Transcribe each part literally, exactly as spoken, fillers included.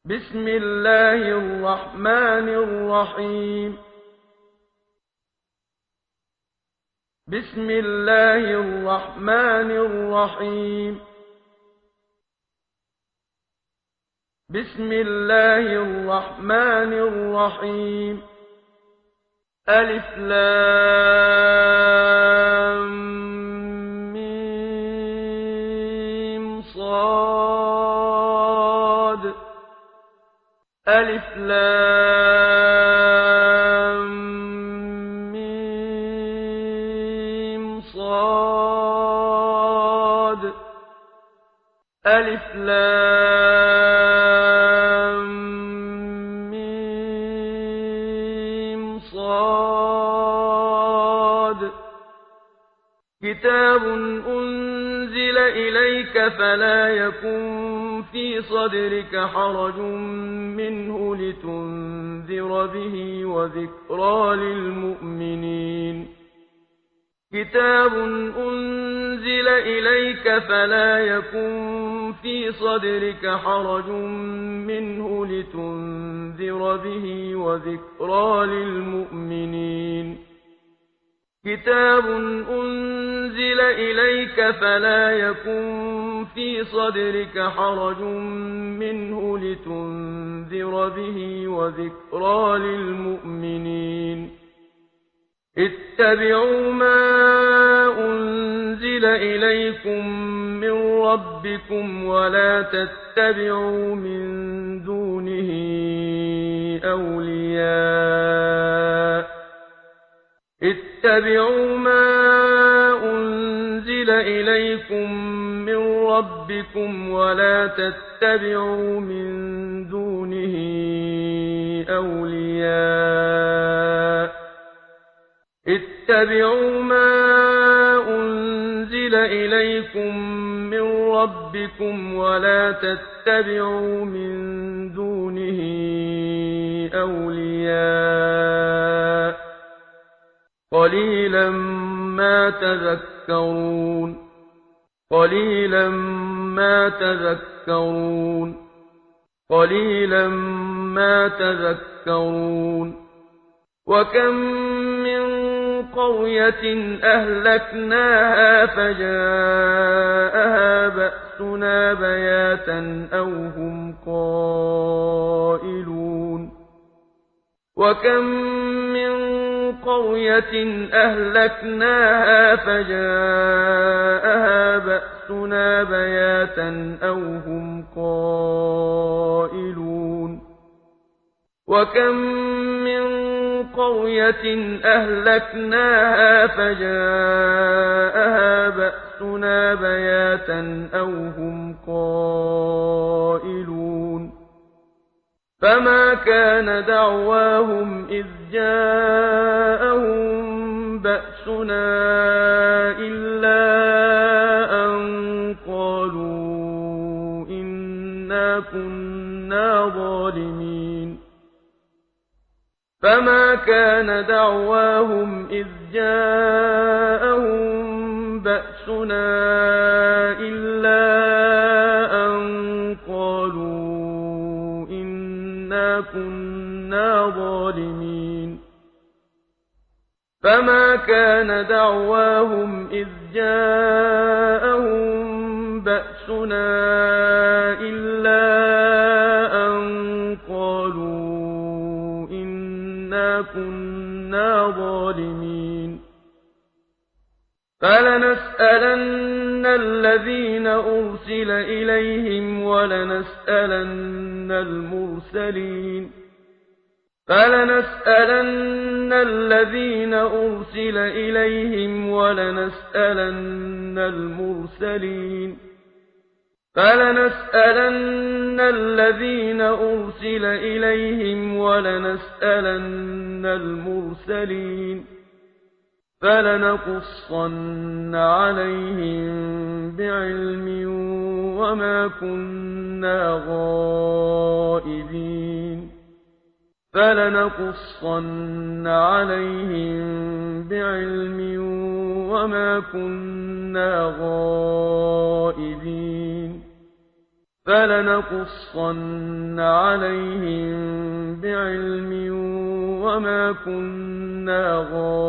بسم الله الرحمن الرحيم بسم الله الرحمن الرحيم بسم الله الرحمن الرحيم ألف لام ميم صاد ألف لام ميم صاد ألف لام ميم صاد كتاب أنزل إليك فلا يكن في صدرك حرج منه لتنذر به وذكرى للمؤمنين كتاب أنزل إليك فلا يكن في صدرك حرج منه لتنذر به وذكرى للمؤمنين كتاب أنزل إليك فلا يكن في صدرك حرج منه لتنذر به وذكرى للمؤمنين اتبعوا ما أنزل إليكم من ربكم ولا تتبعوا من دونه أولياء اتبعوا ما أنزل إليكم من ربكم ولا تتبعوا من دونه أولياء اتبعوا ما أنزل إليكم من ربكم ولا تتبعوا من دونه أولياء قليلا ما تذكرون قليلا ما تذكرون قليلا ما تذكرون وكم من قرية أهلكناها فجاءها بأسنا بياتا أو هم قائلون وكم من قرية أهلكناها فجاءها بأسنا بياتا أو هم قائلون وكم من قرية أهلكناها فجاءها بأسنا بياتا أو هم قائلون فما كان دعواهم إذ جاءهم بأسنا إلا أن قالوا إنا كنا ظالمين فما كان دعواهم إذ جاءهم بأسنا إلا أن قالوا إنا كنا ظالمين فما كان دعواهم إذ جاءهم بأسنا إلا أن قالوا إنا كنا ظالمين فلنسألن الذين أرسل إليهم ولنسألن المرسلين فلنسألن الذين أرسل إليهم ولنسألن المرسلين فلنسألن الذين أرسل إليهم ولنسألن المرسلين فلنقصن عليهم بعلم وما كنا غائبين فلنقصن عليهم بعلم وما كنا غائبين فلنقصن عليهم بعلم وما كنا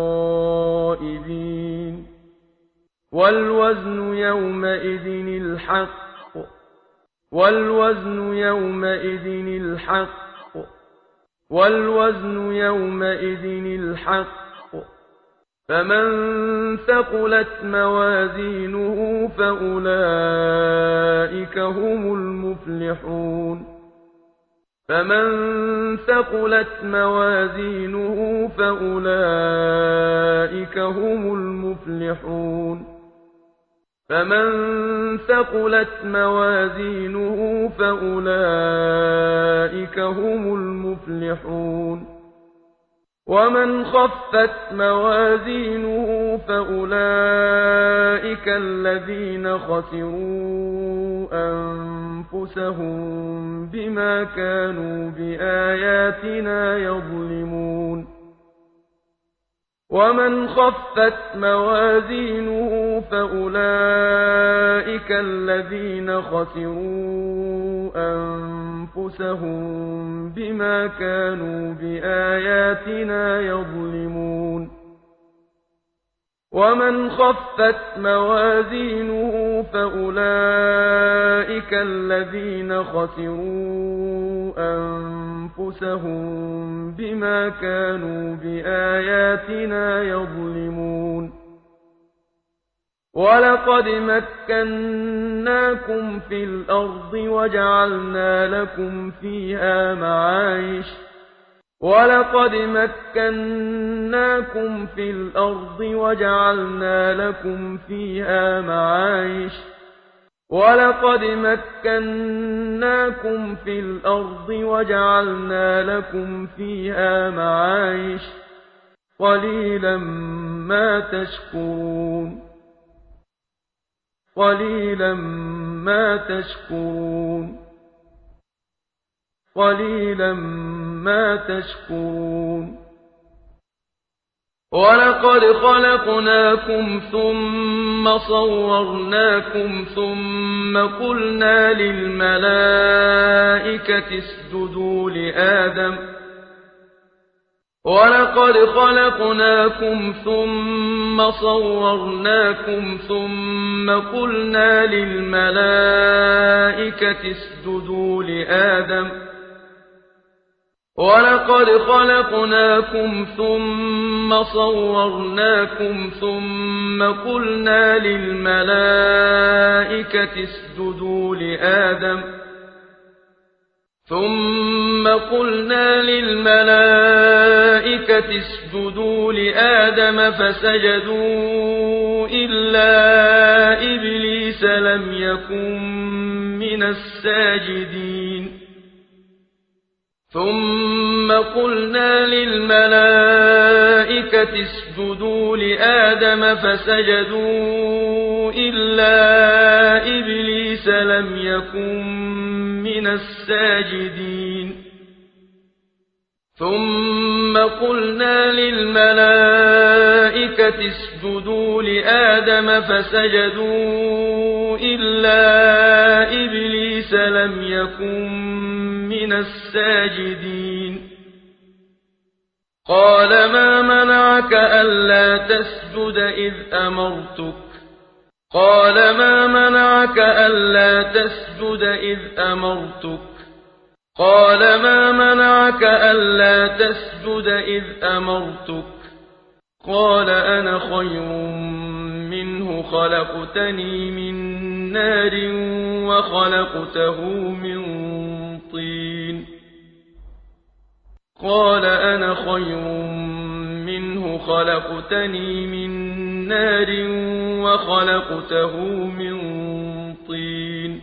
غائبين والوزن يومئذ الحق والوزن يومئذ الحق والوزن يومئذ الحق فمن ثقلت موازينه فأولئك هم المفلحون فمن ثقلت موازينه فأولئك هم المفلحون فمن ثقلت موازينه فأولئك هم المفلحون ومن خفت موازينه فأولئك الذين خسروا أنفسهم بما كانوا بآياتنا يظلمون ومن خفت موازينه فأولئك الذين خسروا أنفسهم بما كانوا بآياتنا يظلمون ومن خفت موازينه فأولئك الذين خسروا أنفسهم بما كانوا بآياتنا يظلمون ولقد مكناكم في الأرض وجعلنا لكم فيها معايش ولقد مكناكم في الأرض وجعلنا لكم فيها معايش ولقد مكناكم في الأرض وجعلنا لكم فيها معايش قليلا ما تشكرون قليلا ما تشكرون قليلا ما تشكرون ولقد خلقناكم ثم صورناكم ثم قلنا للملائكة اسجدوا لآدم ولقد خلقناكم ثم صورناكم ثم قلنا للملائكة اسجدوا لآدم ولقد خلقناكم ثم صورناكم ثم قلنا للملائكة اسجدوا لآدم ثم قلنا للملائكة اسجدوا لآدم فسجدوا إلا إبليس لم يكن من الساجدين ثم قلنا للملائكة اسجدوا لآدم فسجدوا إلا إبليس لم يكن من الساجدين ثم قلنا للملائكة اسجدوا لآدم فسجدوا إلا إبليس لم يكن من الساجدين قال ما منعك ألا تسجد إذ أمرتك قال ما منعك ألا تسجد إذ أمرتك قال ما منعك ألا تسجد إذ أمرتك قال أنا خير منه خلقتني من نار وخلقته من طين قال أنا خير منه خلقتني من نار وخلقته من طين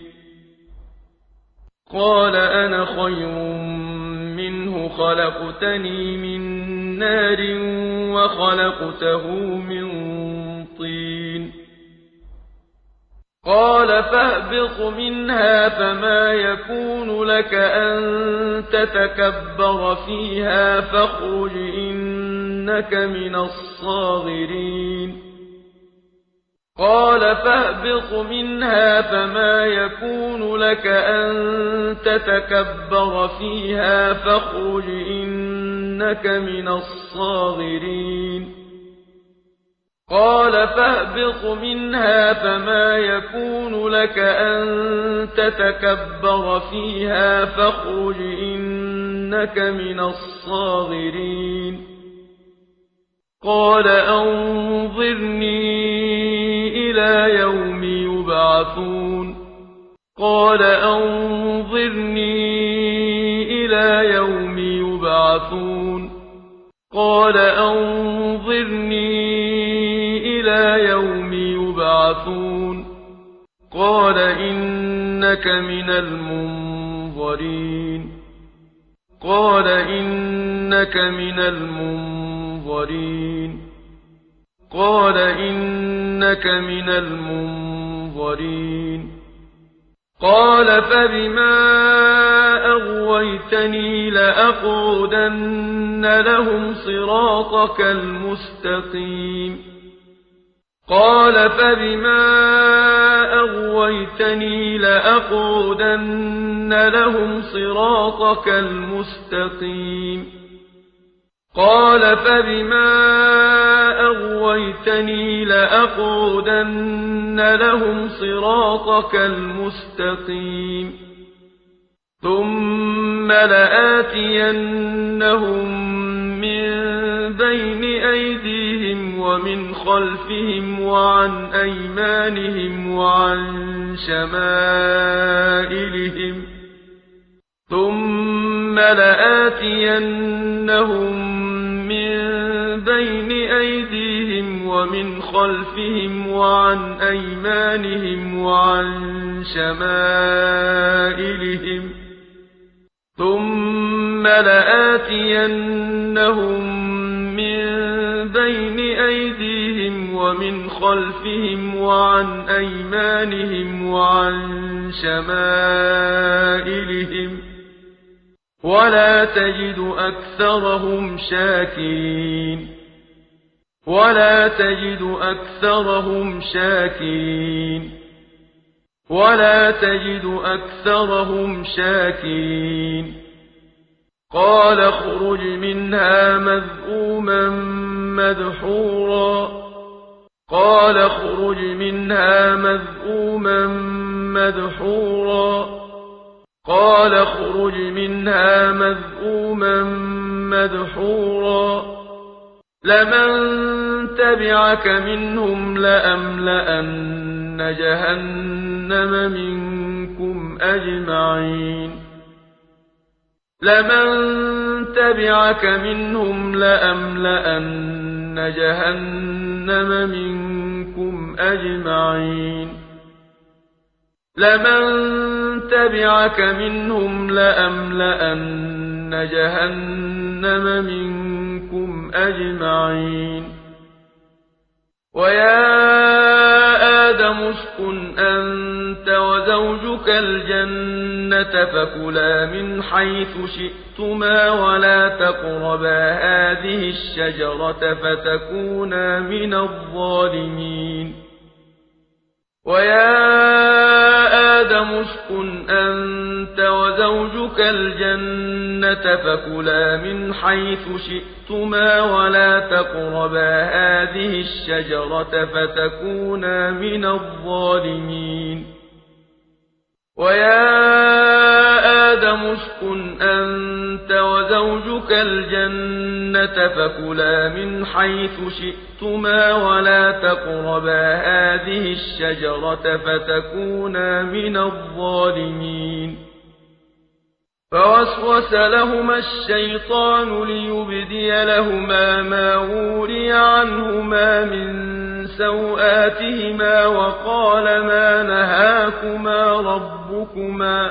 قال أنا خير منه خلقتني من نار وخلقته من طين قال فاهبط منها فما يكون لك أن تتكبر فيها فاخرج إنك من الصاغرين قال فاهبط منها فما يكون لك أن تتكبر فيها فاخرج إنك من الصاغرين قال فاهبط منها فما يكون لك أن تتكبر فيها فاخرج إنك من الصاغرين قال أنظرني إلى يوم يبعثون قال أنظرني إلى يوم يبعثون قال أنظرني إلى يوم يبعثون قال إنك من المنظرين قال إنك من المنظرين قال إنك من المنظرين قال فبما أغويتني لأقعدن لهم صراطك المستقيم قال فبما أغويتني لأقعدن لهم صراطك المستقيم قال فبما أغويتني لأقعدن لهم صراطك المستقيم ثم لآتينهم من بين أيديهم ومن خلفهم وعن أيمانهم وعن شمائلهم ثم لآتينهم من بين أيديهم ومن خلفهم وعن أيمانهم وعن شمائلهم ثم لآتينهم من بين أيديهم ومن خلفهم وعن أيمانهم وعن شمائلهم ولا تجد أكثرهم شاكرين ولا تجد أكثرهم شاكرين ولا تجد أكثرهم شاكرين قال اخرج منها مذءوما مدحورا قال اخرج منها مذءوما مدحورا قال اخرج منها مذءوما مدحورا لمن تبعك منهم لأملأن جهنم منكم أجمعين لمن تبعك منهم لأملأن جهنم منكم أجمعين لمن تبعك منهم لأملأن جهنم منكم أجمعين ويا آدم اسكن أنت وزوجك الجنة فكلا من حيث شئتما ولا تقربا هذه الشجرة فتكونا من الظالمين ويا آدم اسكن أنت وزوجك الجنة فكلا من حيث شئتما ولا تقربا هذه الشجرة فتكونا من الظالمين ويا آدم اسكن أنت وزوجك الجنة فكلا من حيث شئتما ولا تقربا هذه الشجرة فتكونا من الظالمين فوسوس لهما الشيطان ليبدي لهما ما وري عنهما من سوآتهما وقال ما نهاكما ربكما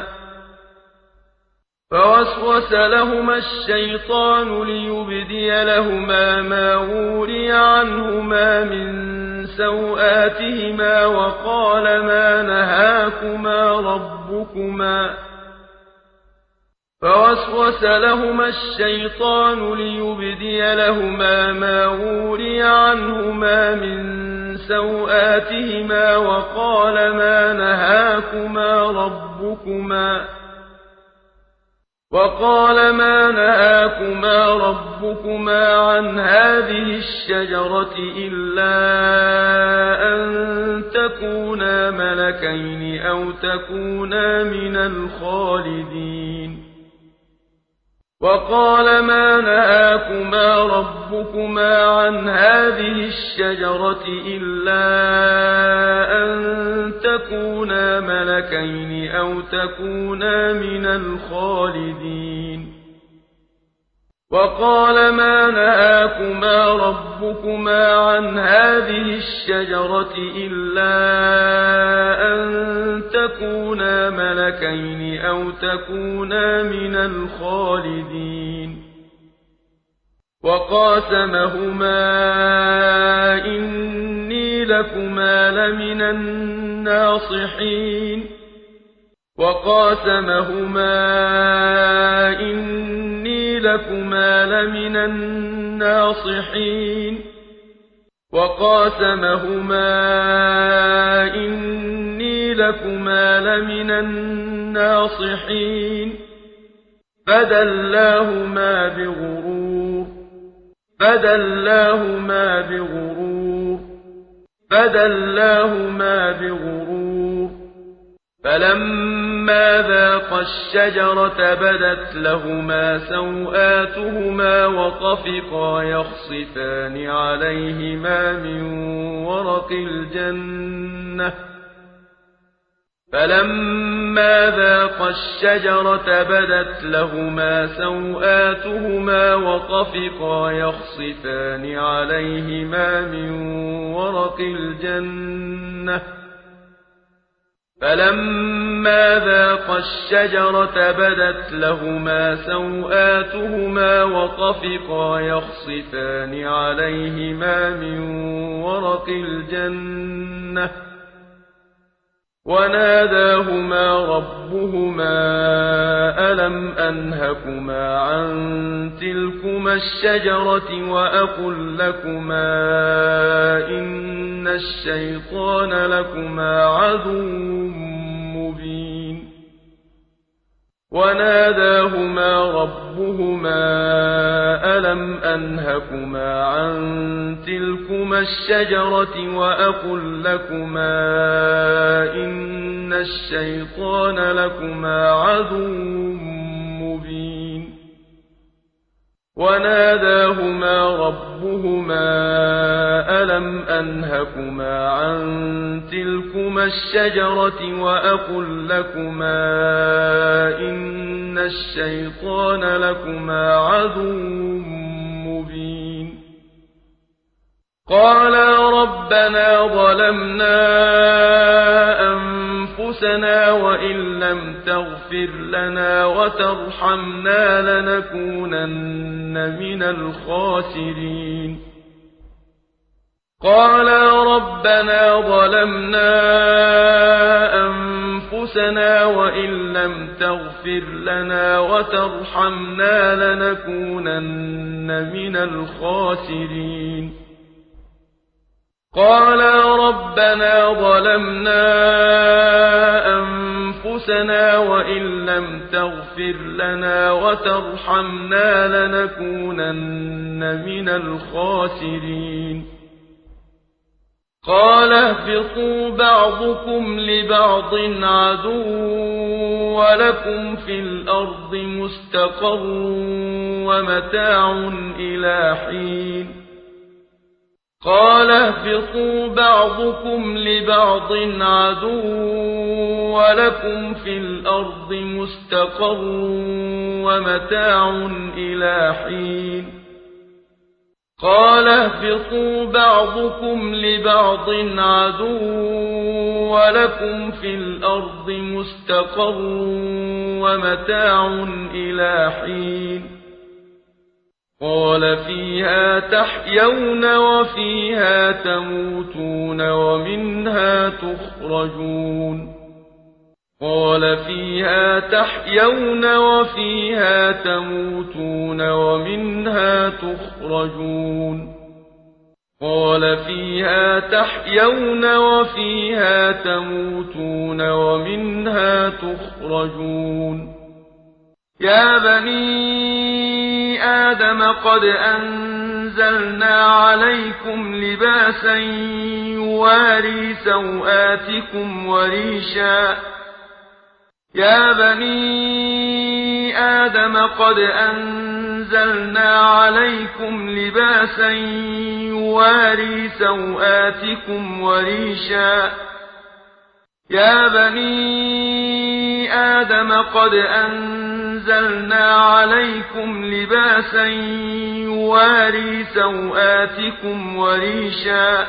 فوسوس لهما الشيطان ليبدي لهما ما وري عنهما من سوآتهما وقال ما نهاكما ربكما فوسوس لهما الشيطان ليبدي لهما ما وري عنهما من سوآتهما وقال ما نهاكما ربكما وقال ما نهاكما ربكما عن هذه الشجرة إلا أن تكونا ملكين أو تكونا من الخالدين وقال ما نهاكما ربكما عن هذه الشجرة إلا أن تكونا ملكين أو تكونا من الخالدين وقال ما نهاكما ربكما عن هذه الشجرة إلا أن تكونا ملكين أو تكونا من الخالدين وقاسمهما إني لكما لمن الناصحين وقاسمهما إني لكما لمن الناصحين وقاسمهما إني لكما لمن الناصحين فدلاهما بغرور فدلاهما بغرور فدلاهما بغرور فلما ذاقا الشجرة بدت لهما سوآتهما وطفقا يخصفان عليهما من ورق الجنة فلما ذاقا الشجرة بدت لهما سوآتهما وطفقا يخصفان عليهما من ورق الجنة فلما ذاقا الشجرة بدت لهما سوآتهما وطفقا يخصفان عليهما من ورق الجنة وناداهما ربهما ألم أنهكما عن تلكما الشجرة وأقل لكما إن الشيطان لكما عدو مبين وناداهما ربهما ألم أنهكما عن تلكما الشجرة وأقل لكما إن الشيطان لكما عدو مبين وناداهما ربهما ألم أنهكما عن تلكما الشجرة وأقل لكما إن الشيطان لكما عدو مبين قالا ربنا ظلمنا أنفسنا وإن لم تغفر لنا وترحمنا لنكونن من الخاسرين قالا ربنا ظلمنا أنفسنا وإن لم تغفر لنا وترحمنا لنكونن من الخاسرين قالا ربنا ظلمنا أنفسنا وإن لم تغفر لنا وترحمنا لنكونن من الخاسرين قال اهبطوا بعضكم لبعض عدو ولكم في الأرض مستقر ومتاع إلى حين قال اهبطوا بعضكم لبعض عدو ولكم في الأرض مستقر ومتاع إلى حين قال اهبطوا بعضكم لبعض عدو ولكم في الأرض مستقر ومتاع إلى حين قال فيها تحيون وفيها تموتون ومنها تخرجون قال فيها تحيون وفيها تموتون ومنها تخرجون قال فيها تحيون وفيها تموتون ومنها تخرجون يا بني آدم قد أنزلنا عليكم لباسا يواري سوآتكم وريشا يا بني آدم قد أنزلنا عليكم لباسا يواري سوآتكم وريشا يا بني آدم قد أنزلنا عليكم لباسا يواري سوآتكم وريشا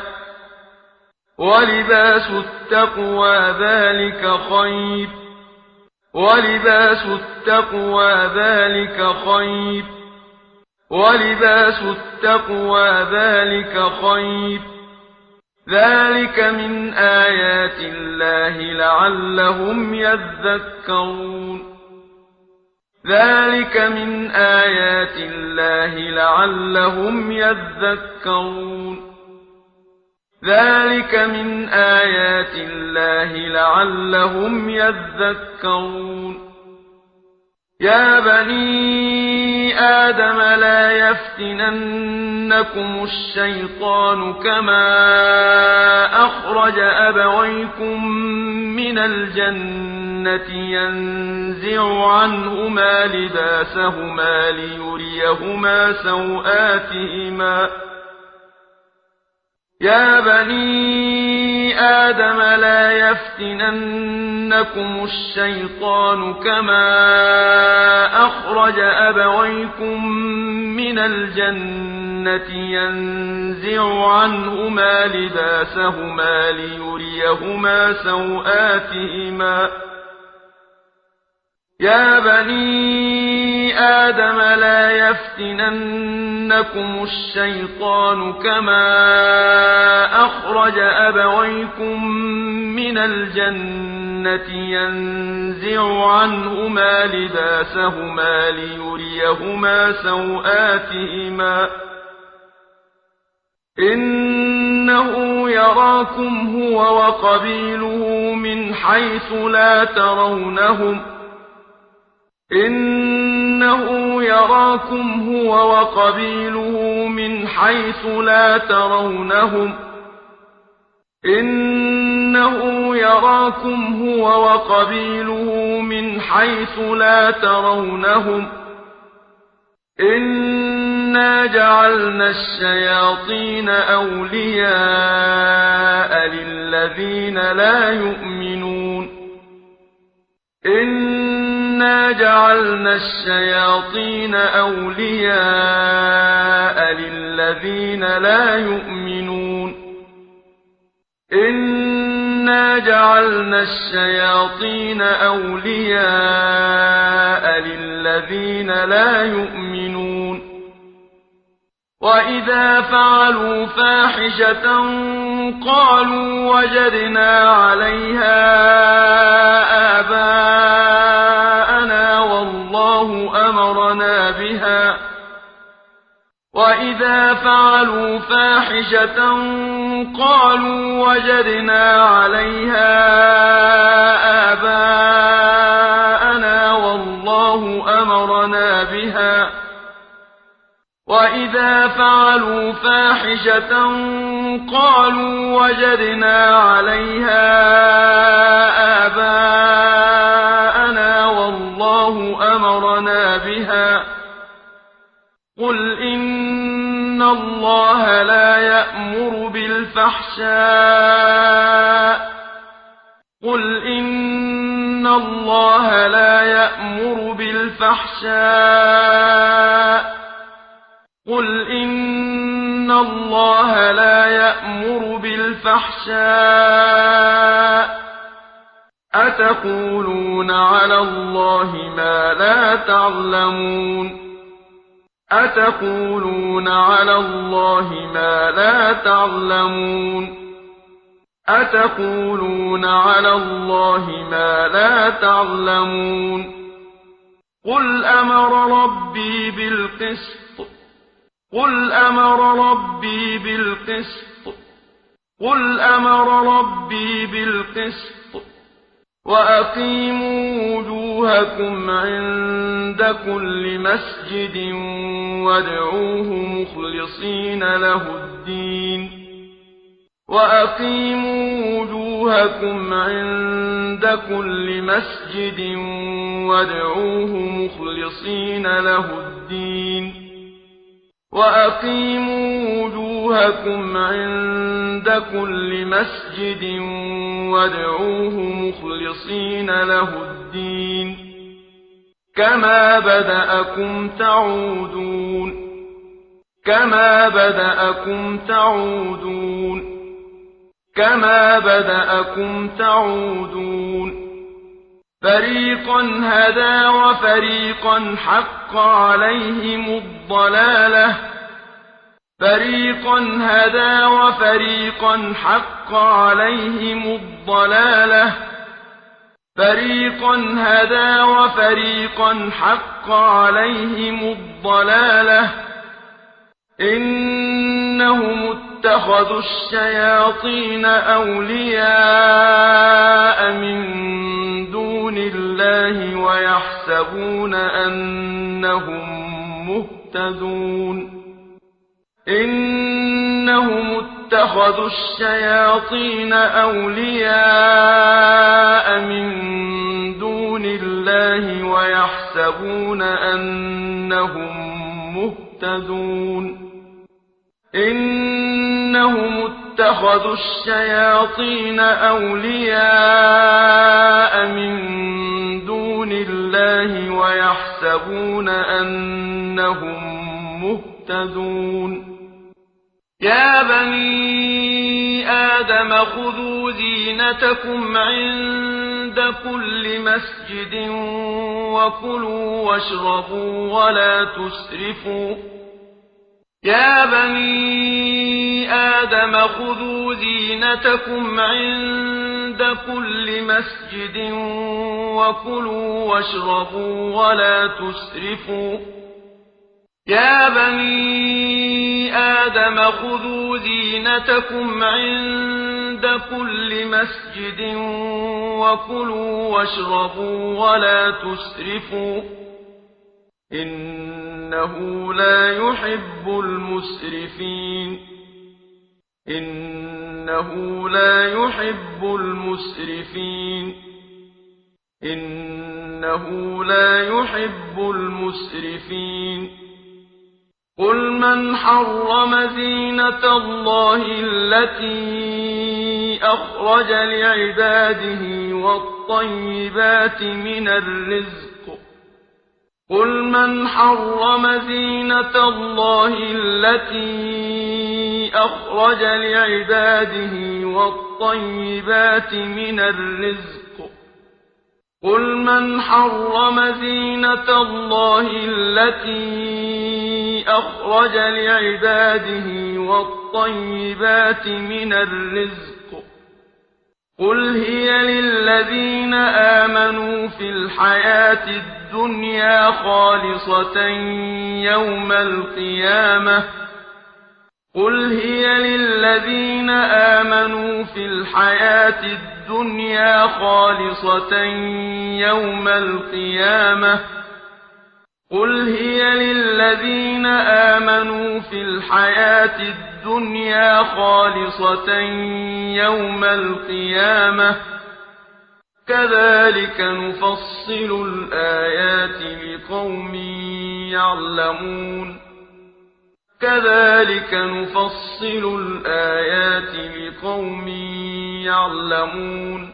ولباس التقوى ذلك خير ولباس التقوى ذلك خير ولباس التقوى ذلك خير ذلك من آيات الله لعلهم يذكرون ذلك من آيات الله لعلهم يذكرون ذلك من آيات الله لعلهم يذكرون يا بني آدم لا يفتننكم الشيطان كما أخرج أبويكم من الجنة ينزع عنهما لباسهما ليريهما سوآتهما يا بني آدم لا يفتننكم الشيطان كما أخرج أبويكم من الجنة ينزع عنهما لباسهما ليريهما سوآتهما يا بني آدم لا يفتننكم الشيطان كما أخرج أبويكم من الجنة ينزع عنهما لباسهما ليريهما سوآتهما إنه يراكم هو وقبيله من حيث لا ترونهم إنه يراكم هو وقبيله من حيث لا ترونهم إنه يراكم هو وقبيله من حيث لا ترونهم إنا جعلنا الشياطين أولياء للذين لا يؤمنون إنا جعلنا الشياطين أولياء للذين لا يؤمنون إنا جعلنا الشياطين أولياء للذين لا يؤمنون وإذا فعلوا فاحشة قالوا وجدنا عليها آباءنا والله أمرنا بها وإذا فعلوا فاحشة قالوا وجدنا عليها آباءنا والله أمرنا بها وإذا فعلوا فاحشة قالوا وجدنا عليها آباءنا والله أمرنا بها قل إن الله لا يأمر بالفحشاء قل إن الله لا يأمر بالفحشاء قل إن الله لا يأمر بالفحشاء أتقولون على الله ما لا تعلمون أتقولون على الله ما لا تعلمون أتقولون على الله ما لا تعلمون قل أمر ربي بالقسط قل أمر ربي بالقسط قل أمر ربي بالقسط وأقيموا وجوهكم عند كل مسجد وادعوه مخلصين له الدين وأقيموا وجوهكم عند كل مسجد وادعوه مخلصين له الدين وأقيموا وجوهكم عند كل مسجد وادعوه مخلصين له الدين كما بدأكم تعودون كما بدأكم تعودون كما بدأكم تعودون فريقا هدى وفريقا حق عليهم الضلالة فريقا هدى وفريقا حق عليهم الضلالة فريقا هدى وفريقا حق عليهم الضلالة إنهم اتخذوا الشياطين أولياء من دون الله ويحسبون أنهم مهتدون إنهم اتخذوا الشياطين أولياء من دون الله ويحسبون أنهم مهتدون إنهم اتخذوا الشياطين أولياء من دون الله ويحسبون أنهم مهتدون يا بني آدم خذوا زينتكم عند كل مسجد وكلوا واشربوا ولا تسرفوا يا بني آدم خذوا زينتكم عند كل مسجد وكلوا واشربوا ولا تسرفوا يا بني آدم خذوا زينتكم عند كل مسجد وكلوا واشربوا ولا تسرفوا إنه لا يحب المسرفين إنه لا يحب المسرفين إنه لا يحب المسرفين قل من حرم زينة الله التي أخرج لعباده والطيبات من الرزق قل من حرم زينة الله التي أخرج لعباده والطيبات من الرزق قل من حرم زينة الله التي أخرج لعباده والطيبات من الرزق قل هي للذين آمنوا في الحياة الدنيا خالصة يوم القيامة قل هي للذين آمنوا في الحياة الدنيا خالصة يوم القيامة قل هي للذين آمنوا في الحياة الدنيا خالصة يوم القيامة كذلك نفصل الآيات لقوم يعلمون كذلك نفصل الآيات لقوم يعلمون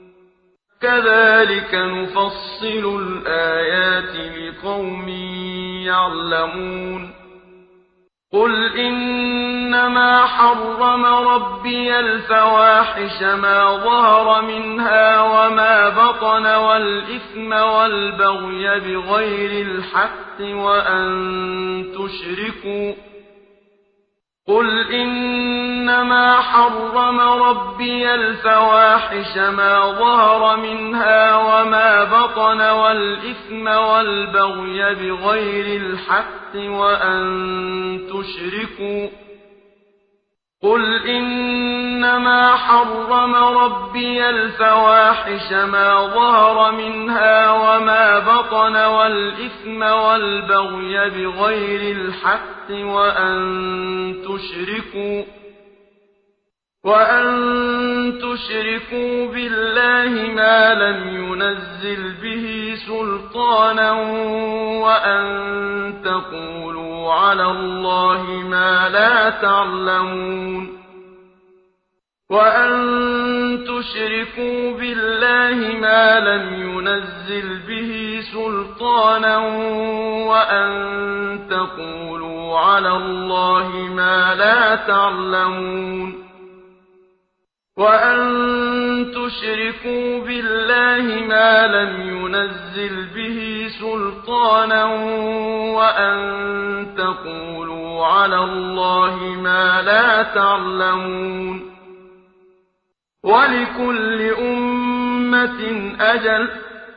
كذلك نفصل الآيات لقوم يعلمون قل إنما حرم ربي الفواحش ما ظهر منها وما بطن والإثم والبغي بغير الحق وأن تشركوا قل إنما حرم ربي الفواحش ما ظهر منها وما بطن والإثم والبغي بغير الحق وأن تشركوا قل إنما حرم ربي الفواحش ما ظهر منها وما بطن والإثم والبغي بغير الحق وأن تشركوا وأن تشركوا بالله ما لم ينزل به سلطانا وأن تقولوا على الله ما لا تعلمون وأن تشركوا بالله ما لم ينزل به سلطانا وأن تقولوا على الله ما لا تعلمون وأن تشركوا بالله ما لم ينزل به سلطانا وأن تقولوا على الله ما لا تعلمون ولكل أمة أجل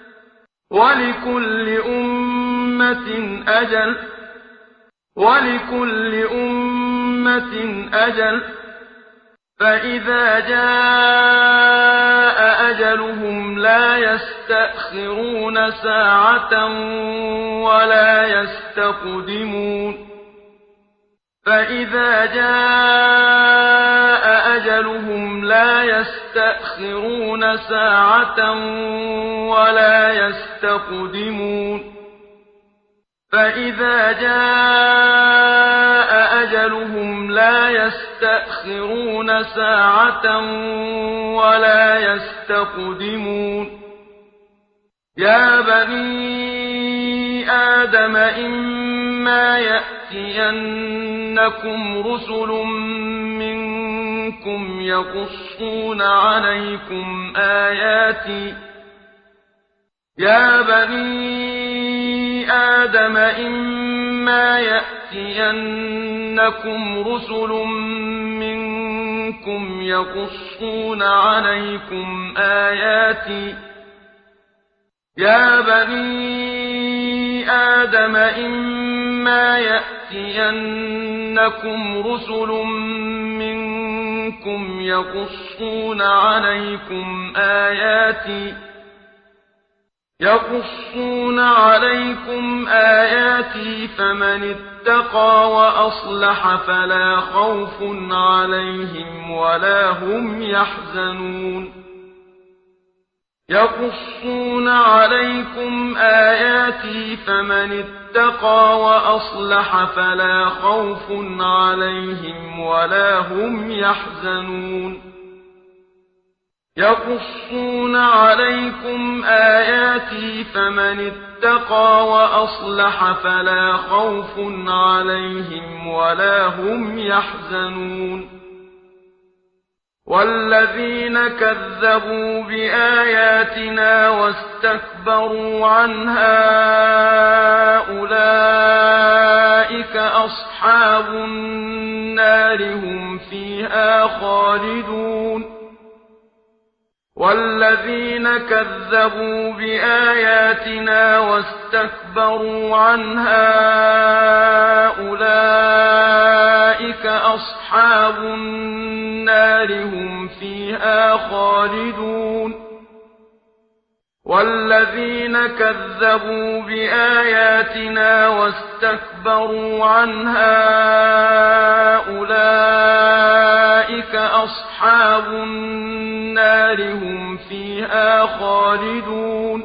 ولكل أمة أجل ولكل أمة أجل فإذا جاء أجلهم لا يستأخرون ساعة ولا يستقدمون فإذا جاء أجلهم لا يستأخرون ساعة ولا يستقدمون فإذا جاء أجلهم لا يستأخرون ساعة ولا يستقدمون يا بني آدم إما يأتينكم رسل منكم يقصون عليكم آياتي يا بني آدم إما يأتينكم رسل منكم يقصون عليكم آياتي يا بني آدم إما يأتينكم رسل منكم يقصون عليكم آياتي يقصون عليكم آياتي فمن اتقى وأصلح فلا خوف عليهم ولا هم يحزنون يقصون عليكم آياتي فمن اتقى وأصلح فلا خوف عليهم ولا هم يحزنون يقصون عليكم آياتي فمن اتقى وأصلح فلا خوف عليهم ولا هم يحزنون والذين كذبوا بآياتنا واستكبروا عنها أولئك أصحاب النار هم فيها خالدون والذين كذبوا بآياتنا واستكبروا عنها أولئك أصحاب النار هم فيها خالدون والذين كذبوا بآياتنا واستكبروا عنها أولئك أصحاب النار هم فيها خالدون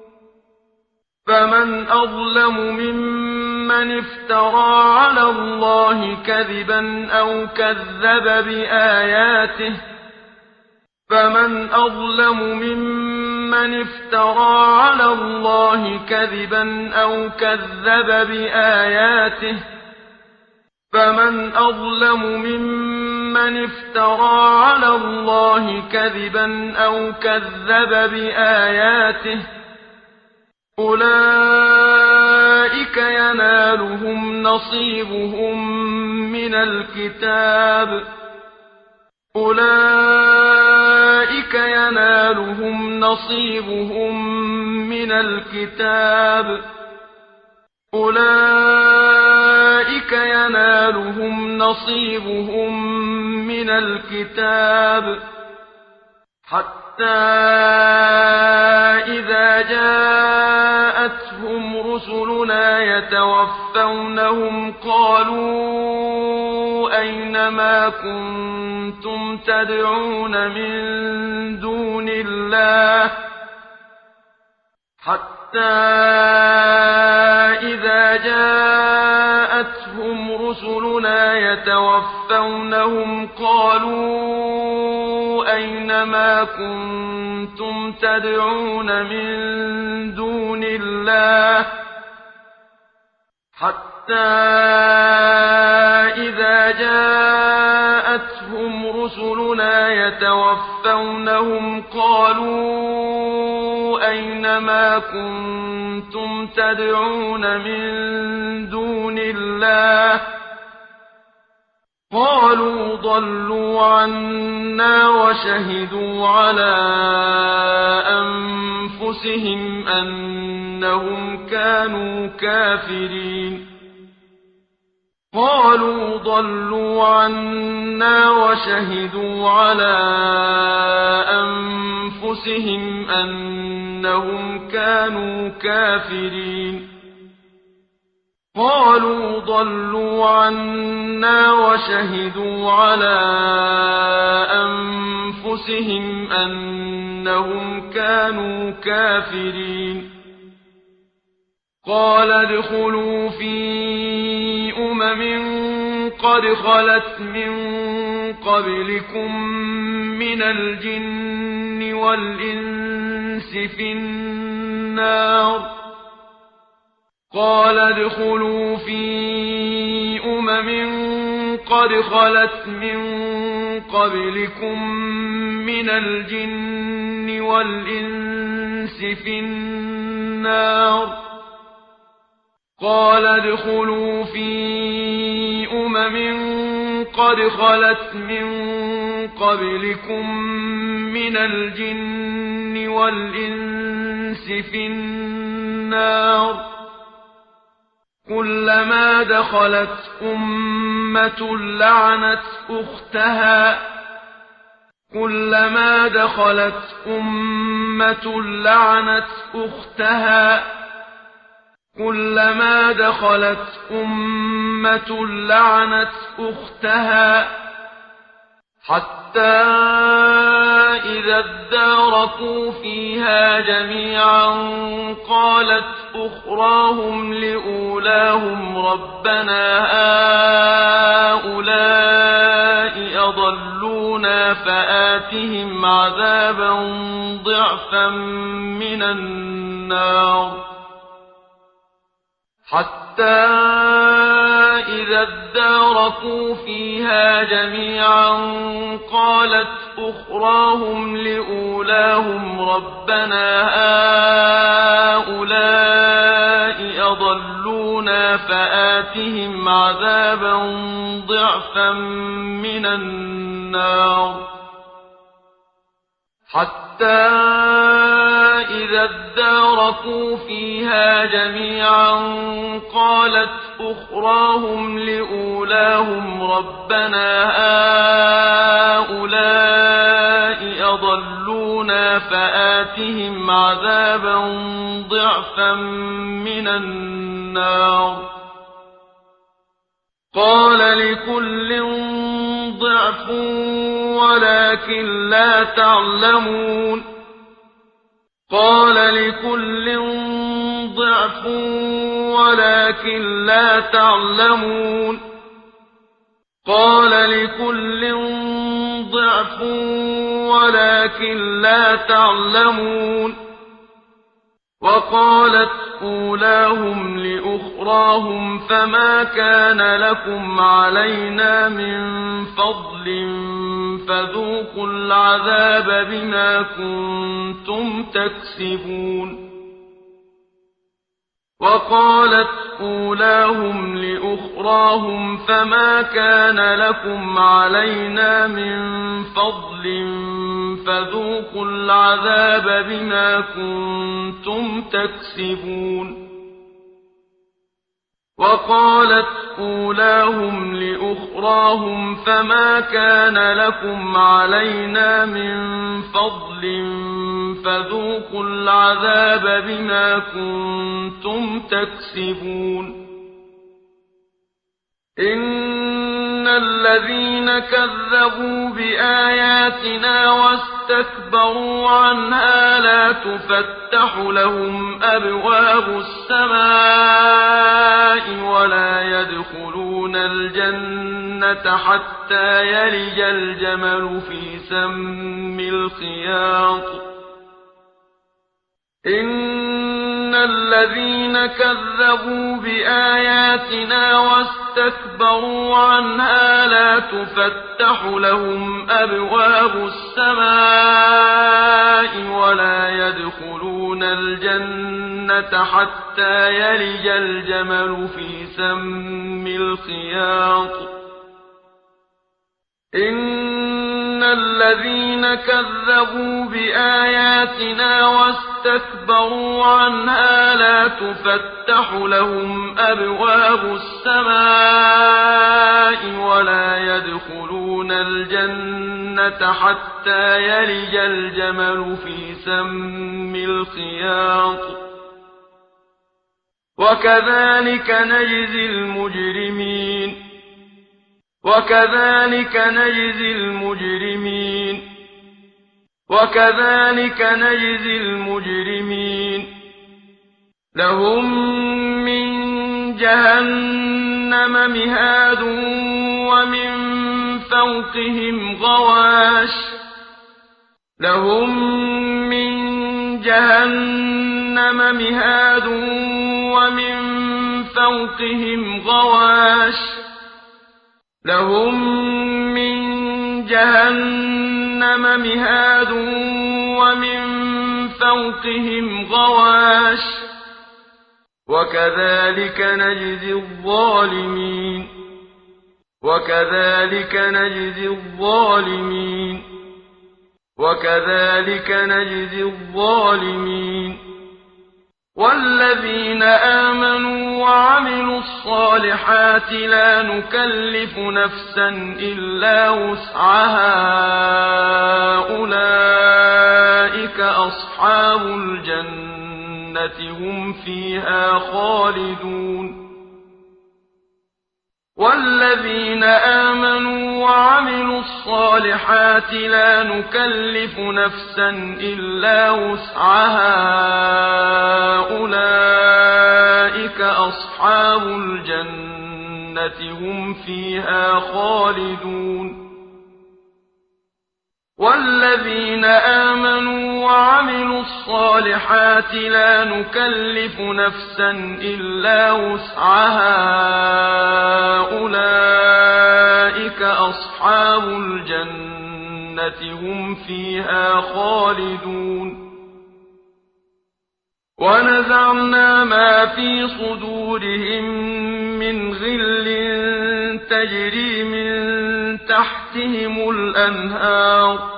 فمن أظلم ممن افترى على الله كذبا أو كذب بآياته فمن أظلم ممن افترى على الله كذبا أو كذب بآياته فمن أظلم ممن افترى على الله كذبا أو كذب بآياته أولئك أولئك ينالهم نصيبهم من الكتاب أولئك ينالهم نصيبهم من الكتاب أولئك ينالهم نصيبهم من الكتاب حتى إذا جاءتهم رسلنا يتوفونهم قالوا أين ما كنتم تدعون من دون الله حتى إذا جاءتهم رسلنا يتوفونهم قالوا أين ما كنتم تدعون من دون الله حتى إذا جاءتهم رسلنا يتوفونهم قالوا أين ما كنتم تدعون من دون الله قالوا ضلوا عنا وشهدوا على أنفسهم أنهم كانوا كافرين قالوا ضلوا عنا وشهدوا على أنفسهم أنهم كانوا كافرين قالوا ضلوا عنا وشهدوا على أنفسهم أنهم كانوا كافرين قال ادخلوا في أمم قد خلت من قبلكم من الجن والإنس في النار قال ادخلوا في أمم قد خلت من قبلكم من الجن والإنس في النار قال ادخلوا في أمم قد خلت من قبلكم من الجن والإنس في النار كلما دخلت أمة لعنت أختها كلما دخلت أمة لعنت أختها كلما دخلت أمة لعنت أختها حتى إذا اداركوا فيها جميعا قالت أخراهم لأولاهم ربنا هؤلاء أضلونا فآتهم عذابا ضعفا من النار حتى إذا اداركوا فيها جميعا قالت أخراهم لأولاهم ربنا هؤلاء أضلونا فآتهم عذابا ضعفا من النار حتى إذا اداركوا فيها جميعا قالت أخراهم لأولاهم ربنا هؤلاء أضلونا فآتهم عذابا ضعفا من النار قال لكل ضعف ولكن لا تعلمون قال لكل ضعف ولكن لا تعلمون قال لكل ضعف ولكن لا تعلمون وقالت أولاهم لأخراهم فما كان لكم علينا من فضل فذوقوا العذاب بما كنتم تكسبون وقالت أولاهم لأخراهم فما كان لكم علينا من فضل فذوقوا العذاب بما كنتم تكسبون وقالت أولاهم لأخراهم فما كان لكم علينا من فضل فذوقوا العذاب بما كنتم تكسبون إن الذين كذبوا بآياتنا واستكبروا عنها لا تفتح لهم أبواب السماء ولا يدخلون الجنة حتى يلج الجمل في سم الخياط إن الذين كذبوا بآياتنا واستكبروا عنها لا تفتح لهم أبواب السماء ولا يدخلون الجنة حتى يلج الجمل في سم الخياط إن الذين كذبوا بآياتنا واستكبروا عنها لا تفتح لهم أبواب السماء ولا يدخلون الجنة حتى يلج الجمل في سم الخياط وكذلك نجزي المجرمين وكذلك نجزي المجرمين وكذلك نجزي المجرمين لهم من جهنم مهاد ومن فوقهم غواش لهم من جهنم مهاد ومن فوقهم غواش لهم من جهنم مهاد ومن فوقهم غواش وكذلك نجزي الظالمين وكذلك نجزي الظالمين وكذلك نجزي الظالمين والذين آمنوا وعملوا الصالحات لا نكلف نفسا إلا وسعها أولئك أصحاب الجنة هم فيها خالدون والذين آمنوا وعملوا الصالحات لا نكلف نفسا إلا وسعها أولئك أصحاب الجنة هم فيها خالدون والذين آمنوا وعملوا الصالحات لا نكلف نفسا إلا وسعها أولئك أصحاب الجنة هم فيها خالدون ونزعنا ما في صدورهم من غل تجري من تحتهم الأنهار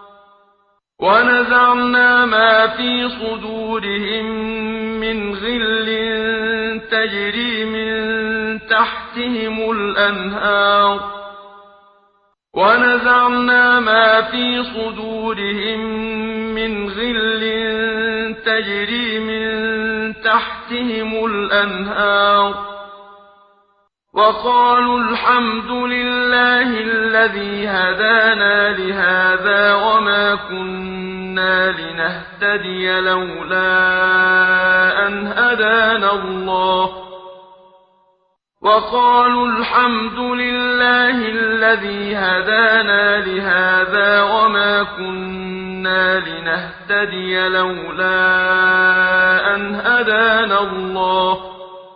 ونزعنا ما في صدورهم من غل تجري من تحتهم الأنهار ونزعنا ما في صدورهم من غل تجري من تحتهم الأنهار وقالوا الحمد لله الذي هدانا لهذا وما كنا لنهتدي لولا أن هدانا الله وقالوا الحمد لله الذي هدانا لهذا وما كنا لنهتدي لولا أن هدانا الله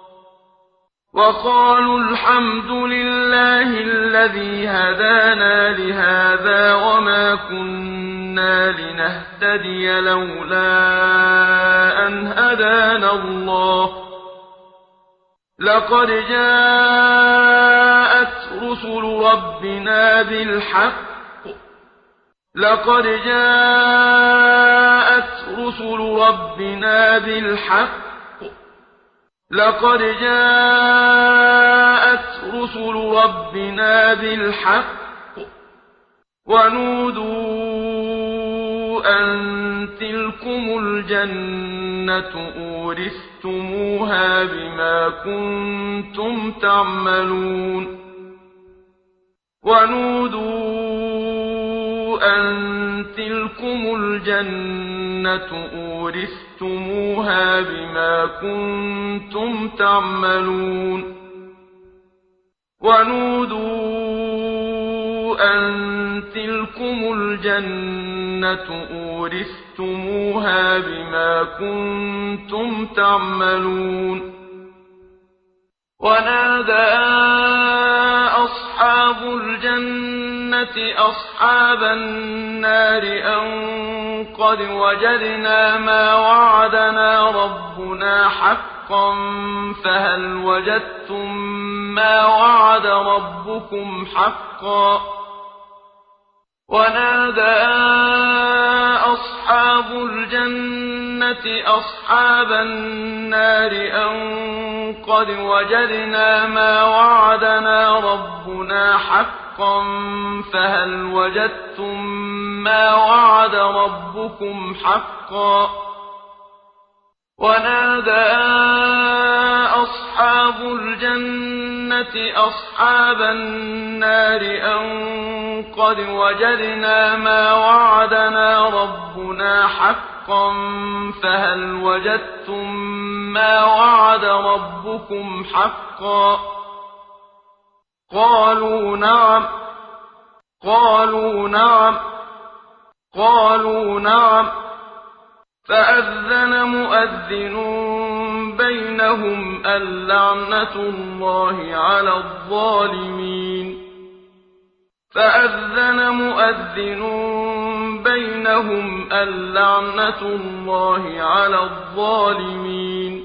وقالوا الحمد لله الذي هدانا لهذا وما كنا لنهتدي لولا أن هدانا الله لقد جاءت رسل ربنا بالحق لقد جاءت رسل ربنا بالحق لقد جاءت رسل ربنا بالحق ونودوا أن تلكم الجنة أورثتموها بما كنتم تعملون ونودوا أن تلكم الجنة أورثتموها بما كنتم تعملون ونودوا أن تلكم الجنة أورثتموها بما كنتم تعملون ونادى أصحاب الجنة أصحاب النار أن قد وجدنا ما وعدنا ربنا حقا فهل وجدتم ما وعد ربكم حقا ونادى أصحاب الجنة أصحاب النار أن قد وجدنا ما وعدنا ربنا حقا فهل وجدتم ما وعد ربكم حقا ونادى أصحاب الجنة أصحاب النار أن قد وجدنا ما وعدنا ربنا حقا فهل وجدتم ما وعد ربكم حقا قالوا نعم قالوا نعم قالوا نعم فأذن مؤذن بينهم اللعنة الله على الظالمين فأذن مؤذن بينهم اللعنة الله على الظالمين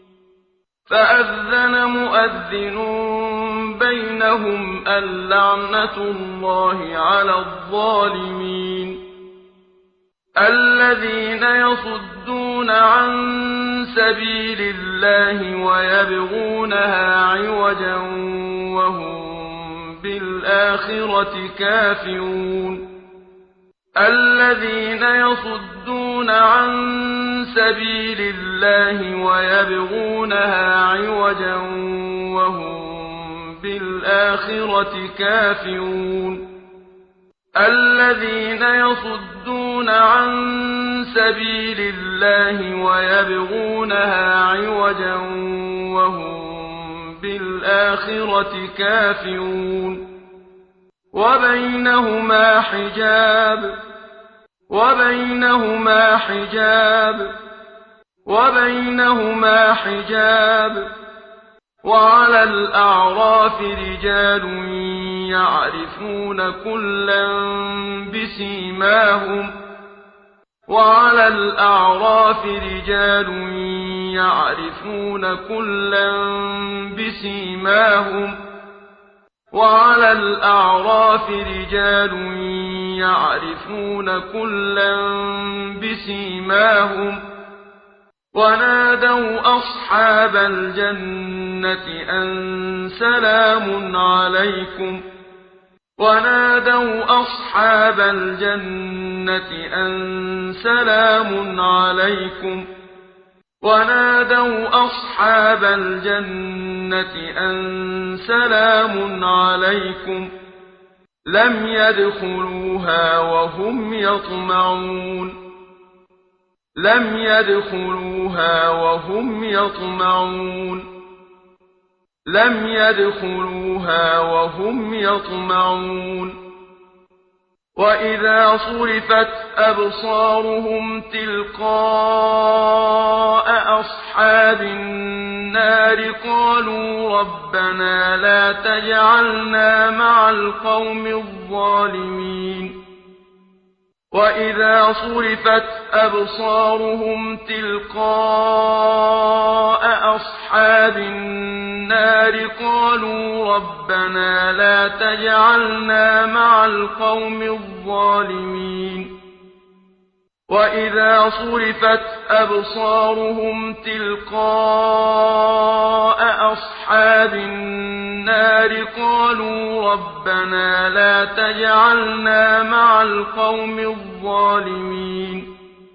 فأذن مؤذن بينهم اللعنة الله على الظالمين الذين يصدون عن سبيل الله ويبغونها عوجا وهم بالآخرة كافرون الذين يصدون عن سبيل الله ويبغونها عوجا وهم بالآخرة كافرون الذين يصدون عن سبيل الله ويبغونها عوجا وهم بالآخرة كافرون وبينهما حجاب وبينهما حجاب وبينهما حجاب وعلى الأعراف رجال يعرفون كلا بسيماهم وعلى الأعراف رجال يعرفون كلا بسيماهم وعلى الأعراف رجال يعرفون كلا بسيماهم ونادوا أصحاب الجنة أن سلام عليكم ونادوا أصحاب الجنة أن سلام عليكم ونادوا أصحاب الجنة أن سلام عليكم لم يدخلوها وهم يطمعون لم يدخلوها وهم يطمعون لم يدخلوها وهم يطمعون وإذا صرفت أبصارهم تلقاء أصحاب النار قالوا ربنا لا تجعلنا مع القوم الظالمين وإذا صرفت أبصارهم تلقاء أصحاب النار قالوا ربنا لا تجعلنا مع القوم الظالمين وإذا صرفت أبصارهم تلقاء أصحاب النار قالوا ربنا لا تجعلنا مع القوم الظالمين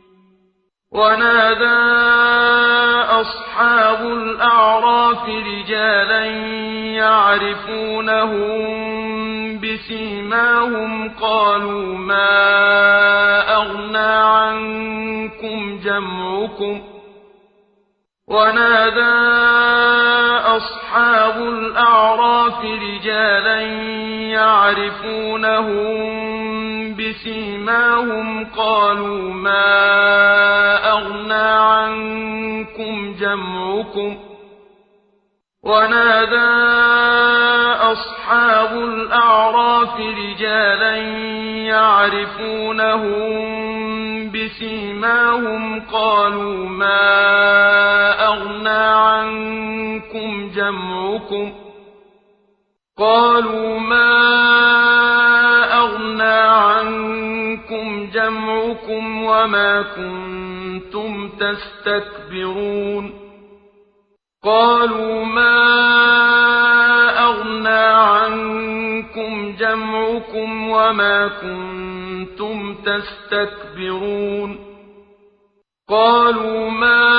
ونادى أصحاب الأعراف رجالا يعرفونهم بسيماهم قالوا ما أغنى عنكم جمعكم ونادى أصحاب الأعراف رجالا يعرفونهم بسيماهم قالوا ما أغنى عنكم جمعكم ونادى أصحاب الأعراف رجالا يعرفونهم بسيماهم قالوا ما أغنى عنكم جمعكم قالوا ما أغنى عنكم جمعكم وما كنتم تستكبرون قالوا ما أغنى عنكم جمعكم وما كنتم تستكبرون قالوا ما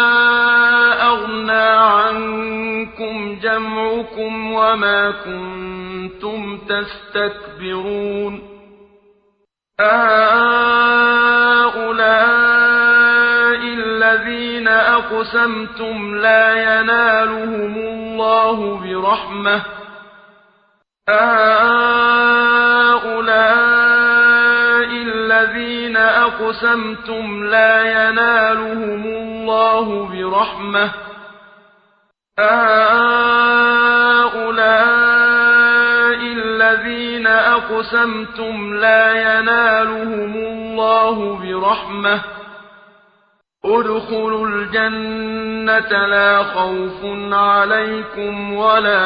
أغنى عنكم جمعكم وما كنتم تستكبرون أهؤلاء الذين أقسمتم لا ينالهم الله برحمة أهؤلاء الذين أقسمتم لا ينالهم الله برحمة أهؤلاء الذين أقسمتم لا ينالهم الله برحمة ادخلوا الجنة لا خوف عليكم ولا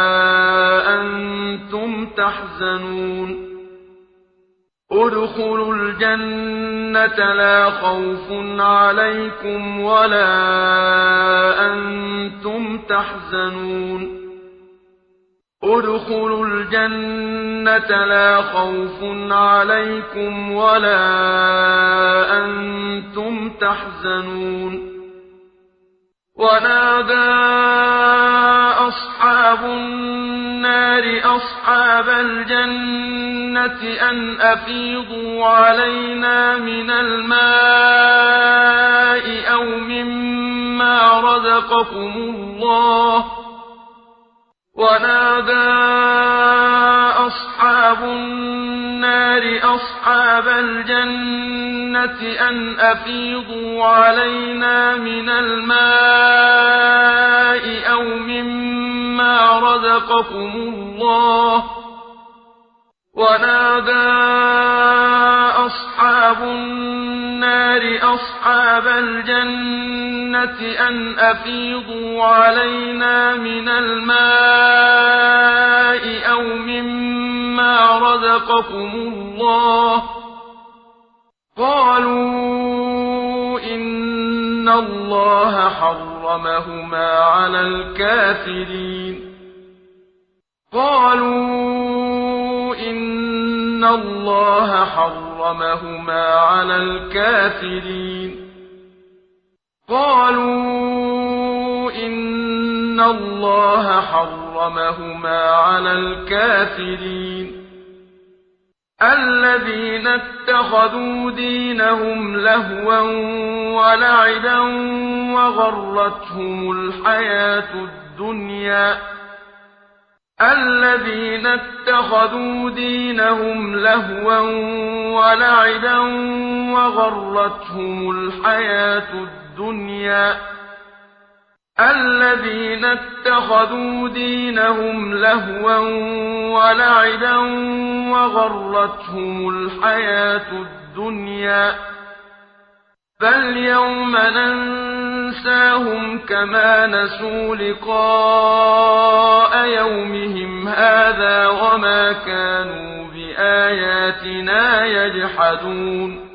أنتم تحزنون ادخلوا الجنة لا خوف عليكم ولا أنتم تحزنون ادخلوا الجنة لا خوف عليكم ولا أنتم تحزنون ونادى أصحاب النار أصحاب الجنة أن أفيضوا علينا من الماء أو مما رزقكم الله ونادى أصحاب النار أصحاب الجنة أن أفيضوا علينا من الماء أو مما رزقكم الله ونادى أصحاب النار أصحاب الجنة أن أفيضوا علينا من الماء أو مما رزقكم الله قالوا إن الله حرمهما على الكافرين قالوا إن الله حرمهما على الكافرين قالوا إن الله حرمهما على الكافرين الذين اتخذوا دينهم لهوا ولعبا وغرتهم الحياة الدنيا الذين اتخذوا دينهم لهوا ولعبا وغرتهم الحياة الدنيا الذين اتخذوا دينهم لهوا ولعبا وغرتهم الحياة الدنيا فاليوم ننساهم ننساهم كما نسوا لقاء يومهم هذا وما كانوا بآياتنا يجحدون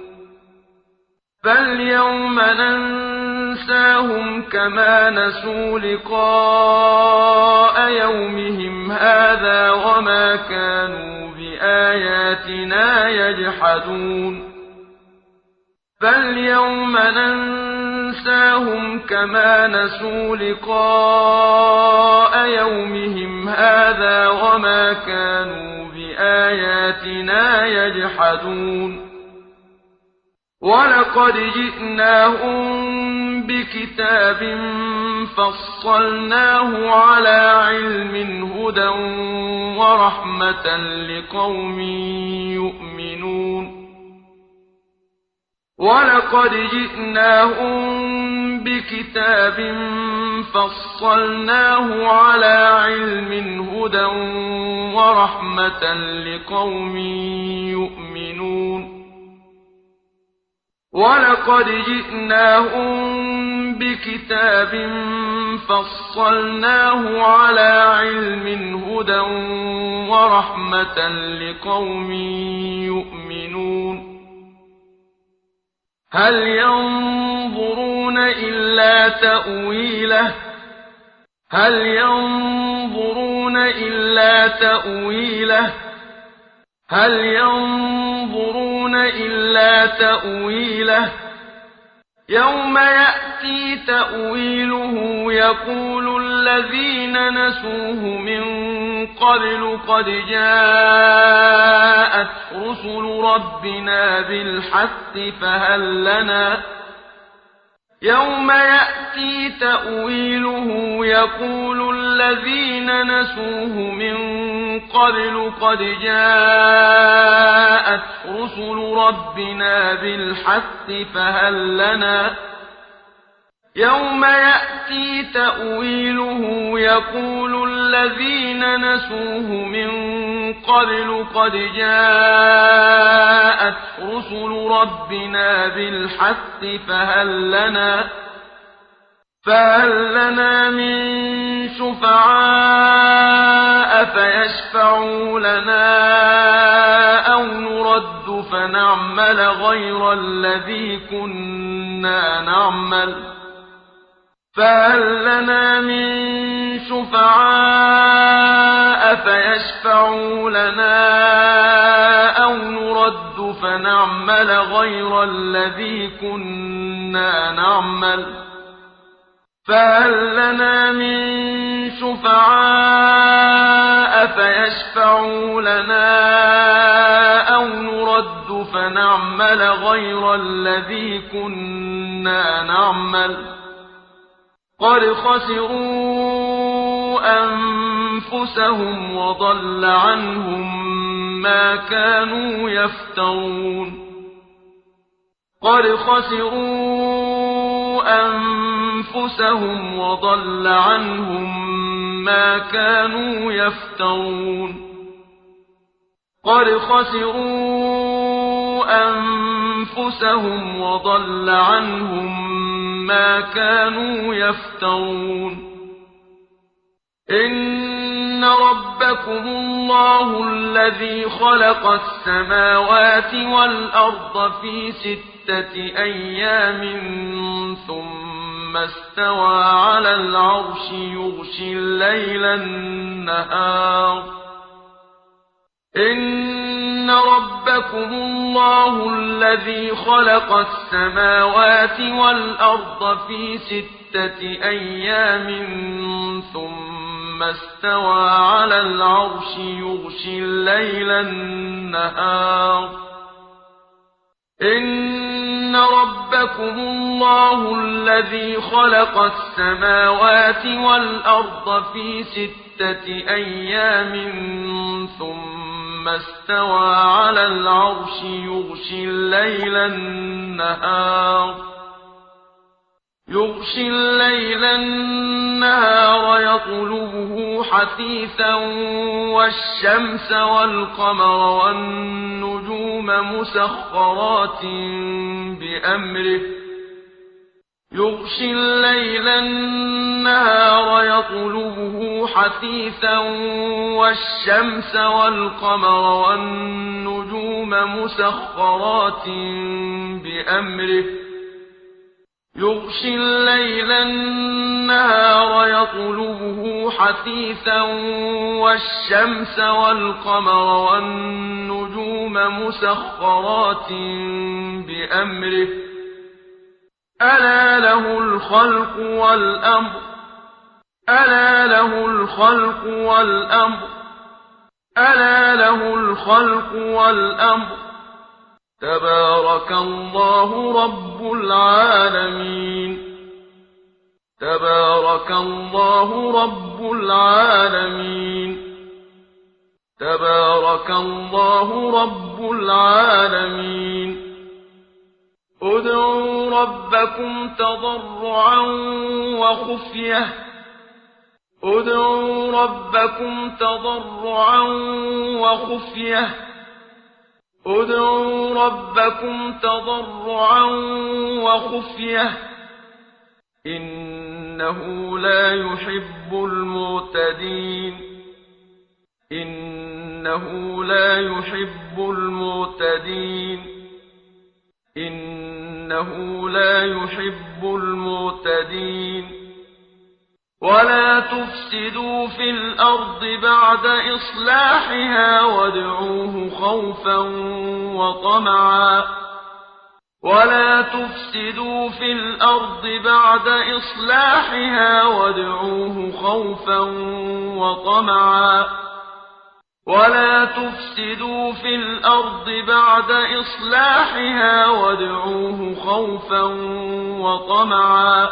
فاليوم ننساهم كما نسوا لقاء يومهم هذا وما كانوا بآياتنا يجحدون فاليوم ننساهم كما نسوا لقاء يومهم هذا وما كانوا بآياتنا يجحدون ولقد جئناهم بكتاب فصلناه على علم هدى ورحمة لقوم يؤمنون ولقد جئناهم بكتاب فصلناه على علم هدى ورحمة لقوم يؤمنون ولقد جئناهم بكتاب فصلناه على علم هدى ورحمة لقوم يؤمنون هل ينظرون إلا تأويله هل ينظرون إلا تأويله هل ينظرون إلا تأويله يوم يأتي تأويله يقول الذين نسوه من قبل قد جاءت رسل ربنا بالحق فهل لنا يوم يأتي تأويله يقول الذين نسوه من قبل قد جاءت رسل ربنا بالحق فهل لنا يوم يأتي تأويله يقول الذين نسوه من قبل قد جاءت رسل ربنا بالحق فهل لنا فهل لنا من شفعاء فيشفعوا لنا أو نرد فنعمل غير الذي كنا نعمل فهل لنا من شفعاء فيشفعوا لنا أو نرد فنعمل غير الذي كنا نعمل فهل لنا من شفعاء فيشفعوا لنا أو نرد فنعمل غير الذي كنا نعمل قد خسروا أنفسهم وضل عنهم ما كانوا يفترون قد خسروا أنفسهم وضل عنهم ما كانوا يفترون قد خسروا أنفسهم وضل عنهم ما كانوا يفترون إن ربكم الله الذي خلق السماوات والأرض في ستة أيام ثم استوى على العرش يغشي الليل النهار إن ربكم الله الذي خلق السماوات والأرض في ستة أيام ثم استوى على العرش يغشي الليل النهار إن ربكم الله الذي خلق السماوات والأرض في ستة أيام ثم استوى على العرش يغشي الليل النهار يغشي الليل النهار يطلبه حثيثا والشمس والقمر والنجوم مسخرات بأمره يغشي الليل النهار يطلبه حثيثا والشمس والقمر والنجوم مسخرات بأمره يغشي الليل النهار يطلبه حثيثا والشمس والقمر والنجوم مسخرات بأمره ألا له الخلق والأمر ألا له الخلق والأمر ألا له الخلق والأمر تبارك الله رب العالمين تبارك الله رب العالمين تبارك الله رب العالمين ادعوا ربكم تضرعا وخفية ادعوا ربكم تضرعا وخفية ادعوا ربكم تضرعا وخفية إنه لا يحب المعتدين إنه لا يحب المعتدين إنه لا يحب المعتدين ولا تفسدوا في الأرض بعد إصلاحها وادعوه خوفا وطمعا ولا تفسدوا في الأرض بعد إصلاحها وادعوه خوفا وطمعا ولا تفسدوا في الأرض بعد إصلاحها وادعوه خوفا وطمعا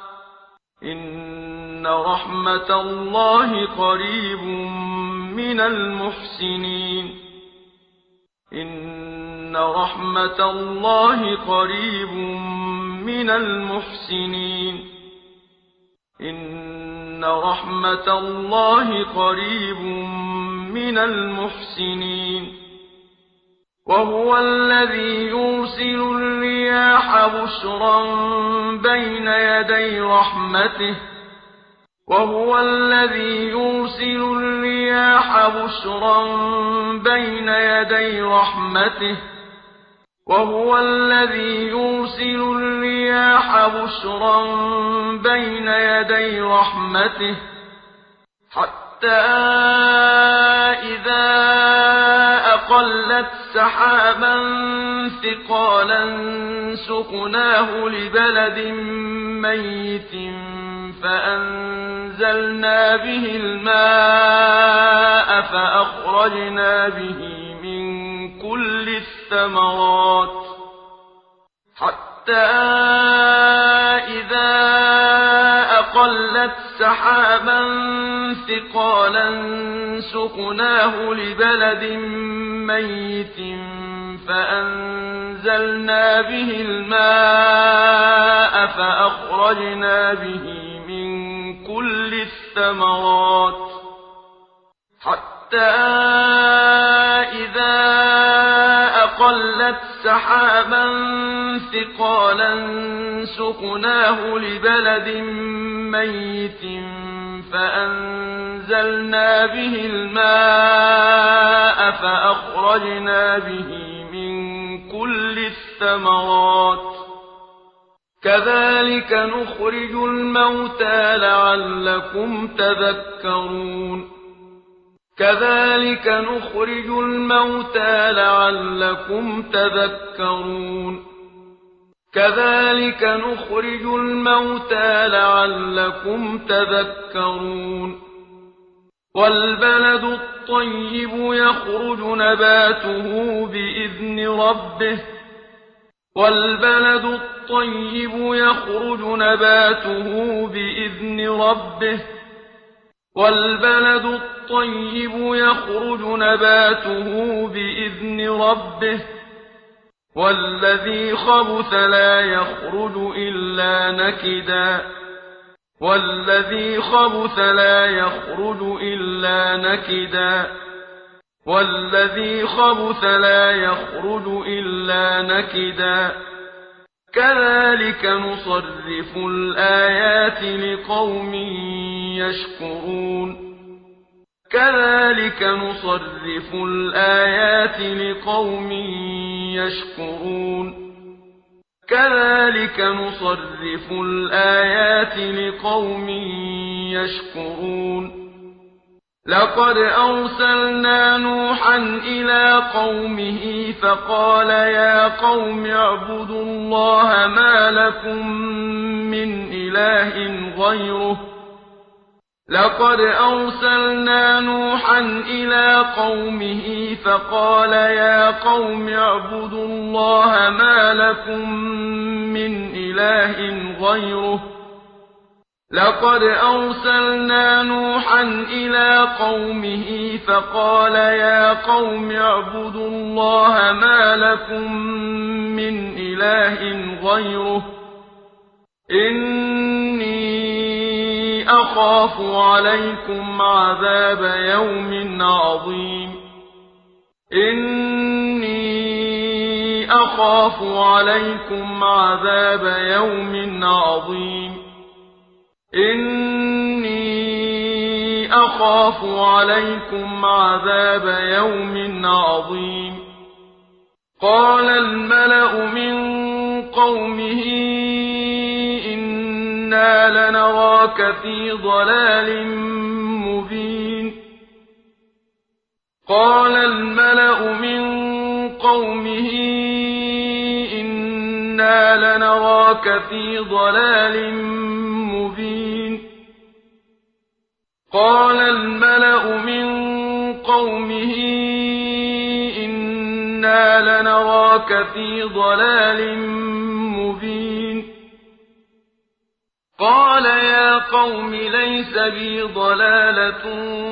إن رحمة الله قريب من المحسنين إن رحمة الله قريب من المحسنين إن رحمة الله قريب من المحسنين وهو الذي يرسل الرياح بشرا بين يدي رحمته وهو الذي يرسل الرياح بشرا بين يدي رحمته وهو الذي يرسل الرياح بشرا بين يدي رحمته حتى إذا أقلت سحابا ثقالا سقناه لبلد ميت فأنزلنا به الماء فأخرجنا به من كل الثمرات حتى إذا أقلت سحابا ثقالا سقناه لبلد ميت فأنزلنا به الماء فأخرجنا به من كل الثمرات حتى إذا أقلت سحابا ثقالا سقناه لبلد ميت فأنزلنا به الماء فأخرجنا به من كل الثمرات كذلك نخرج الموتى لعلكم تذكرون كذلك نخرج الموتى لعلكم تذكرون كذلك نخرج الموتى لعلكم تذكرون والبلد الطيب يخرج نباته بإذن ربه والبلد الطيب يخرج نباته بإذن ربه والبلد الطيب يخرج نباته بإذن ربه والذي خبث لا يخرج إلا نكدا والذي خبث لا يخرج إلا نكدا والذي خبث لا يخرج إلا نكدا كذلك نصرف الآيات لقوم يشكرون كذلك نصرف الآيات لقوم يشكرون كذلك نصرف الآيات لقوم يشكرون لقد أرسلنا نوحا إلى قومه فقال يا قوم اعبدوا الله ما لكم من إله غيره لقد أرسلنا نوحا إلى قومه فقال يا قوم اعبدوا الله ما لكم من إله غيره لقد أرسلنا نوحا إلى قومه فقال يا قوم اعبدوا الله ما لكم من إله غيره إني أخاف عليكم عذاب يوم عظيم إني أخاف عليكم عذاب يوم عظيم إني أخاف عليكم عذاب يوم عظيم قال الملأ من قومه إنا لنراك في ضلال مبين قال الملأ من قومه إنا لنراك في ضلال مبين قال الملأ من قومه إنا لنراك في ضلال مبين قال يا قوم ليس بي ضلالة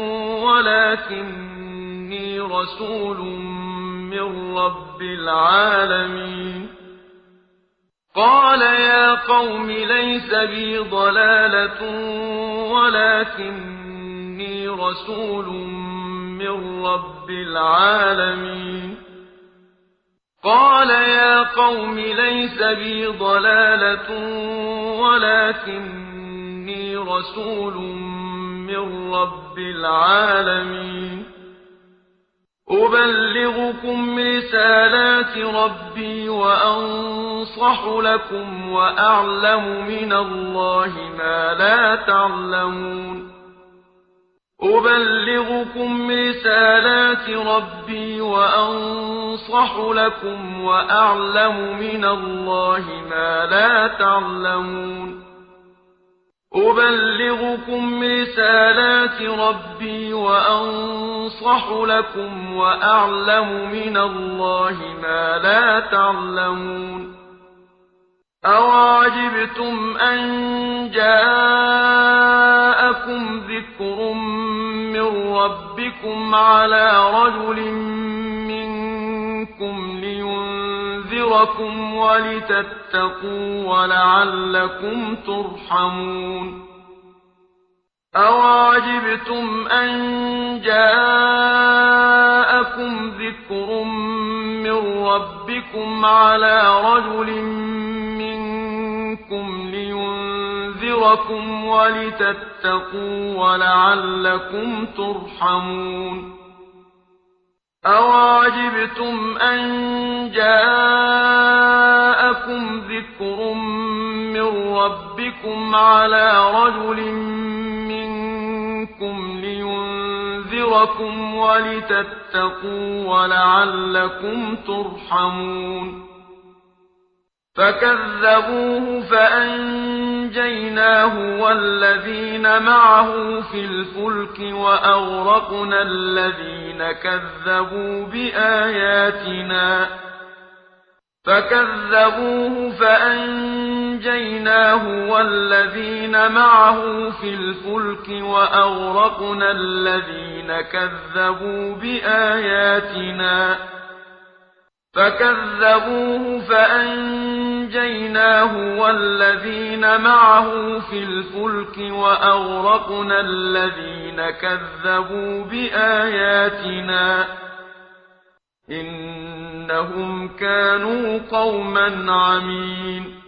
ولكني رسول من رب العالمين قال يا قوم ليس بي ضلالة ولكني رسول من رب العالمين قال يا قوم ليس بي ضلالة ولكني رسول من رب العالمين أبلغكم رسالات ربي وأنصح لكم وأعلم من الله ما لا تعلمون أبلغكم رسالات ربي وأنصح لكم وأعلم من الله ما لا تعلمون أبلغكم رسالات ربي وأنصح لكم وأعلم من الله ما لا تعلمون أوعجبتم أن جاءكم ذكر من ربكم على رجل منكم لينذركم ولتتقوا ولعلكم ترحمون أوعجبتم أن جاءكم ذكر من ربكم على رجل منكم لينذركم ولتتقوا ولعلكم ترحمون أوعجبتم أن جاءكم ذكر من ربكم على رجل منكم لينذركم ولتتقوا ولعلكم ترحمون فكذبوه فأنجيناه والذين معه في الفلك وأغرقنا الذين كذبوا بآياتنا فكذبوه فأنجيناه والذين معه في الفلك وأغرقنا الذين كذبوا بآياتنا فكذبوه فأنجيناه والذين معه في الفلك وأغرقنا الذين كذبوا بآياتنا إنهم كانوا قوما عمين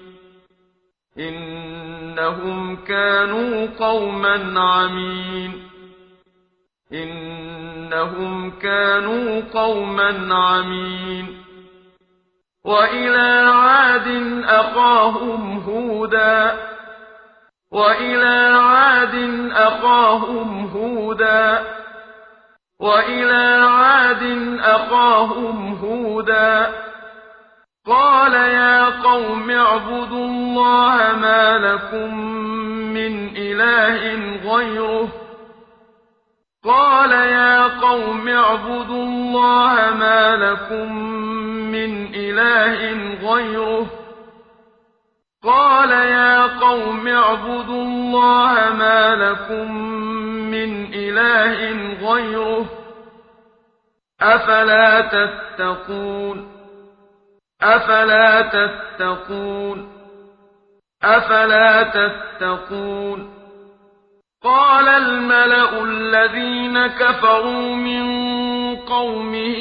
إنهم كانوا قوما عمين إنهم كانوا قوما عمين وإلى عاد أخاهم هودا وإلى عاد أخاهم هودا وإلى عاد أخاهم هودا قال يا قوم اعبدوا الله ما لكم من إله غيره قال يا قوم اعبدوا الله ما لكم من إله غيره قال يا قوم اعبدوا الله ما لكم من إله غيره أفلا تتقون أفلا تتقون أفلا تتقون قال الملأ الذين كفروا من قومه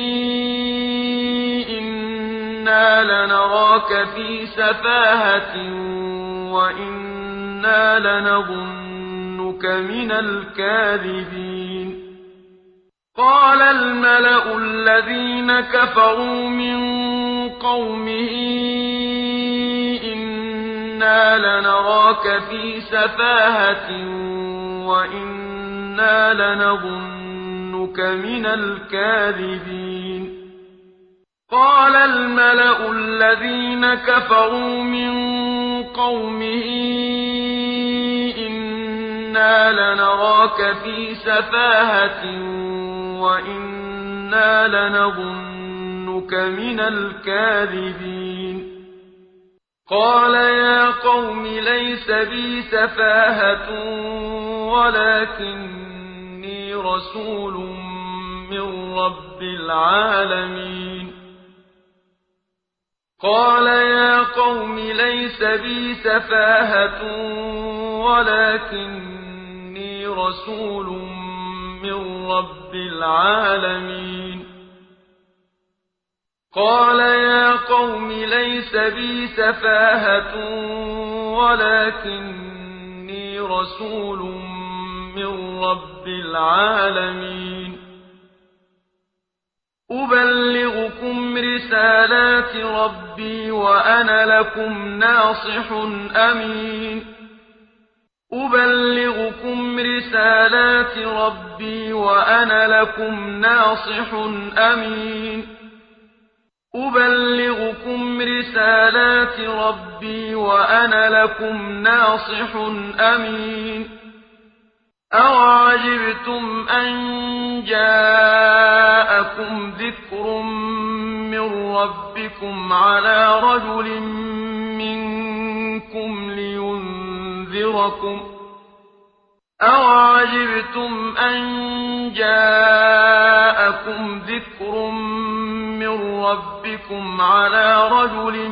إنا لنراك في سفاهة وإنا لنظنك من الكاذبين قال الملأ الذين كفروا من قومه إنا لنراك في سفاهة وإنا لنظنك من الكاذبين قال الملأ الذين كفروا من قومه إنا لنراك في سفاهة وإنا لنظنك من الكاذبين قال يا قوم ليس بي سفاهة ولكني رسول من رب العالمين قال يا قوم ليس بي سفاهة ولكني رسول من رب العالمين قال يا قوم ليس بي سفاهة ولكني رسول من رب العالمين أبلغكم رسالات ربي وأنا لكم ناصح أمين أبلغكم رسالات ربي وأنا لكم ناصح أمين أبلغكم رسالات ربي وأنا لكم ناصح أمين أوعجبتم أن جاءكم ذكر من ربكم على رجل منكم لينذركم أوعجبتم أن جاءكم ذكر من ربكم على رجل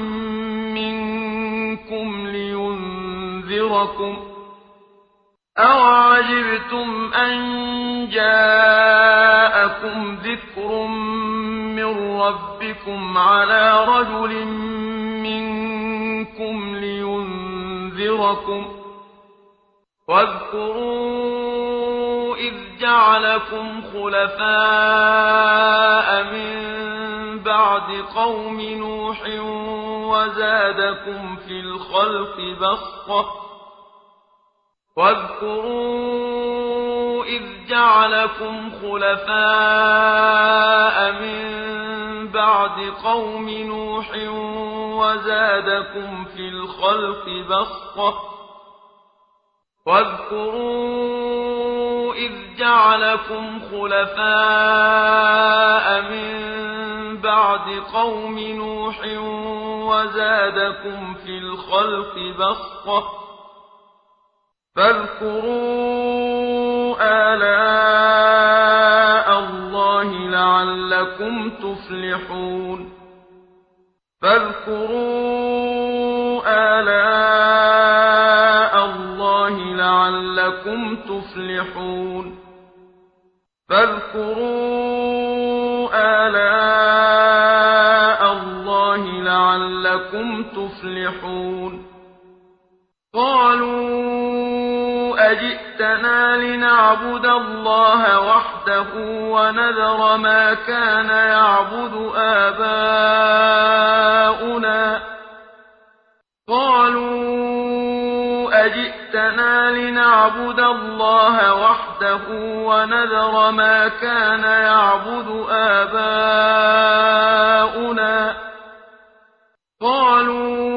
منكم لينذركم أوعجبتم أن جاءكم ذكر من ربكم على رجل منكم لينذركم واذكروا إذ جعلكم خلفاء من بعد قوم نوح وزادكم في الخلق بسطة واذكروا إذ جعلكم خلفاء من بعد قوم نوح وزادكم في الخلق بسطة واذكروا إذ جعلكم خلفاء من بعد قوم نوح وزادكم في الخلق بسطة فاذكروا آلاء الله لعلكم تفلحون فاذكروا آلاء الله لعلكم تفلحون فاذكروا آلاء الله لعلكم تفلحون قالوا أجئتنا لنعبد الله وحده ونذر ما كان يعبد آباؤنا قالوا أجئتنا لنعبد الله وحده ونذر ما كان يعبد آباؤنا قالوا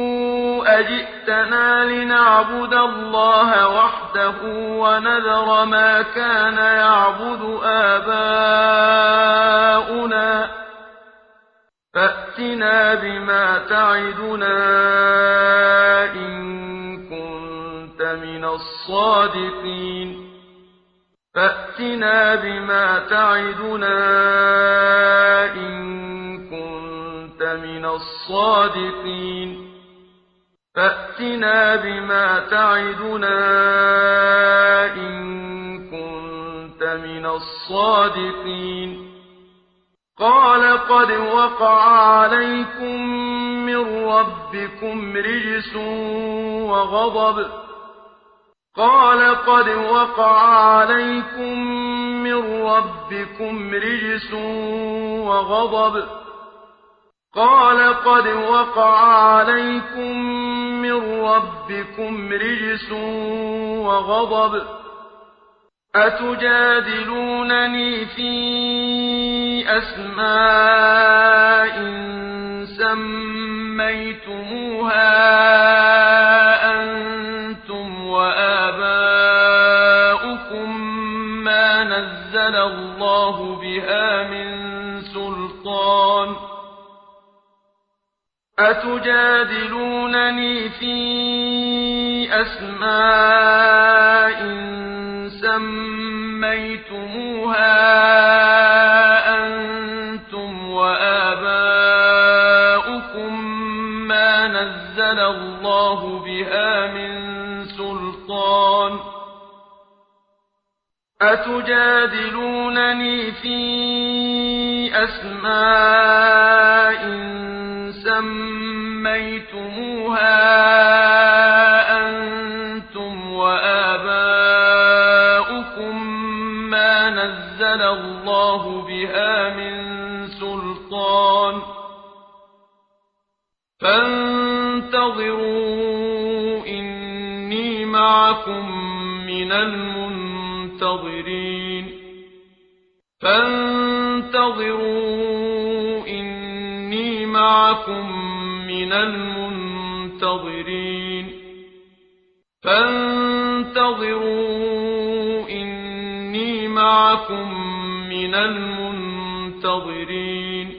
أجئتنا لنعبد الله وحده ونذر ما كان يعبد آباؤنا فأتنا بما تعدنا إن كنت من الصادقين فأتنا بما تعدنا إن كنت من الصادقين فأتنا بما تعدنا إن كنت من الصادقين قال قد وقع عليكم من ربكم رجس وغضب قال قد وقع عليكم من ربكم رجس وغضب قال قد وقع عليكم من ربكم رجس وغضب أتجادلونني في أسماء سميتموها أنتم وآباؤكم ما نزل الله بها من سلطان أتجادلونني في أسماء سميتموها أنتم وآباؤكم ما نزل الله بها من سلطان أتجادلونني في أسماء سميتموها أنتم وآباؤكم ما نزل الله بها من سلطان فانتظروا إني معكم من المنتظرين فانتظروا إني معكم من المنتظرين فانتظروا إني معكم من المنتظرين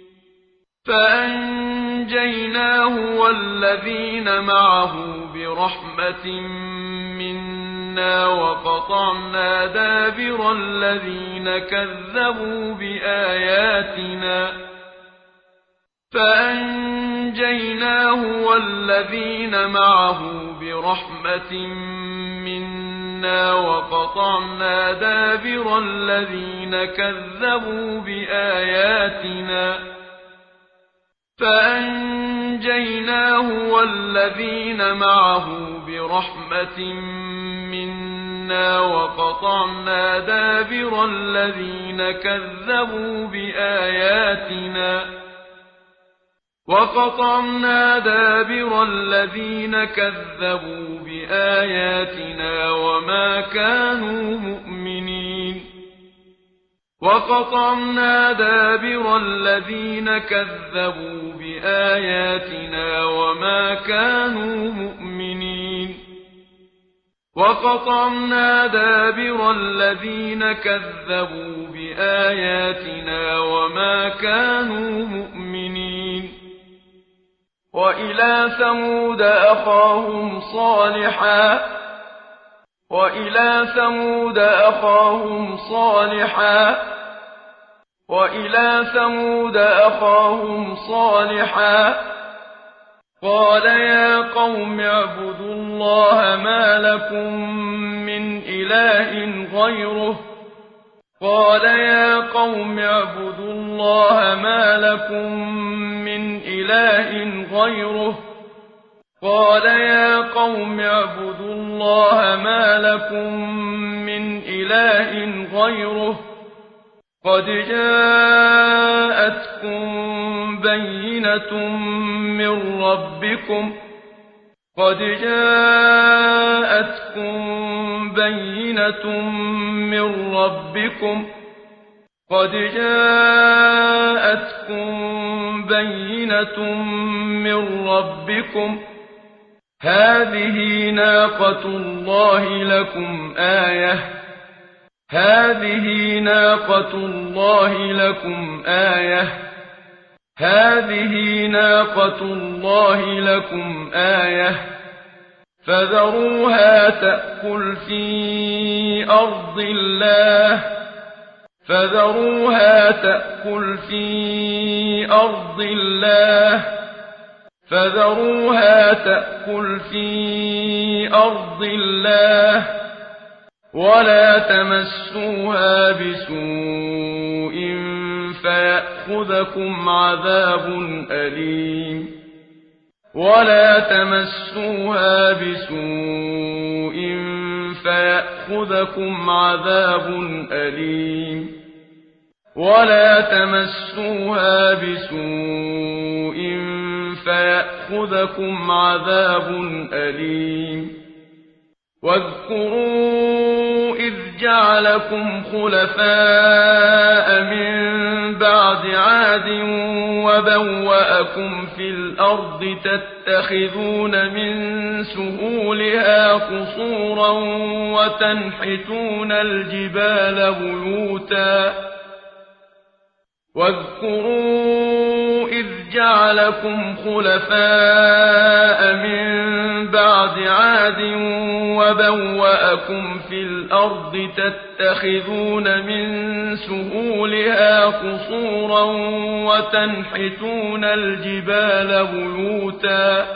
فأنجيناه والذين معه برحمة منا وقطعنا دابر الذين كذبوا بآياتنا فأنجيناه والذين معه برحمة منا وقطعنا دابر الذين كذبوا بآياتنا فأنجيناه والذين معه برحمة منا وقطعنا دابر الذين كذبوا بآياتنا وقطعنا دابر الذين كذبوا بآياتنا وما كانوا مؤمنين وقطعنا دابر الذين كذبوا بآياتنا وما كانوا مؤمنين وقطعنا دابر الذين كذبوا بآياتنا وما كانوا مؤمنين وإلى ثمود أخاهم صالحا وإلى ثمود أخاهم صالحا وإلى ثمود أخاهم صالحا قال يا قوم اعبدوا الله ما لكم من إله غيره قال يا قوم اعبدوا الله ما لكم من إله غيره قال يا قوم اعبدوا الله ما لكم من إله غيره قد جاءتكم بينة من ربكم قد جاءتكم بينة من ربكم قد جاءتكم بينة من ربكم هذه ناقة الله لكم آية هذه ناقة الله لكم آية هذه ناقة الله لكم آية فذروها تأكل في أرض الله فذروها تأكل في أرض الله فذروها تأكل في أرض الله ولا تمسوها بسوء فيأخذكم عذاب أليم ولا تمسوها بسوء فيأخذكم عذاب أليم ولا تمسوها بسوء فيأخذكم عذاب أليم واذكروا إذ جعلكم خلفاء من بعد عاد وبوأكم في الأرض تتخذون من سهولها قصورا وتنحتون الجبال بيوتا واذكروا إذ جعلكم خلفاء من بعد عاد وبوأكم في الأرض تتخذون من سهولها قصورا وتنحتون الجبال بيوتا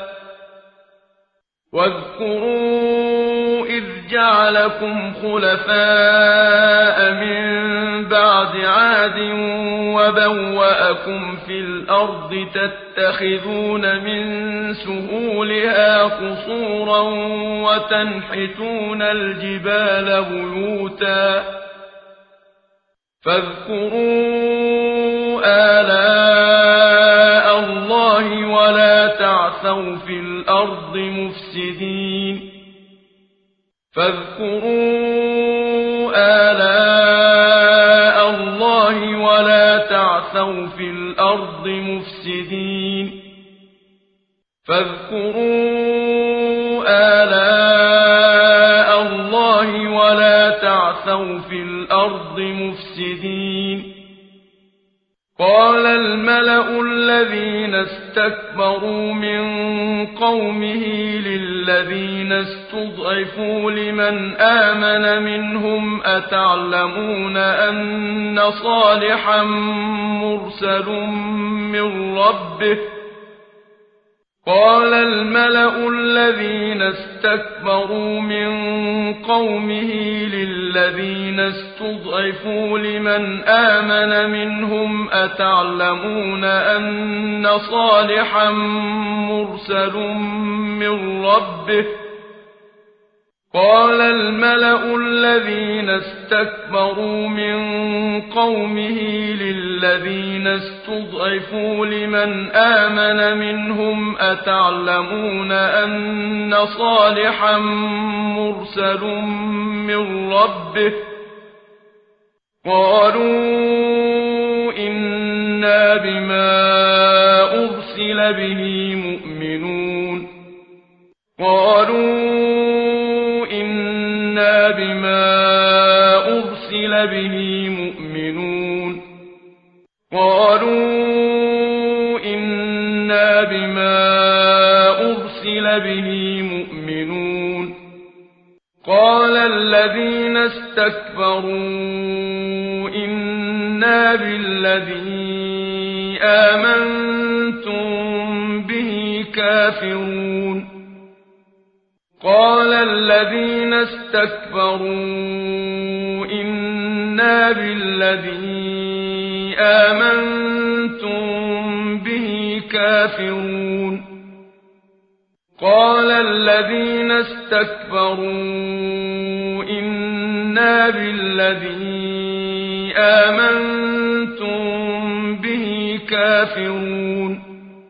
واذكروا إذ جعلكم خلفاء من بعد عاد وبوأكم في الأرض تتخذون من سهولها قصورا وتنحتون الجبال بيوتا فاذكروا آلاء الله ولا تعثوا في الأرض مفسدين فاذكروا آلاء الله ولا تعثوا في الأرض مفسدين فاذكروا آلاء الله ولا تعثوا في الأرض مفسدين قال الملأ الذين استكبروا من قومه للذين استضعفوا لمن آمن منهم أتعلمون أن صالحا مرسل من ربه قال الملأ الذين استكبروا من قومه للذين استضعفوا لمن آمن منهم أتعلمون أن صالحا مرسل من ربه قال الملأ الذين استكبروا من قومه للذين استضعفوا لمن آمن منهم أتعلمون أن صالحا مرسل من ربه قالوا إنا بما أرسل به مؤمنون قالوا إنا بما أرسل به مؤمنون قالوا إنا بما أرسل به مؤمنون قال الذين استكبروا إنا بالذي آمنتم به كافرون قال الذين استكبروا إنا بالذي آمنتم به كافرون قال الذين استكبروا إنا بالذي آمنتم به كافرون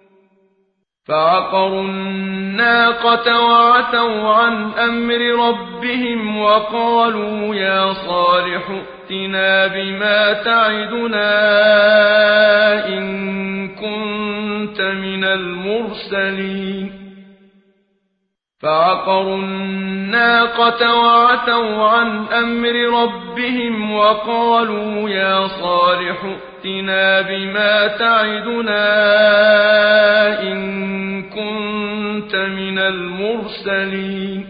فعقروا الناقة وعتوا عن أمر ربهم وقالوا يا صالح ائتنا بما تعدنا إن كنت من المرسلين فعقروا الناقة وعتوا عن أمر ربهم وقالوا يا صالح ائتنا بما تعدنا إن كنت من المرسلين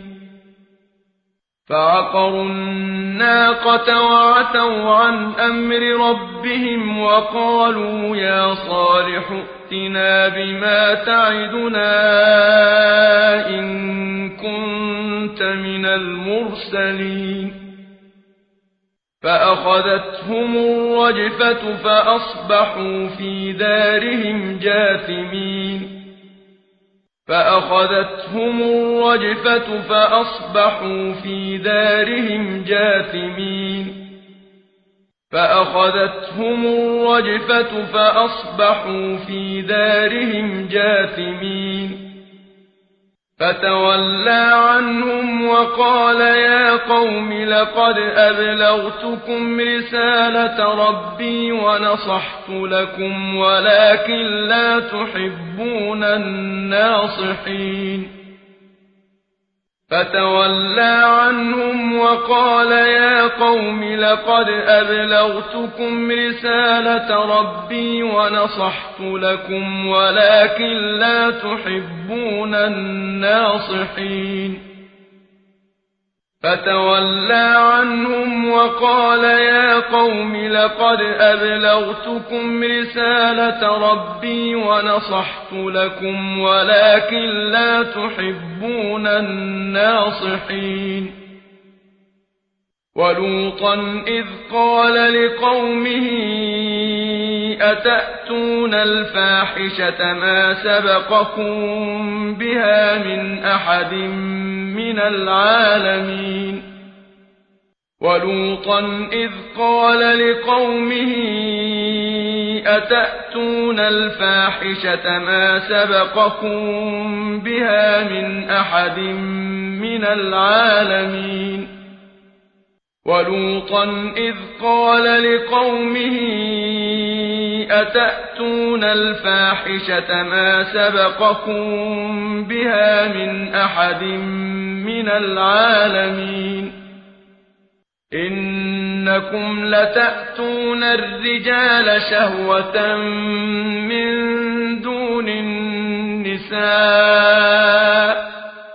فعقروا الناقة وعتوا عن أمر ربهم وقالوا يا صالح ائتنا بما تعدنا إن كنت من المرسلين فأخذتهم الرجفة فأصبحوا في دارهم جاثمين فأخذتهم الرجفة فأصبحوا في دارهم جاثمين فأخذتهم الرجفة فأصبحوا في دارهم جاثمين فتولى عنهم وقال يا قوم لقد أبلغتكم رسالة ربي ونصحت لكم ولكن لا تحبون الناصحين فتولى عنهم وقال يا قوم لقد أبلغتكم رسالة ربي ونصحت لكم ولكن لا تحبون الناصحين فتولى عنهم وقال يا قوم لقد أبلغتكم رسالة ربي ونصحت لكم ولكن لا تحبون الناصحين ولوطا إذ قال لقومه أتأتون الفاحشة ما سبقكم بها من أحد من العالمين ولوطا إذ قال لقومه أتأتون الفاحشة ما سبقكم بها من أحد من العالمين ولوطا إذ قال لقومه أتأتون الفاحشة ما سبقكم بها من أحد من العالمين إنكم لتأتون الرجال شهوة من دون النساء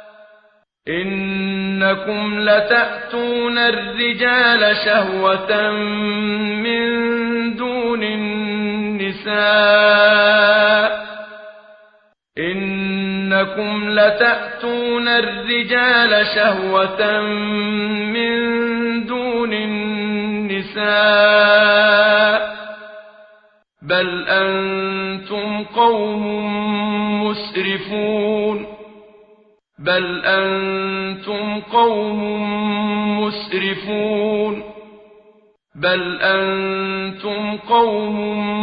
إنكم لتأتون الرجال شهوة من دون النساء إنكم لتأتون الرجال شهوة من دون النساء بل أنتم قوم مسرفون بل أنتم قوم مسرفون بل أنتم قوم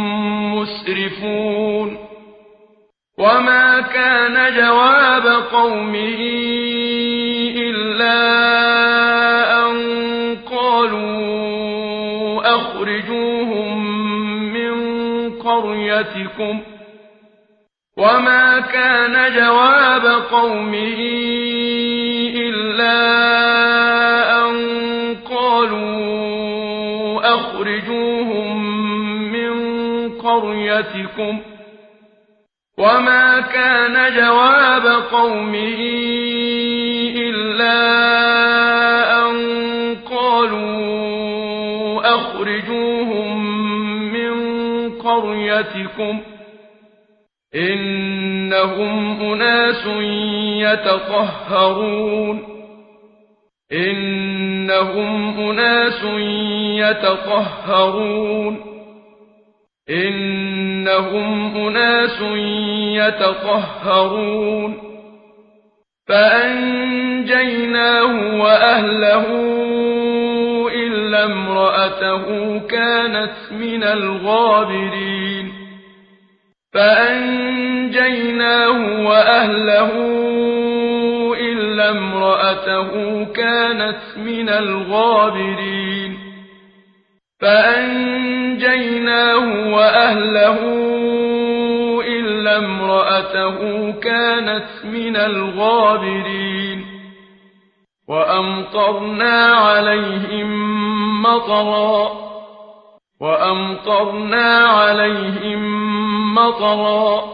مسرفون وما كان جواب قومه إلا أن قالوا أخرجوهم من قريتكم وما كان جواب قومه إلا أن قالوا أخرجوهم من قريتكم وما كان جواب قومه إلا أن قالوا أخرجوهم من قريتكم إنهم أناس يتطهرون إنهم أناس يتطهرون إنهم أناس يتطهرون فأنجيناه وأهله إلا امرأته كانت من الغابرين فأنجيناه وأهله إلا امرأته كانت من الغابرين فأنجيناه وأهله إلا امرأته كانت من الغابرين وأمطرنا عليهم مطرا وأمطرنا عليهم مطرا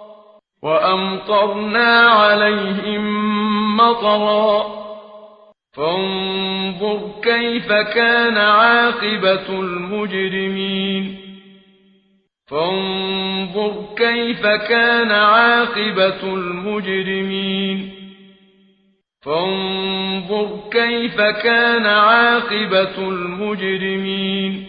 وأمطرنا عليهم مطرا فانظر كيف كان عاقبة المجرمين فانظر كيف كان عاقبة المجرمين فانظر كيف كان عاقبة المجرمين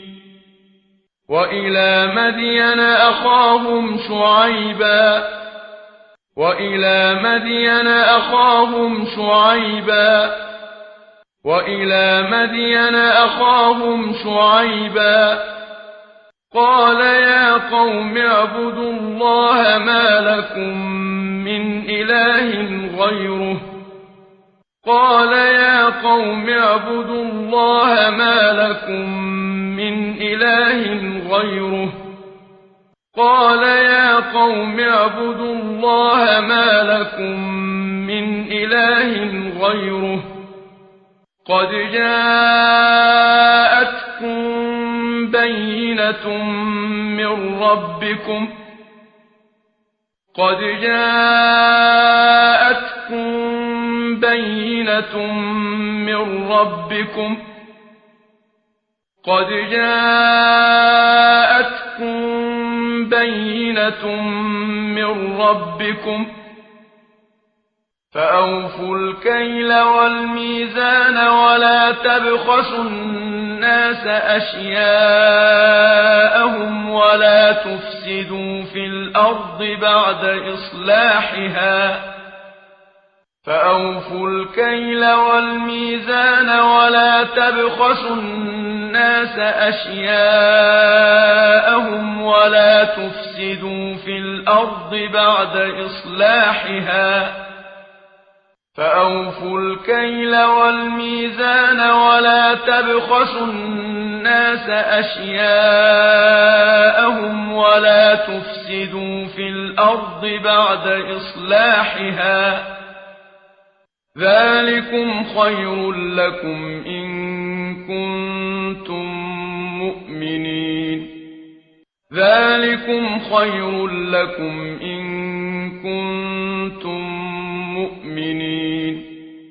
وإلى مدين أخاهم شعيبا وإلى مدين أخاهم شعيبا وإلى مدين أخاهم شعيبا قال يا قوم اعبدوا الله ما لكم من إله غيره قال يا قوم اعبدوا الله ما لكم من إله غيره قال يا قوم اعبدوا الله ما لكم من إله غيره قد جاءتكم بينة من ربكم قد جاءتكم بينة من ربكم قد جاءتكم بينة من ربكم فأوفوا الكيل والميزان ولا تبخسوا الناس أشياءهم ولا تفسدوا في الأرض بعد إصلاحها فأوفوا الكيل والميزان ولا تبخسوا الناس أشياءهم ولا تفسدوا في الأرض بعد إصلاحها فأوفوا الكيل والميزان ولا تبخسوا الناس أشياءهم ولا تفسدوا في الأرض بعد إصلاحها ذلكم خير لكم إن كنتم مؤمنين ذلكم خير لكم إن كنتم مؤمنين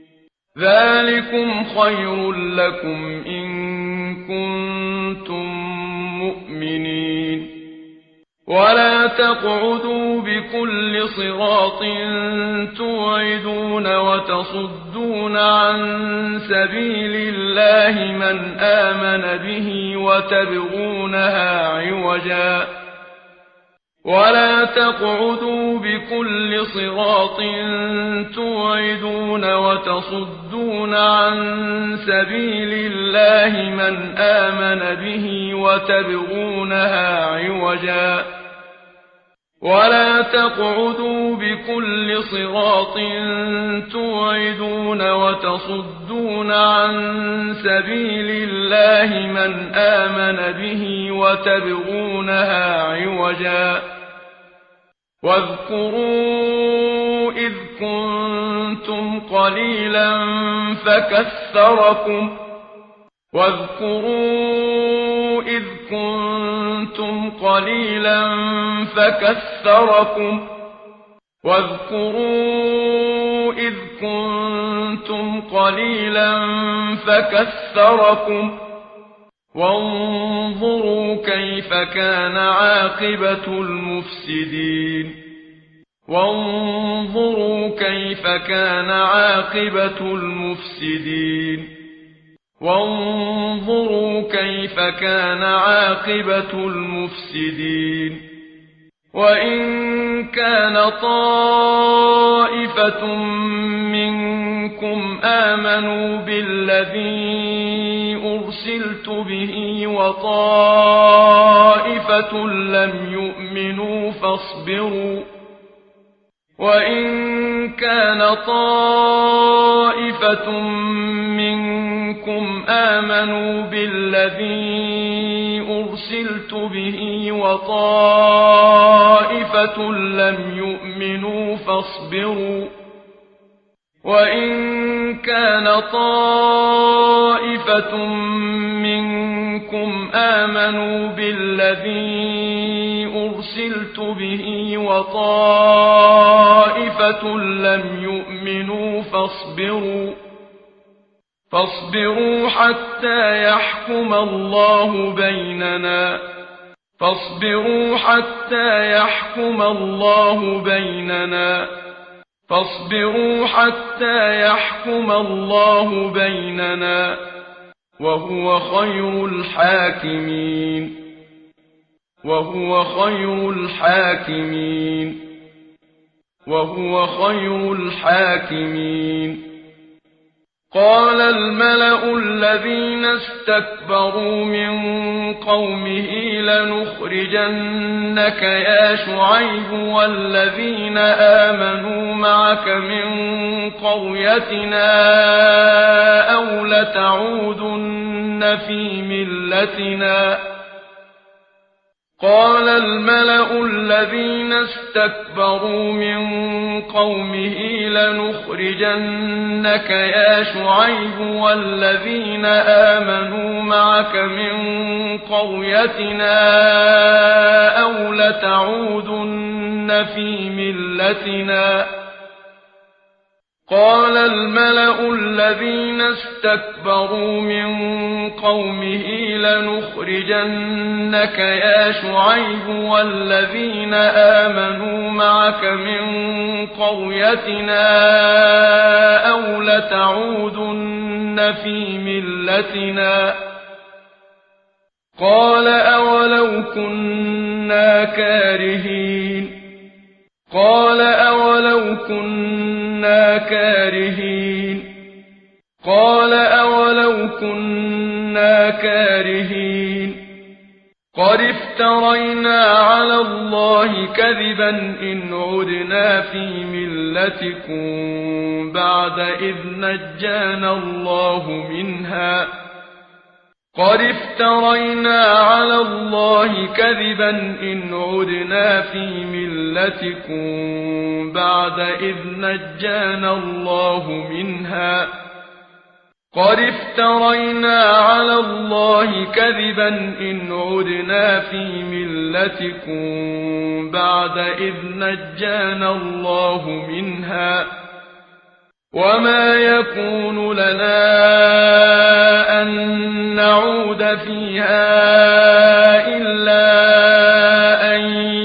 ذلكم خير لكم إن كنتم مؤمنين ولا تقعدوا بكل صراط توعدون وتصدون عن سبيل الله من آمن به وتبغونها عوجا ولا تقعدوا بكل صراط توعدون وتصدون عن سبيل الله من آمن به وتبغونها عوجا ولا تقعدوا بكل صراط توعدون وتصدون عن سبيل الله من آمن به وتبغونها عوجا واذكروا إذ كنتم قليلا فكثركم واذكروا إذ كنتم قليلا فكثركم واذكروا إذ كنتم قليلا فكثركم وانظروا كيف كان عاقبة المفسدين وانظروا كيف كان عاقبة المفسدين وانظروا كيف كان عاقبة المفسدين وإن كان طائفة منكم آمنوا بالذي أرسلت به وطائفة لم يؤمنوا فاصبروا وإن كان طائفة منكم آمنوا بالذي أرسلت به وطائفة لم يؤمنوا فاصبروا وإن كان طائفة منكم آمنوا بالذي أرسلت به وطائفة لم يؤمنوا فاصبروا فاصبروا حتى يحكم الله بيننا فاصبروا حتى يحكم الله بيننا فاصبروا حتى يحكم الله بيننا وهو خير الحاكمين وهو خير الحاكمين وهو خير الحاكمين قال الملأ الذين استكبروا من قومه لنخرجنك يا شعيب والذين آمنوا معك من قريتنا أو لتعودن في ملتنا قال الملأ الذين استكبروا من قومه لنخرجنك يا شعيب والذين آمنوا معك من قريتنا أو لتعودن في ملتنا قال الملأ الذين استكبروا من قومه لنخرجنك يا شعيب والذين آمنوا معك من قريتنا أو لتعودن في ملتنا قال أولو كنا كارهين قال أولو كنا كارهين قال أولو كنا كارهين قد افترينا على الله كذبا إن عدنا في ملتكم بعد إذ نجانا الله منها قد افترينا على الله كذبا إن عدنا في ملتكم بعد إذ نجانا الله منها قد افترينا على الله كذبا إن عدنا في ملتكم بعد إذ نجانا الله منها وما يكون لنا أن نعود فيها إلا أن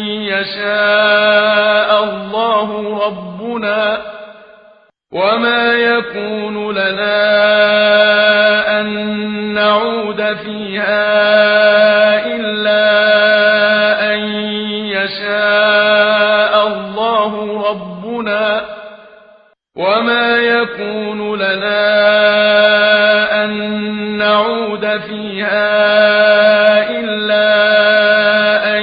يشاء الله ربنا وما يكون لنا أن نعود فيها إلا أن يشاء الله ربنا وما يكون لنا أن نعود فيها إلا أن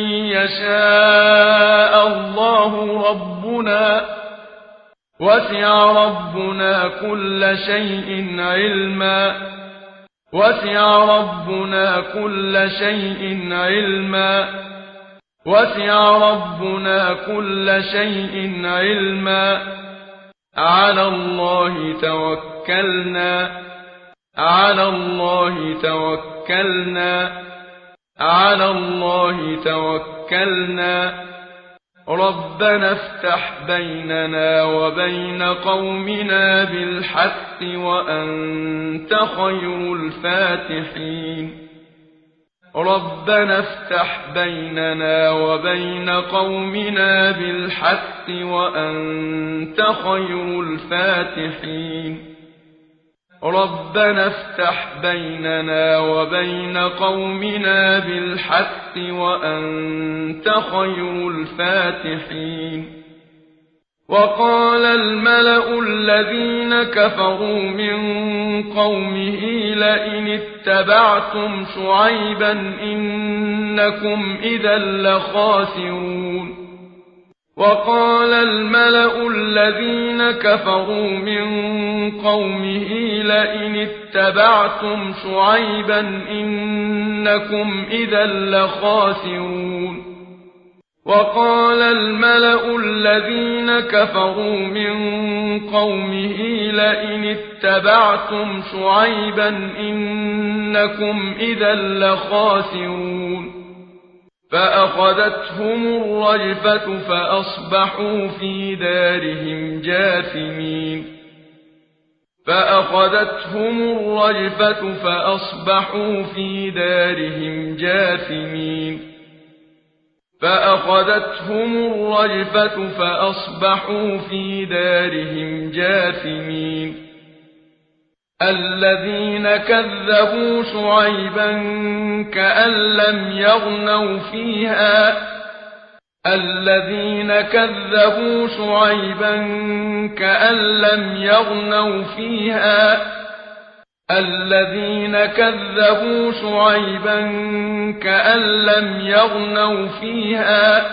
يشاء الله ربنا وسع ربنا كل شيء علما وسع ربنا كل شيء علما وسع ربنا كل شيء علما على الله توكلنا على الله توكلنا على الله توكلنا ربنا افتح بيننا وبين قومنا بالحق وأنت خير الفاتحين ربنا افتح بيننا وبين قومنا بالحق وأنت خير الفاتحين ربنا افتح بيننا وبين قومنا بالحق وأنت خير الفاتحين. وقال الملأ الذين كفروا من قومه لئن اتبعتم شعيبا إنكم إذا لخاسرون. وقال الملأ الذين كفروا من قومه لئن اتبعتم شعيبا إنكم إذا لخاسرون. وقال الملأ الذين كفروا من قومه لئن اتبعتم شعيبا إنكم إذا لخاسرون. فأخذتهم الرجفة فأصبحوا في دارهم جاثمين. فأخذتهم الرجفة فأصبحوا في دارهم جاثمين. فأخذتهم الرجفة فأصبحوا في دارهم جاثمين. الذين كذبوا شعيبا كأن لم يغنوا فيها. الذين كذبوا شعيبا كأن لم يغنوا فيها. الذين كذبوا شعيبا كأن لم يغنوا فيها.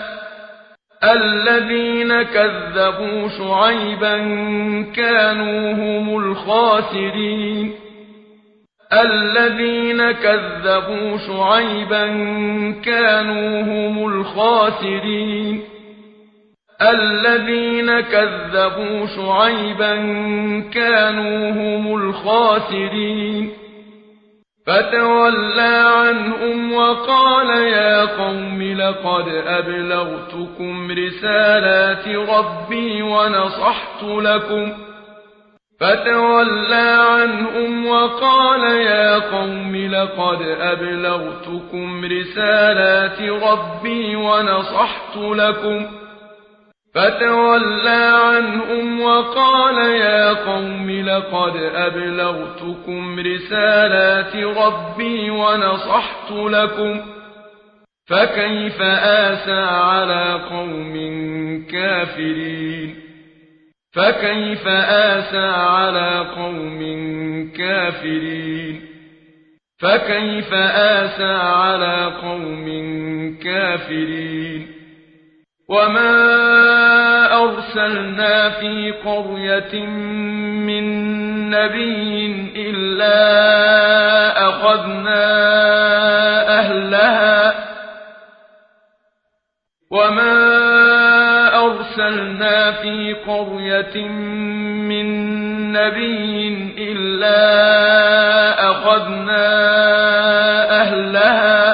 الذين كذبوا شعيبا كانوا هم الخاسرين. الذين كذبوا شعيبا كانوا هم الخاسرين. الذين كذبوا شعيبا كانوا هم الخاسرين. فتولى عنهم وقال يا قوم لقد أبلغتكم رسالات ربي ونصحت لكم. فتولى عنهم وقال يا قوم لقد أبلغتكم رسالات ربي ونصحت لكم. فتولى عنهم وقال يا قوم لقد أبلغتكم رسالات ربي ونصحت لكم. فكيف آسى على قوم كافرين. فكيف آسى على قوم كافرين. فكيف آسى على قوم كافرين. وما أرسلنا في قرية من نبي إلا أخذنا أهلها. وما أرسلنا في قرية من نبي إلا أخذنا أهلها.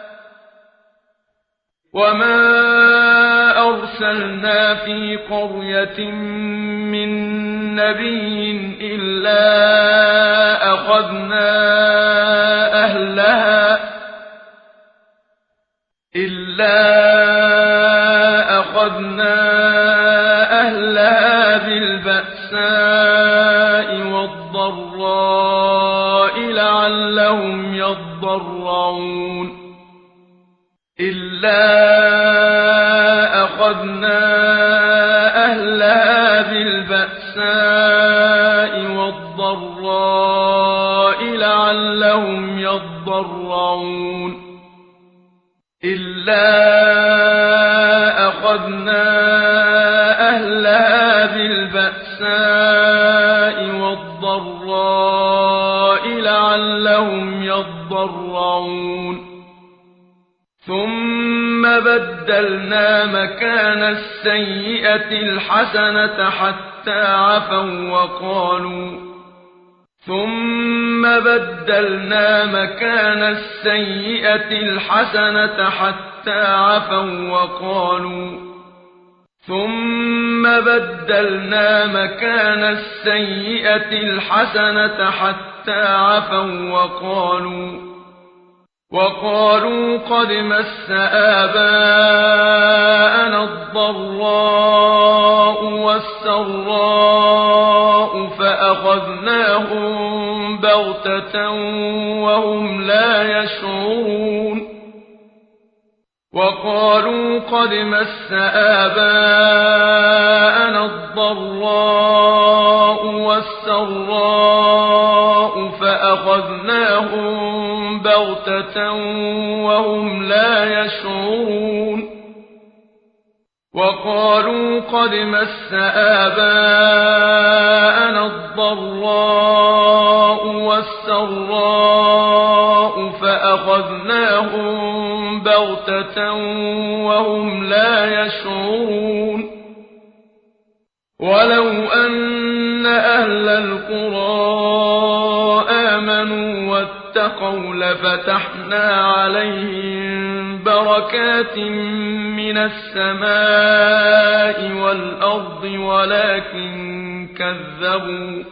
وما أرسلنا في قرية من نبي إلا أخذنا أهلها. إلا أخذنا أهلها بالبأساء والضراء لعلهم يضرعون. إلا أخذنا أهلها بالبأساء والضراء لعلهم يضرعون. إلا أخذنا أهلها بالبأساء والضراء لعلهم يضرعون. ثم بدلنا مكان السيئة الحسنة حتى عفوا وقالوا ثم بدلنا مكان السيئة الحسنة حتى عفوا وقالوا ثم بدلنا مكان السيئة الحسنة حتى عفوا وقالوا وقالوا قد مس آباءنا الضراء والسراء فأخذناهم بغتة وهم لا يشعرون وقالوا قد مس آباءنا الضراء والسراء فأخذناهم بغتة وهم لا يشعرون وقالوا قد مس آباءنا الضراء والسراء فأخذناهم بغتة وهم لا يشعرون ولو أن أهل القرى آمنوا واتقوا لفتحنا عليهم بركات من السماء والأرض ولكن كذبوا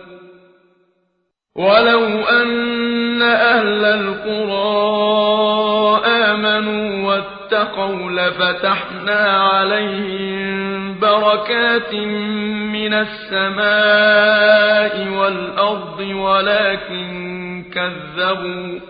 ولو أن أهل القرى آمنوا واتقوا لفتحنا عليهم بركات من السماء والأرض ولكن كذبوا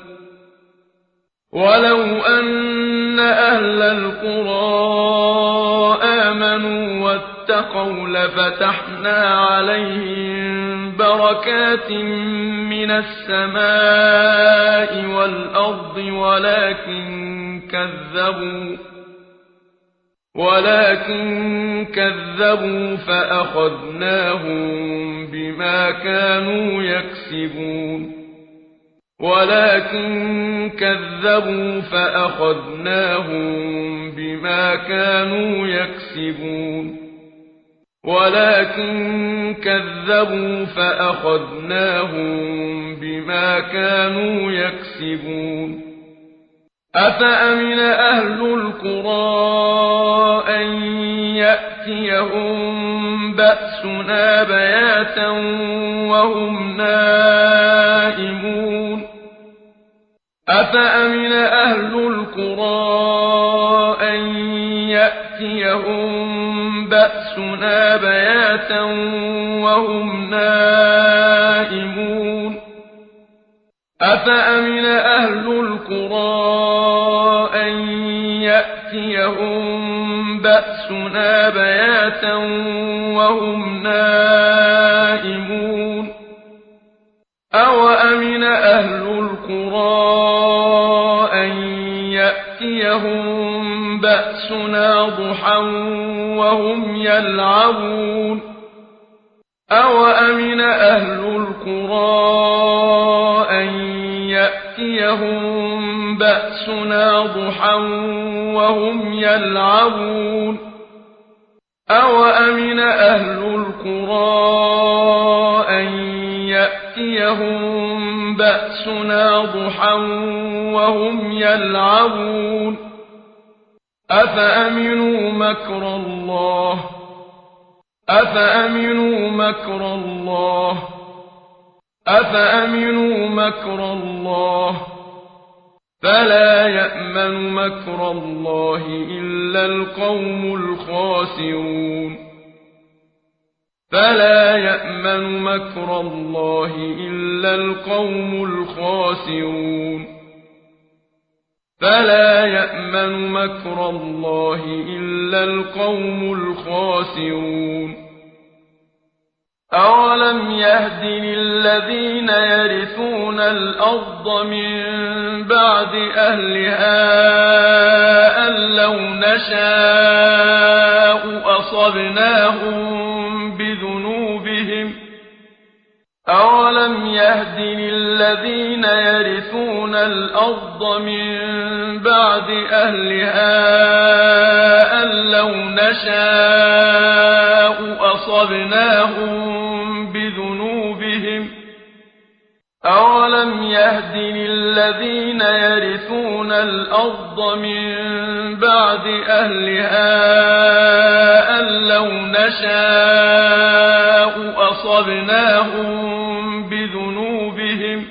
ولو أن أهل القرى آمنوا واتقوا لفتحنا عليهم بركات من السماء والأرض ولكن كذبوا ولكن كذبوا فأخذناهم بما كانوا يكسبون ولكن كذبوا فأخذناهم بما كانوا يكسبون ولكن كذبوا فأخذناهم بما كانوا يكسبون أفأمن أهل القرى أن يأتيهم بأسنا بياتا وهم نائمون أفأمن أهل القرى أن يأتيهم بأسنا بياتا وهم نائمون أفأمن أهل القرى أن يأتيهم بأسنا بياتا وهم نائمون أوأمن أهل القرى أن يأتيهم بأسنا ضحى وهم يلعبون أوأمن أهل القرى أن يأتيهم بأسنا ضحى وهم يلعبون أوأمن أهل القرى أن يأتيهم بأسنا ضحى وهم يلعبون أفأمنوا مكر الله أفأمنوا مكر الله أفأمنوا مكر الله فلا يأمن مكر الله إلا القوم الخاسرون فلا يأمن مكر الله إلا القوم الخاسرون فلا يأمن مكر الله إلا القوم الخاسرون أولم يهد للذين يرثون الأرض من بعد أهلها أن لو نشاء أصبناهم بذنوبهم أولم يهد للذين يرثون الأرض من بعد أهلها أن لو نشاء أصبناهم بذنوبهم أولم يهد للذين يرثون الأرض من بعد أهلها أن لو نشاء أصبناهم بذنوبهم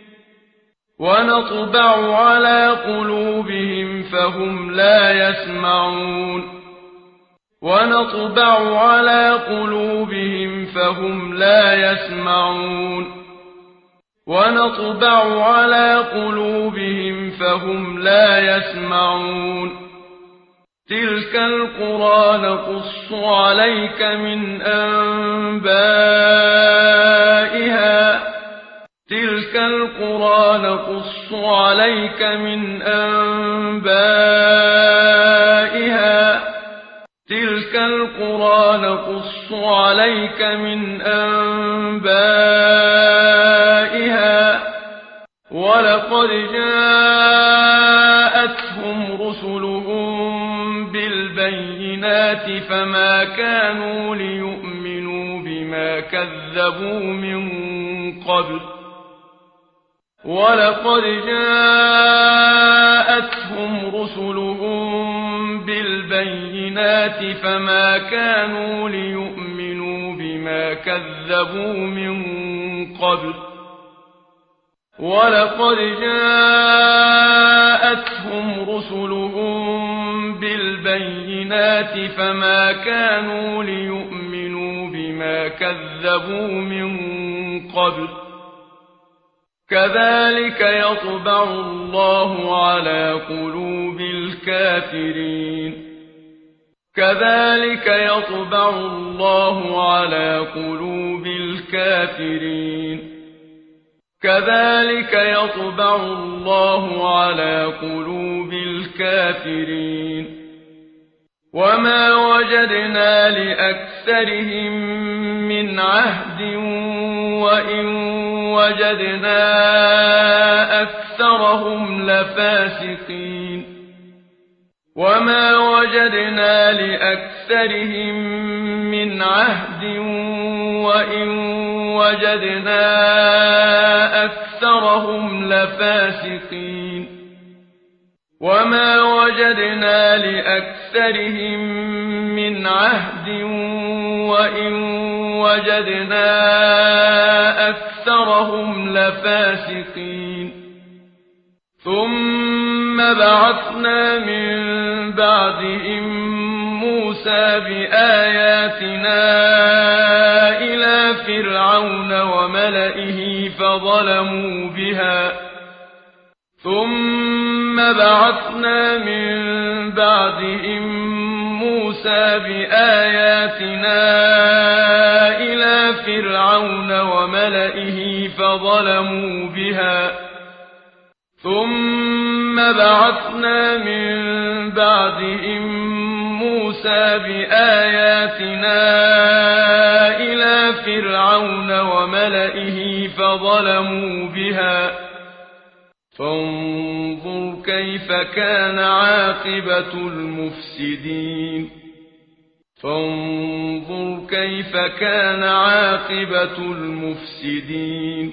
ونطبع على قلوبهم فهم لا يسمعون ونطبع على قلوبهم فهم لا يسمعون ونطبع على قلوبهم فهم لا يسمعون تلك القرى نقص عليك من أنبائها تلك القرى نقص عليك من أنبائها تلك القرى نقص عليك من أنبائها ولقد جاءتهم رسلهم بالبينات فما كانوا ليؤمنوا بما كذبوا من قبل ولقد جاءتهم رسلهم بالبينات فما كانوا ليؤمنوا بما كذبوا من قبل ولقد جاءتهم رسلهم بالبينات فما كانوا ليؤمنوا بما كذبوا من قبل كذلك يطبع الله على قلوب الكافرين كذلك يطبع الله على قلوب الكافرين كذلك يطبع الله على قلوب الكافرين وما وجدنا لأكثرهم من عهد وإن وجدنا أكثرهم لفاسقين وما وجدنا لأكثرهم من عهد وإن وجدنا أكثرهم لفاسقين وما وجدنا لأكثرهم من عهد وإن وجدنا أكثرهم لفاسقين ثم بعثنا من بعدهم موسى بآياتنا إلى فرعون وملئه فظلموا بها ثم بعثنا من بعدهم موسى بآياتنا إلى فرعون وملئه فظلموا بها ثم بعثنا من بعدهم موسى بآياتنا إلى فرعون وملئه فظلموا بها فانظر كيف كان عاقبة المفسدين فانظر كيف كان عاقبة المفسدين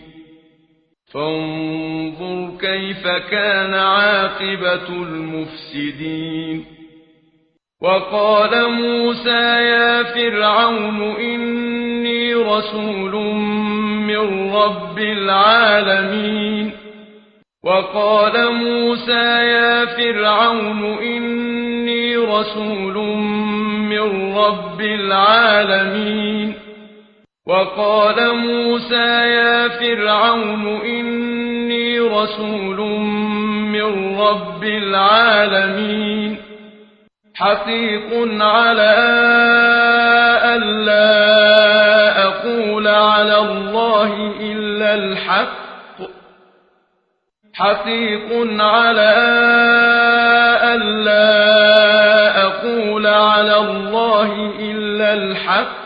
فانظر كيف كان عاقبة المفسدين وقال موسى يا فرعون إني رسول من رب العالمين وقال موسى يا فرعون إني رسول من رب العالمين وقال موسى يا فرعون إني رسول من رب العالمين حقيق على ألا أقول على الله إلا الحق حقيق على ألا أقول على الله إلا الحق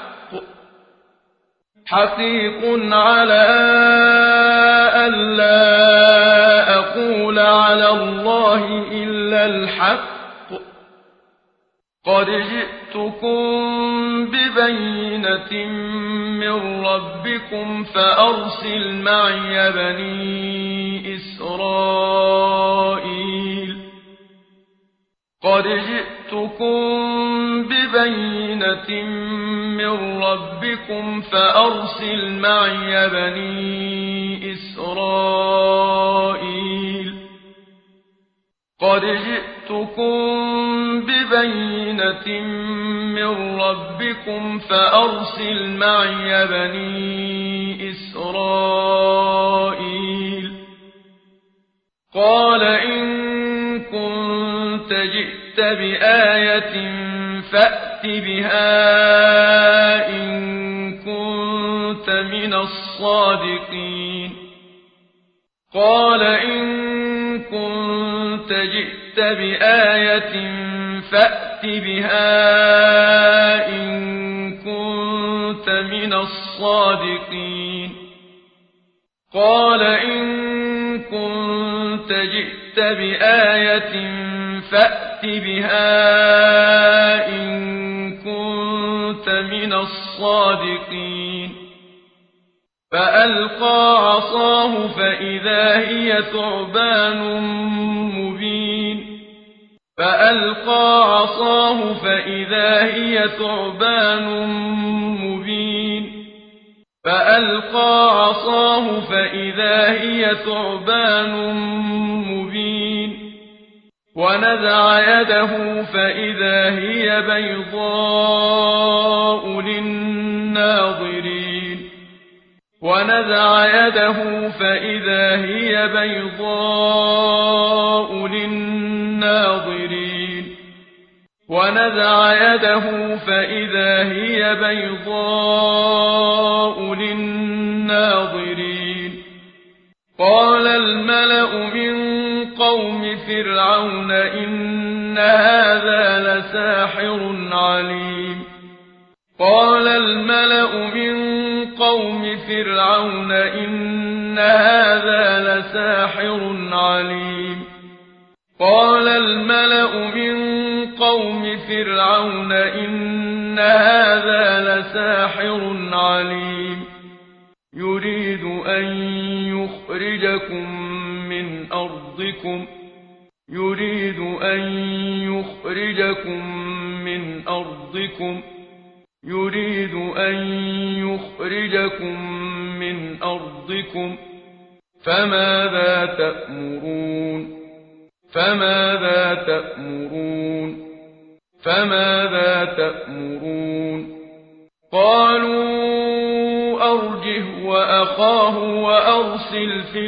حقيق على ألا أقول على الله إلا الحق قد جئتكم ببينة من ربكم فأرسل معي بني إسرائيل قد جئتكم ببينة من ربكم فأرسل معي بني إسرائيل قد جئتكم ببينة من ربكم فأرسل معي بني إسرائيل قال إن كنت جئت بآية فأت بها إن كنت من الصادقين قال إن كنت جئت بآية فأت بها إن كنت من الصادقين قال إن كنت جئت بآية فأت بها إن كنت من الصادقين فألقى عصاه فإذا هي ثعبان مبين فألقى عصاه فإذا هي ثعبان مبين فألقى عصاه فإذا هي ثعبان مبين ونزع يده فإذا هي بيضاء للناظرين ونزع يده فإذا هي بيضاء للناظرين ونزع يده فإذا هي بيضاء للناظرين قال الملأ من قوم فرعون إن هذا لساحر عليم قال الملأ من قوم فرعون إن هذا لساحر عليم قال الملأ من قوم فرعون إن هذا لساحر عليم يريد أن يخرجكم من أرضكم يريد أن يخرجكم من أرضكم يريد أن يخرجكم من أرضكم فماذا تأمرون فماذا تأمرون فماذا تأمرون قالوا أرجه وأخاه وأرسل في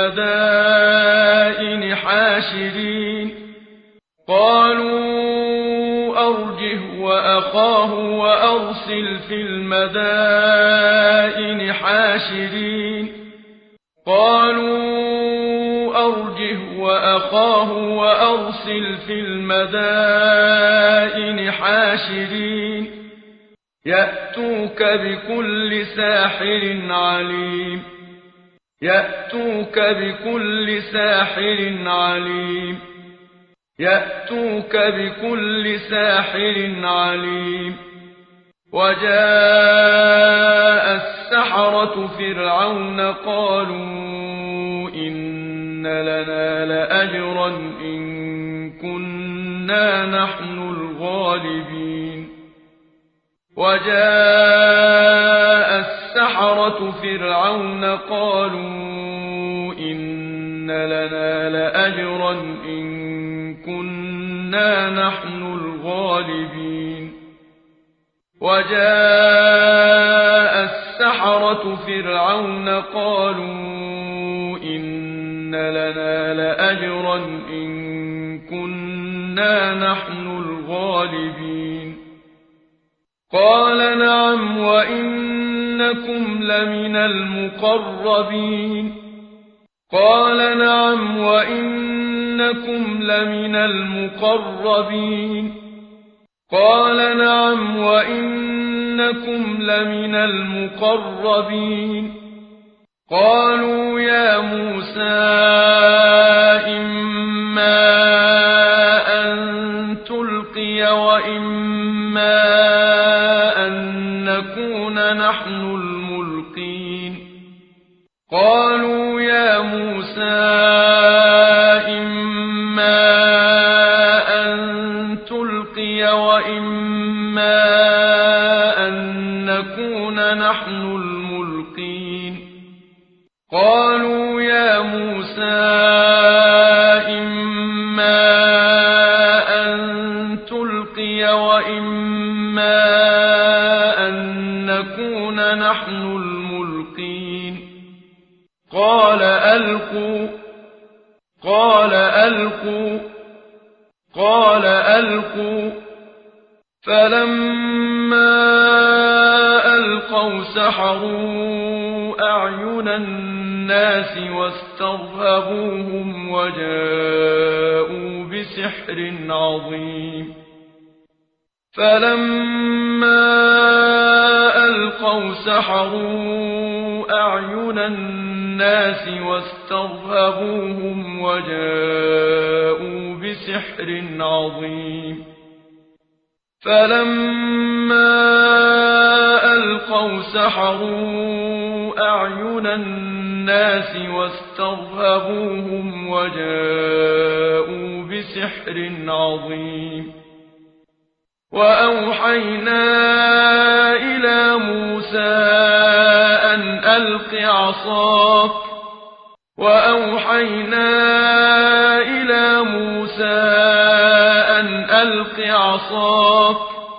المدائن حاشرين قالوا أرجه وأخاه وأرسل في المدائن حاشرين قالوا أرجه وأخاه وأرسل في المدائن حاشرين يأتوك بكل ساحر عليم يأتوك بكل ساحر عليم يأتوك بكل ساحر عليم وجاء السحرة فرعون قالوا إن لنا لأجرا إن كنا نحن الغالبين وجاء السحرة فرعون قالوا إن لنا لأجرا إن كنا نحن الغالبين وجاء السحرة فرعون قالوا إن لنا لأجرا إن كنا نحن الغالبين قال نعم وإنكم لمن المقربين قال نعم وإنكم لمن المقربين قال نعم وإنكم لمن المقربين قالوا يا موسى إما أن تلقي وإما أن نكون نحن الملقين قالوا يا موسى إما أن تلقي وإما أن نكون نحن الملقين قالوا يا موسى قال ألقوا قال ألقوا فلما ألقوا سحروا أعين الناس واسترهبوهم وجاءوا بسحر عظيم فلما ألقوا سحروا أعين الناس واسترهبوهم وجاءوا بسحر عظيم فلما ألقوا سحروا أعين الناس واسترهبوهم وجاءوا بسحر عظيم وأوحينا إلى موسى أن ألق عصاك وأوحينا إلى موسى أن ألق عصاك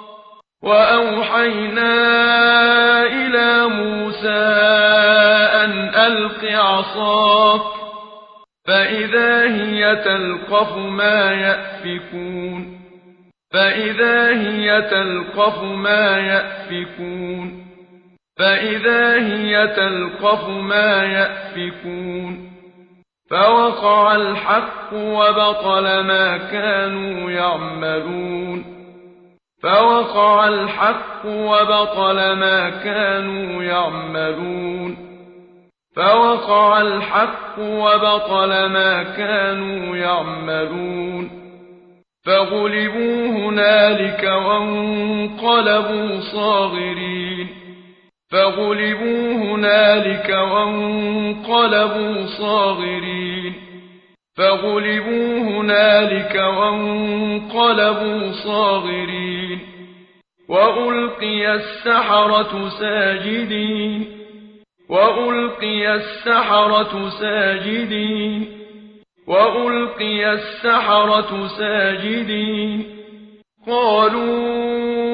وأوحينا إلى موسى أن ألق عصاك فإذا هي تلقف ما يأفكون فإذا هي تلقف ما يأفكون فإذا هي تلقف ما يأفكون فوقع الحق وبطل ما كانوا يعملون فوقع الحق وبطل ما كانوا يعملون فوقع الحق وبطل ما كانوا يعملون فغلبوا هنالك وانقلبوا صاغرين فغلبوا هنالك وانقلبوا صاغرين فغلبوا هنالك وانقلبوا صاغرين وألقي السحرة ساجدين وألقي السحرة ساجدين وألقي السحرة ساجدين قالوا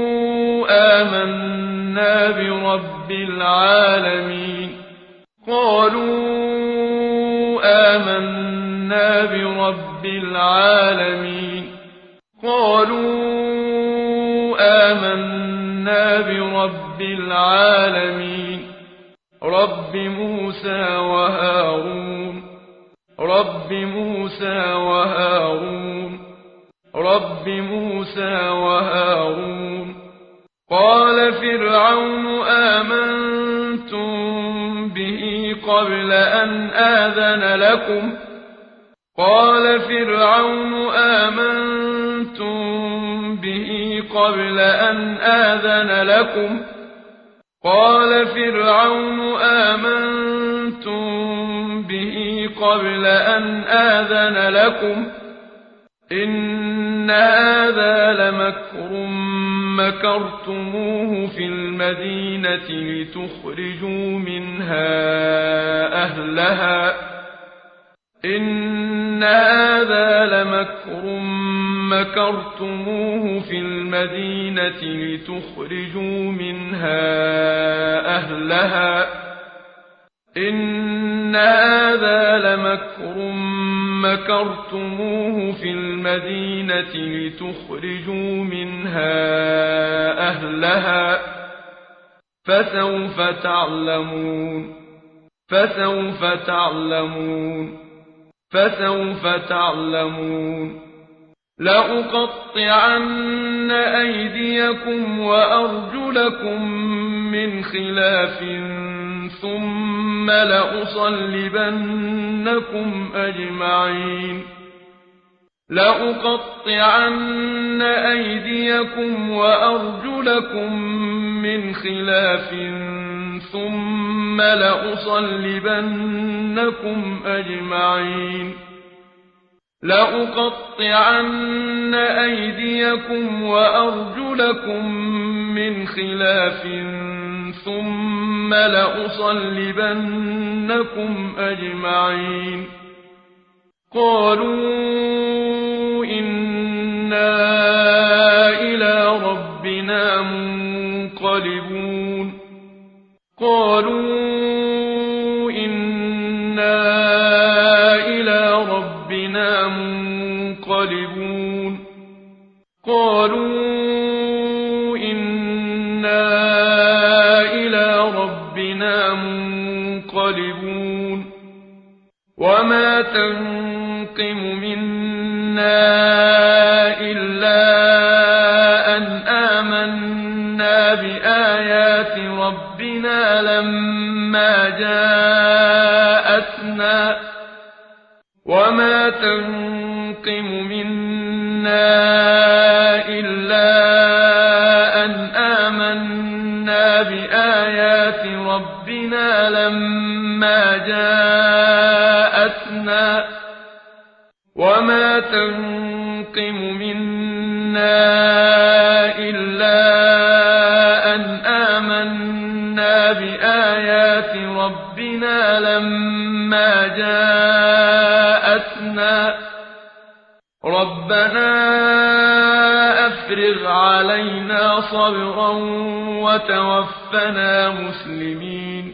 آمنا برب العالمين قالوا آمنا برب العالمين قالوا آمنا برب العالمين رب موسى وهارون رب موسى وهارون رب موسى وهارون قال فرعون آمنتم به قبل أن آذن لكم قال فرعون آمنتم به قبل أن آذن لكم قال فرعون آمنتم به قبل أن آذن لكم إن هذا لمكر مكرتموه في المدينة لتخرجوا منها أهلها إن هذا لمكر مكرتموه في المدينة لتخرجوا منها أهلها إن هذا لمكر مكرتموه في المدينة لتخرجوا منها أهلها فسوف تعلمون فسوف تعلمون فسوف تعلمون لأقطعن أيديكم وأرجلكم من خلاف ثم لأصلبنكم أجمعين لأقطعن أيديكم وأرجلكم من خلاف ثم لأصلبنكم أجمعين لأقطعن أيديكم وأرجلكم من خلاف ثم لأصلبنكم أجمعين قالوا إنا إلى ربنا منقلبون قالوا إنا إلى ربنا ربنا منقلبون قالوا إنا إلى ربنا منقلبون وما تنقم منا إلا أن آمنا بآيات ربنا لما جاءتنا وما تنقم منا إلا أن آمنا بآيات ربنا لما جاءتنا وما تنقم منا إلا أن آمنا بآيات ربنا لما جاءتنا ربنا أفرغ علينا صبرا وتوفنا مسلمين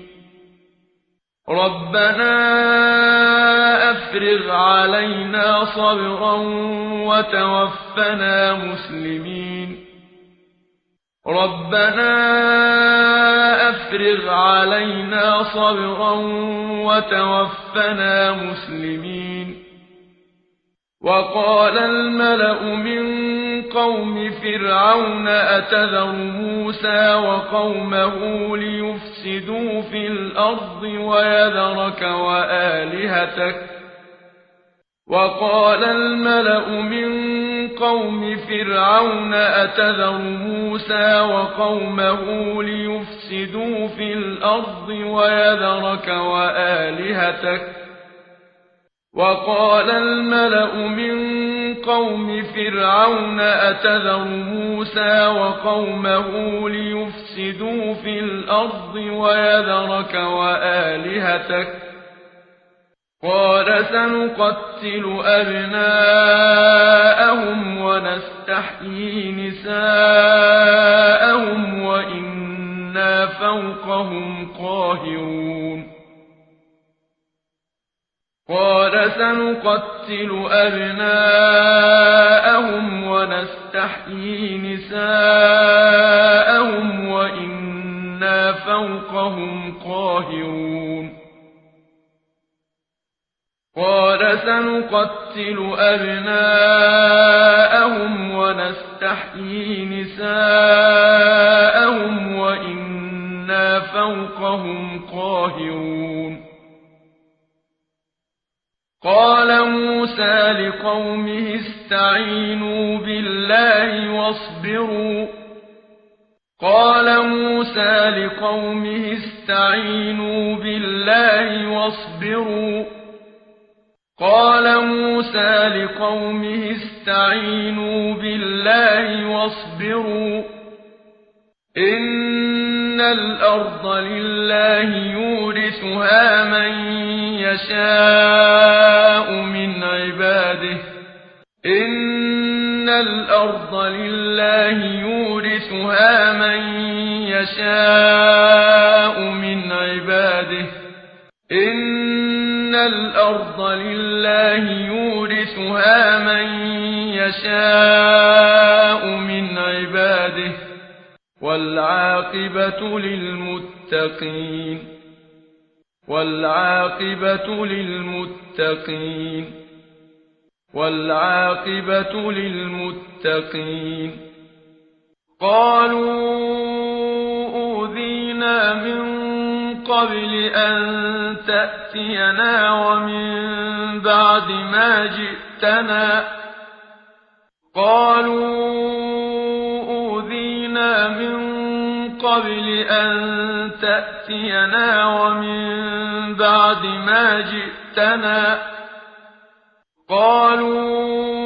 ربنا أفرغ علينا صبرا وتوفنا مسلمين ربنا أفرغ علينا صبرا وتوفنا مسلمين وقال الملأ من قوم فرعون أتذر موسى وقومه ليفسدوا في الأرض ويذرك وآلهتك وقال الملأ من قوم فرعون أتذر موسى وقومه ليفسدوا في الأرض ويذرك وآلهتك وقال الملأ من قوم فرعون أتذر موسى وقومه ليفسدوا في الأرض ويذرك وآلهتك قال سنقتل أبناءهم ونستحيي نساءهم وإنا فوقهم قاهرون قال سنقتل أبناءهم ونستحيي نساءهم وإنا فوقهم قاهرون قال سنقتل أبناءهم ونستحيي نساءهم وإنا فوقهم قاهرون قال موسى لقومه استعينوا بالله واصبروا قال موسى لقومه استعينوا بالله واصبروا قال موسى لقومه استعينوا بالله واصبروا إن الأرض لله يورثها من يشاء من عباده إن الأرض لله يورثها من يشاء من عباده إن الأرض لله يورثها من يشاء من عباده والعاقبة للمتقين والعاقبة للمتقين والعاقبة للمتقين قالوا أوذينا من قبل أن تأتينا ومن بعد ما جئتنا قالوا أوذينا من قبل أن تأتينا ومن بعد ما جئتنا قالوا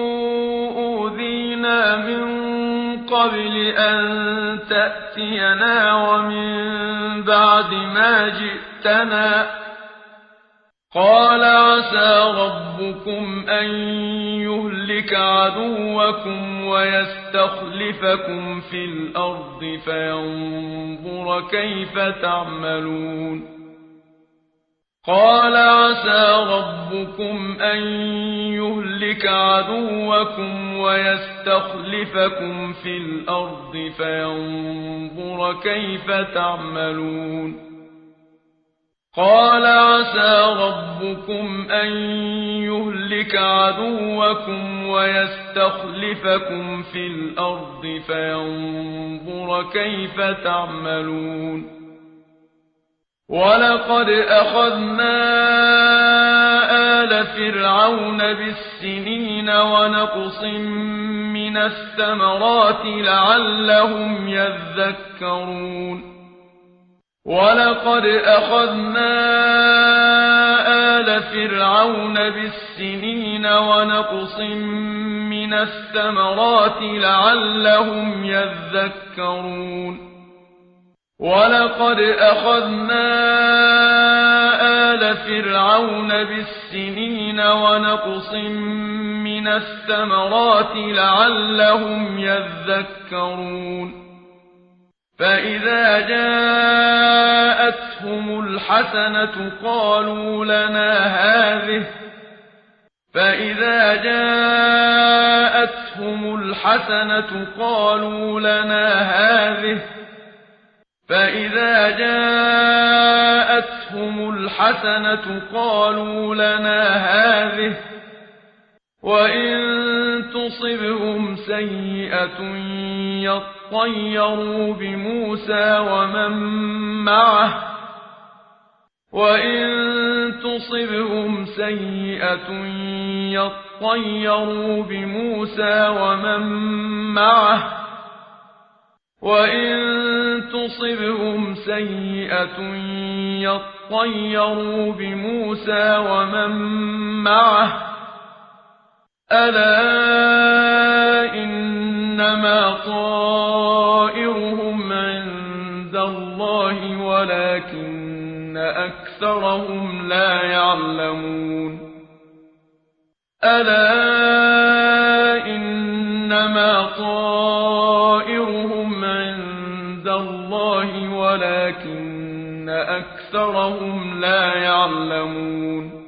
أوذينا من قبل أن تأتينا ومن بعد ما جئتنا قال عسى ربكم أن يهلك عدوكم ويستخلفكم في الأرض فينظر كيف تعملون قال عسى ربكم أن يهلك عدوكم ويستخلفكم في الأرض فينظر كيف تعملون قال عسى ربكم أن يهلك عدوكم ويستخلفكم في الأرض فينظر كيف تعملون ولقد أخذنا آل فرعون بالسنين ونقص من الثمرات لعلهم يذكرون ولقد أخذنا آل فرعون بالسنين ونقص من الثمرات لعلهم يذكرون ولقد أخذنا آل فرعون بالسنين ونقص من الثمرات لعلهم يذكرون فإذا جاءتهم الحسنة قالوا لنا هذه فإذا جاءتهم الحسنة قالوا لنا هذه فإذا جاءتهم الحسنة قالوا لنا هذه وإن تصبهم سيئة يطيروا بموسى ومن معه وإن تصبهم سيئة يطيروا بموسى ومن معه وإن تصبهم سيئة يطيروا بموسى ومن معه ألا إنما طائرهم عند الله ولكن أكثرهم لا يعلمون ألا إنما طائرهم عند الله ولكن أكثرهم لا يعلمون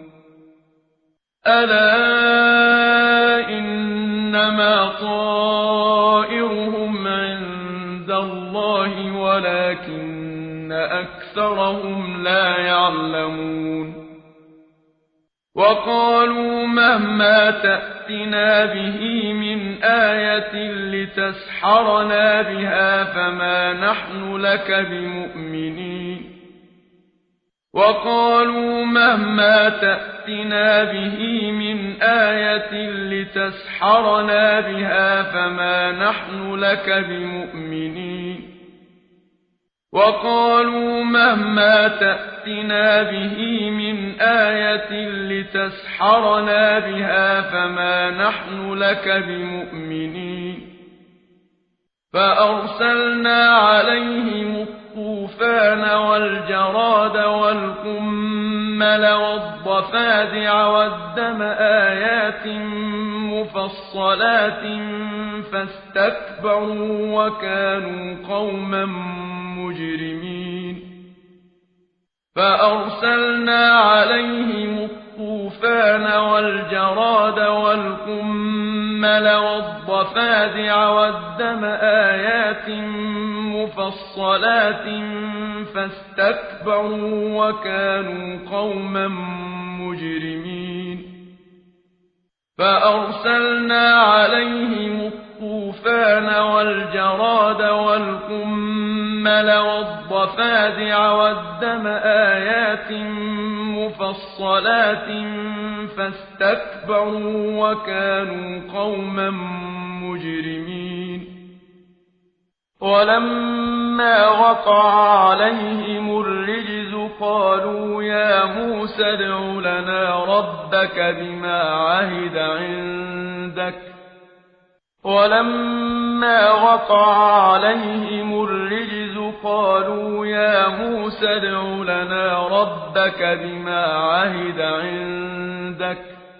ألا إنما طائرهم عند الله ولكن أكثرهم لا يعلمون وقالوا مهما تأتنا به من آية لتسحرنا بها فما نحن لك بمؤمنين وقالوا مهما تأتنا به من آية لتسحرنا بها فما نحن لك بمؤمنين وقالوا مهما تأتنا به من آية لتسحرنا بها فما نحن لك بمؤمنين فأرسلنا عليهم الطوفان والجراد والقمل والضفادع والدم آيات مفصلات فاستكبروا وكانوا قوما مجرمين فأرسلنا عليهم الطوفان والجراد والقمل والضفادع والدم آيات مفصلات فاستكبروا وكانوا قوما مجرمين فأرسلنا عليهم الطوفان والجراد والقمل والضفادع والدم آيات مفصلات فاستكبروا وكانوا قوما مجرمين ولما وقع عليهم الرجز قالوا يا موسى ادع لنا ربك بما عهد عندك ولما وقع عليهم الرجز قالوا يا موسى ادع لنا ربك بما عهد عندك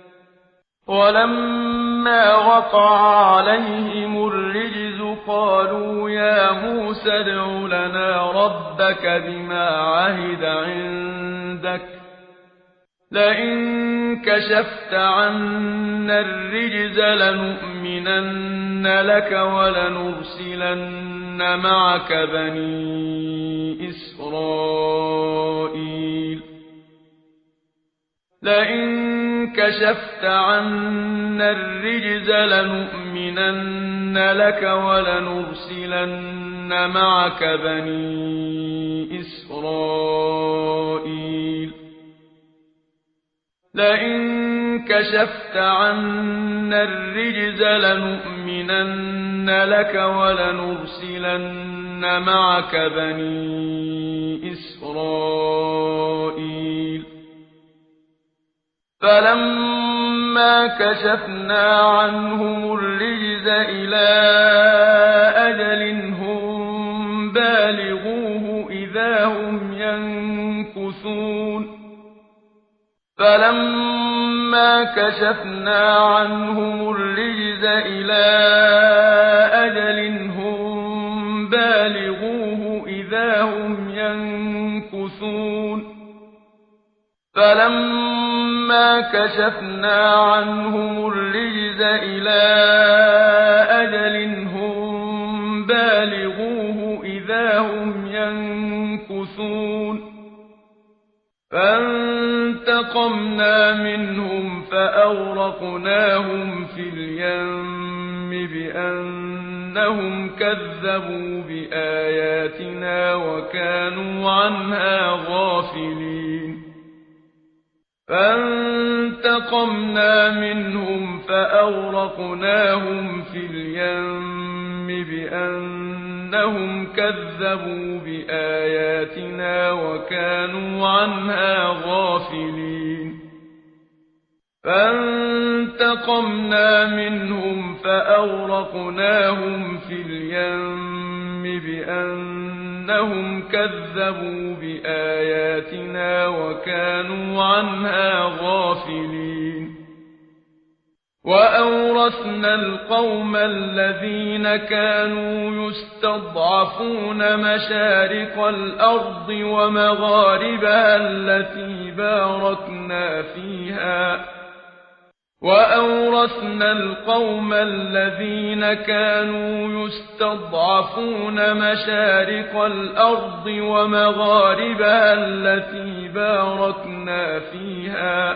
ولما وقع عليهم الرجز قالوا يا موسى ادع لنا ربك بما عهد عندك لئن كشفت عنا الرجز لنؤمنن لك ولنرسلن معك بني إسرائيل لئن كشفت عنا الرجز لنؤمنن لك ولنرسلن معك بني إسرائيل لئن كشفت عنا الرجز لنؤمنن لك ولنرسلن معك بني إسرائيل فلما كشفنا عنهم الرجز إلى أجل هم بالغوه إذا هم ينكثون فلما كشفنا عنهم الرجز إلى أجل هم بالغوه إذا هم ينكثون فلما كشفنا عنهم الرجز إلى أجل هم بالغوه إذا هم ينكثون فانتقمنا منهم فأغرقناهم في اليم بأنهم كذبوا بآياتنا وكانوا عنها غافلين فانتقمنا منهم فأغرقناهم في اليم بأنهم كذبوا بآياتنا وكانوا عنها غافلين فانتقمنا منهم فأغرقناهم في اليم بأنهم كذبوا بآياتنا وكانوا عنها غافلين وأورثنا القوم الذين كانوا يستضعفون مشارق الأرض ومغاربها التي باركنا فيها وأورثنا القوم الذين كانوا يستضعفون مشارق الأرض ومغاربها التي باركنا فيها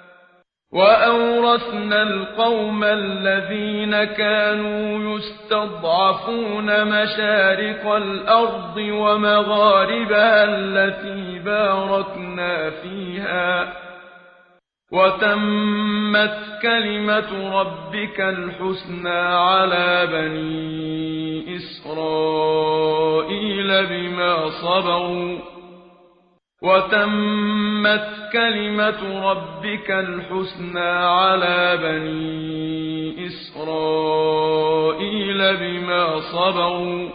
وأورثنا القوم الذين كانوا يستضعفون مشارق الأرض ومغاربها التي باركنا فيها وتمت كلمة ربك الحسنى على بني إسرائيل بما صبروا وتمت كلمة ربك الحسنى على بني إسرائيل بما صبروا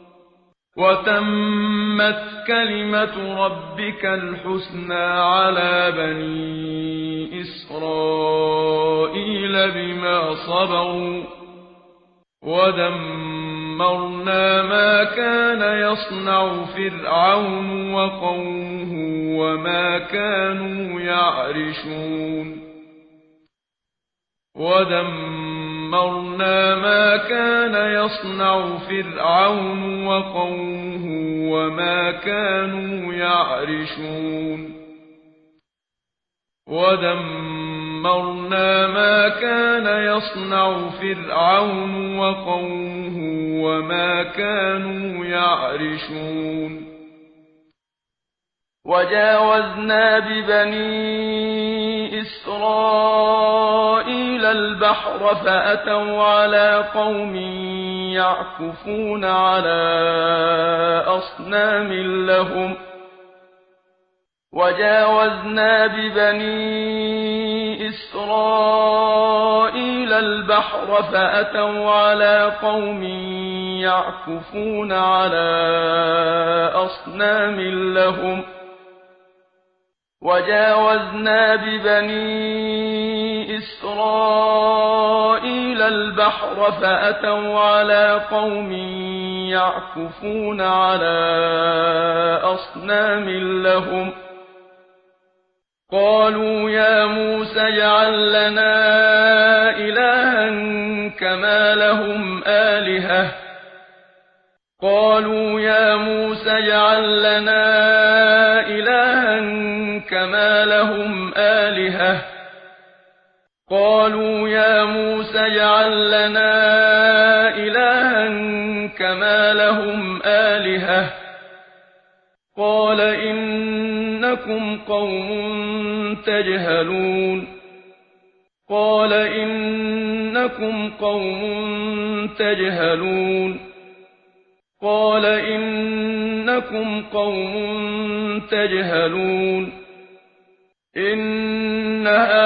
وتمت كلمة ربك الحسنى على بني إسرائيل بما صبروا ودمرنا ما كان يصنع فرعون وقومه وما كانوا يعرشون ودمرنا ما كان يصنع فرعون وقومه وما كانوا يعرشون ودمرنا ما كان يصنع فرعون وقومه وما كانوا يعرشون وجاوزنا ببني إسرائيل البحر فأتوا على قوم يعكفون على أصنام لهم وجاوزنا ببني إسرائيل البحر فأتوا على قوم يعكفون على أصنام لهم وجاوزنا ببني إسرائيل البحر فأتوا على قوم يعكفون على أصنام لهم قالوا يا موسى اجعل لنا إلها كما لهم آلهة قالوا يا موسى اجعل لنا إلها كما لهم آلهة قالوا يا موسى اجعل لنا إلها كما لهم آلهة قال إنكم قوم تجهلون قال إنكم قوم تجهلون قال إنكم قوم تجهلون إن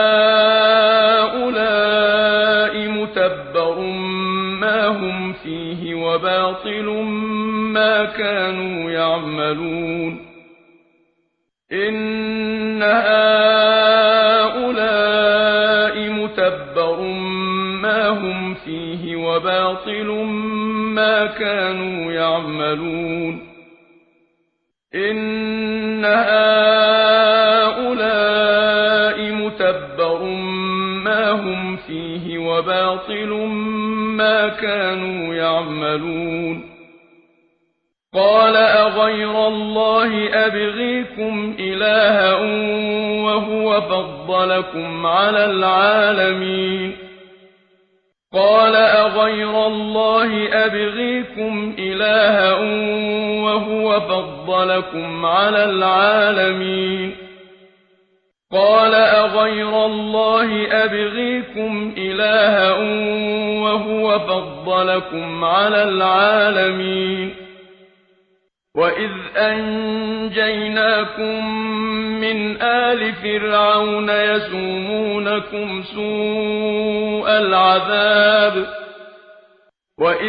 هؤلاء متبر ما هم فيه وباطل ما كانوا يعملون إن هؤلاء متبر ما هم فيه وباطل ما كانوا يعملون إن هؤلاء متبر ما هم فيه وباطل ما كانوا يعملون قال أغير الله أبغيكم إلها وهو فضلكم على العالمين قال أغير الله أبغيكم إلها وهو فضلكم على العالمين قال أغير الله أبغيكم إلها وهو فضلكم على العالمين وإذ أنجيناكم من آل فرعون يسومونكم سوء العذاب وإذ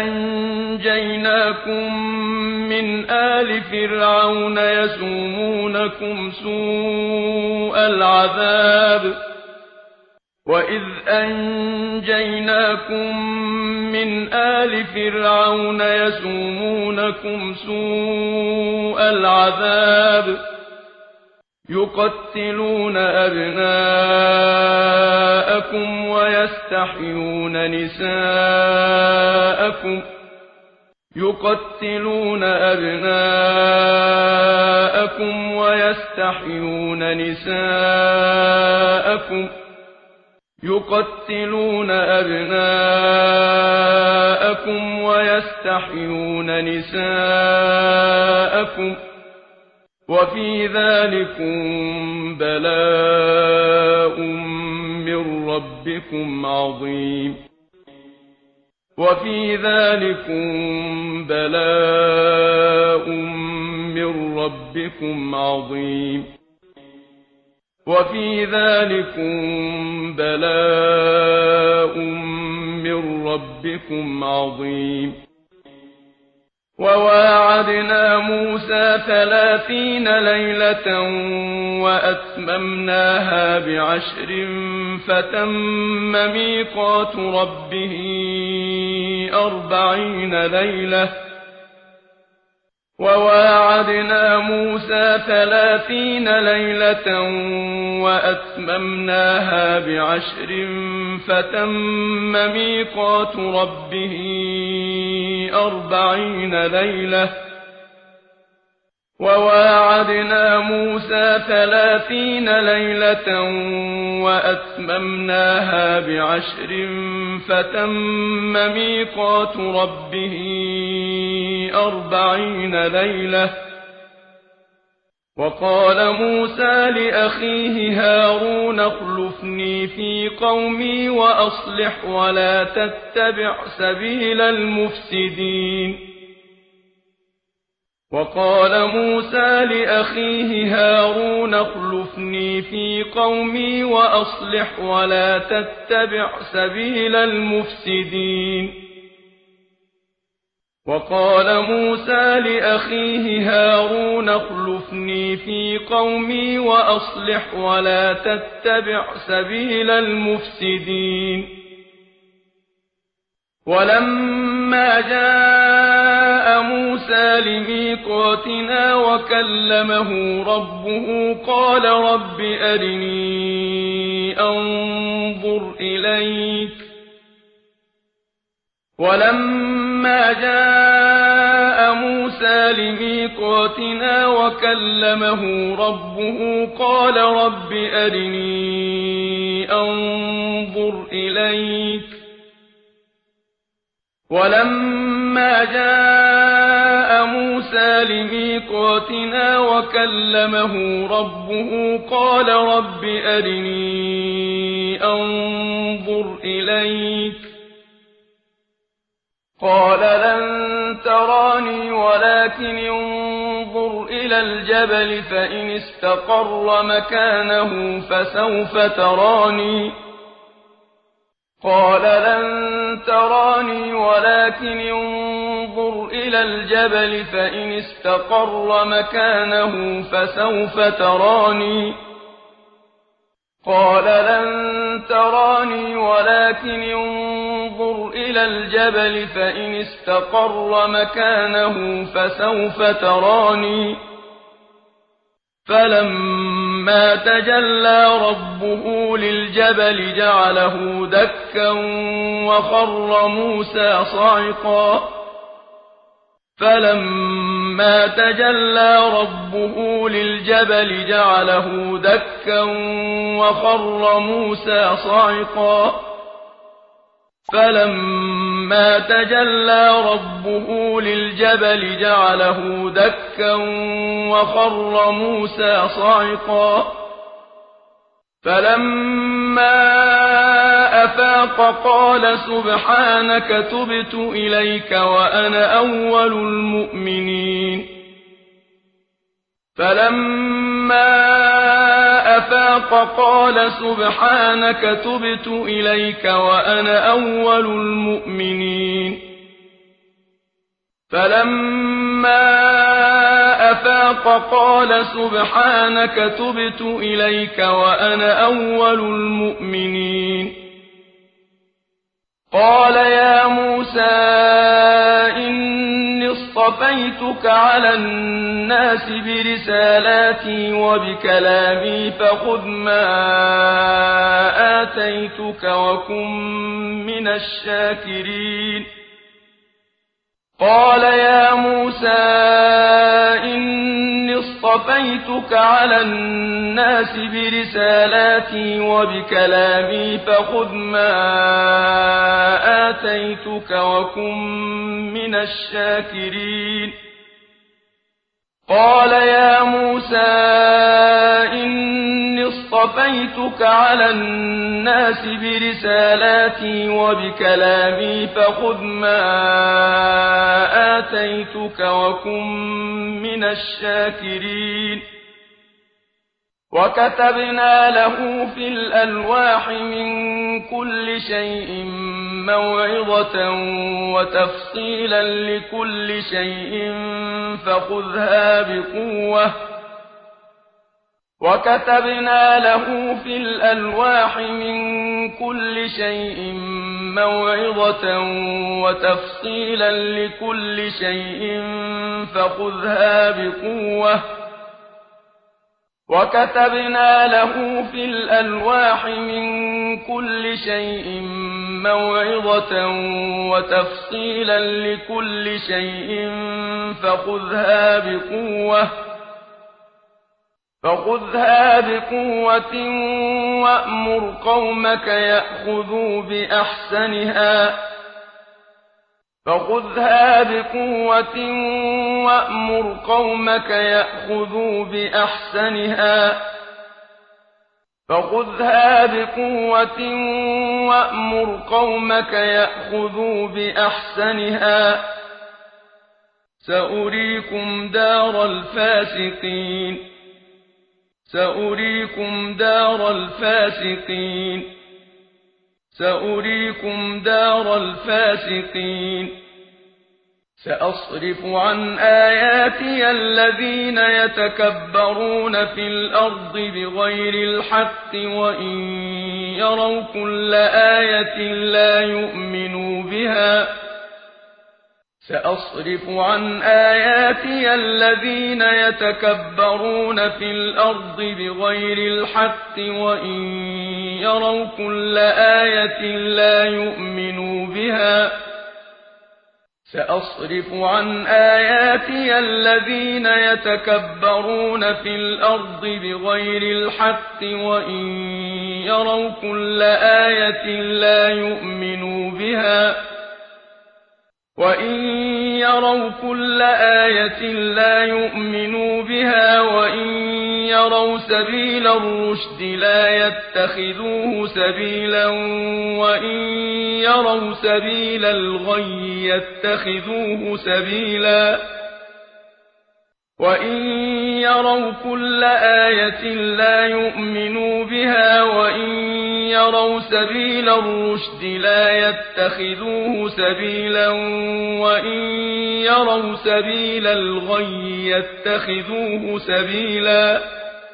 أنجيناكم من آل فرعون يسومونكم سوء العذاب وإذ أنجيناكم من آل فرعون يسومونكم سوء العذاب يقتلون أبناءكم ويستحيون نساءكم يقتلون أبناءكم ويستحيون نساءكم يقتلون أبناءكم ويستحيون نساءكم وفي ذلكم بلاء من ربكم عظيم وفي ذلكم بلاء من ربكم عظيم وفي ذلكم بلاء من ربكم عظيم وواعدنا موسى ثلاثين ليلة وأتممناها بعشر فتم ميقات ربه أربعين ليلة وواعدنا موسى ثلاثين ليلة وأتممناها بعشر فتم ميقات ربه أربعين ليلة وواعدنا موسى ثلاثين ليلة وأتممناها بعشر فتم ميقات ربه أربعين ليلة وقال موسى لأخيه هارون اخلفني في قومي وأصلح ولا تتبع سبيل المفسدين وقال موسى لأخيه هارون اخلفني في قومي وأصلح ولا تتبع سبيل المفسدين وقال موسى لأخيه هارون اخلفني في قومي وأصلح ولا تتبع سبيل المفسدين ولما جاء جاء موسى لميقاتنا وكلمه ربه قال رب أرني أنظر إليك ولما جاء موسى لميقاتنا وكلمه ربه قال رب أرني أنظر إليك ولما جاء موسى لميقاتنا وكلمه ربه قال رب أرني أنظر إليك قال لن تراني ولكن انظر إلى الجبل فإن استقر مكانه فسوف تراني قال لن تراني ولكن انظر إلى الجبل فإن استقر مكانه فسوف تراني قال لن تراني ولكن انظر إلى الجبل فإن استقر مكانه فسوف تراني فلما تجلى ربه للجبل جعله دكا وخر موسى صعقا فلما تجلى ربه للجبل جعله دكا وخر موسى صعقا فلما تجلى ربه للجبل جعله دكا وخر موسى صعقا فلما أفاق قال سبحانك تبت إليك وأنا أول المؤمنين فلما أفاق قال سبحانك تبت إليك وأنا أول المؤمنين فلما أفاق قال سبحانك تبت إليك وأنا أول المؤمنين قال يا موسى إني اصطفيتك على الناس برسالاتي وبكلامي فخذ ما آتيتك وكن من الشاكرين قال يا موسى إني اصطفيتك على الناس برسالاتي وبكلامي فخذ ما آتيتك وكن من الشاكرين قال يا موسى إني اصطفيتك على الناس برسالاتي وبكلامي فخذ ما آتيتك وكن من الشاكرين وكتبنا له في الألواح من كل شيء موعظة وتفصيلا لكل شيء فخذها بقوة وكتبنا له في الألواح من كل شيء موعظة وتفصيلا لكل شيء فخذها بقوة وكتبنا له في الألواح من كل شيء موعظة وتفصيلا لكل شيء فخذها بقوة فخذها بقوة وأمر قومك يأخذوا بأحسنها فخذها بقوة وأمر قومك يأخذوا بأحسنها فخذها بقوة وأمر قومك يأخذوا بأحسنها سأريكم دار الفاسقين سأريكم دار الفاسقين سأريكم دار الفاسقين سأصرف عن آياتي الذين يتكبرون في الأرض بغير الحق وإن يروا كل آية لا يؤمنوا بها سأصرف عن آياتي الذين يتكبرون في الأرض بغير الحق وإن يروا كل آية لا يؤمنوا بها سأصرف عن آياتي الذين يتكبرون في الأرض بغير الحق وإن يروا كل آية لا يؤمنوا بها وإن يروا كل آية لا يؤمنوا بها وإن يروا سبيل الرشد لا يتخذوه سبيلا وإن يروا سبيل الغي يتخذوه سبيلا وإن يروا كل آية لا يؤمنوا بها وإن يروا سبيل الرشد لا يتخذوه سبيلا وإن يروا سبيل الغي يتخذوه سبيلا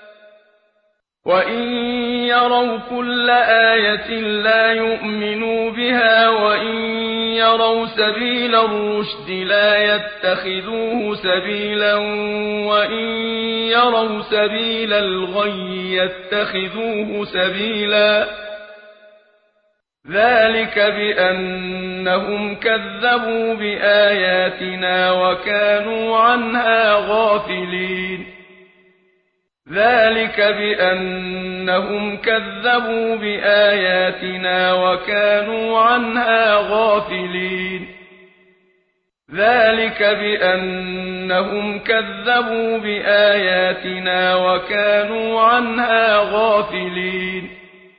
وإن يروا كل آية لا يؤمنوا بها وإن يروا سبيل الرشد لا يتخذوه سبيلا وإن يروا سبيل الغي يتخذوه سبيلا ذلك بأنهم كذبوا بآياتنا وكانوا عنها غافلين ذلك بأنهم كذبوا بآياتنا وكانوا عنها غافلين ذلك بأنهم كذبوا بآياتنا وكانوا عنها غافلين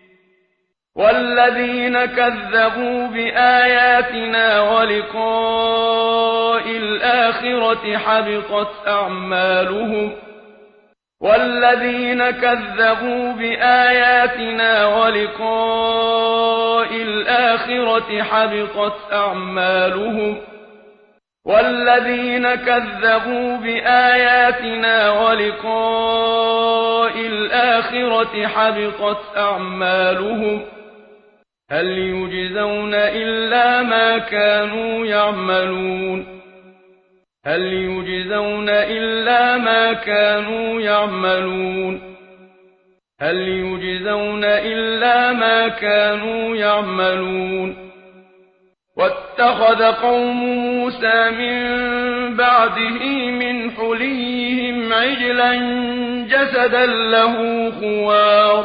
والذين كذبوا بآياتنا ولقاء الآخرة حبطت أعمالهم والذين كذبوا بآياتنا ولقاء الآخرة حبطت أعمالهم والذين كذبوا بآياتنا ولقاء الآخرة حبطت أعمالهم هل يجزون إلا ما كانوا يعملون هل يجزون إلا ما كانوا يعملون هل يجزون إلا ما كانوا يعملون واتخذ قوم موسى من بعده من حليهم عجلا جسدا له خوار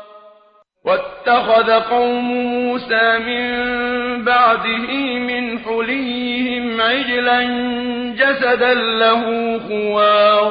واتخذ قوم موسى من بعده من حليهم عجلا جسدا له خوار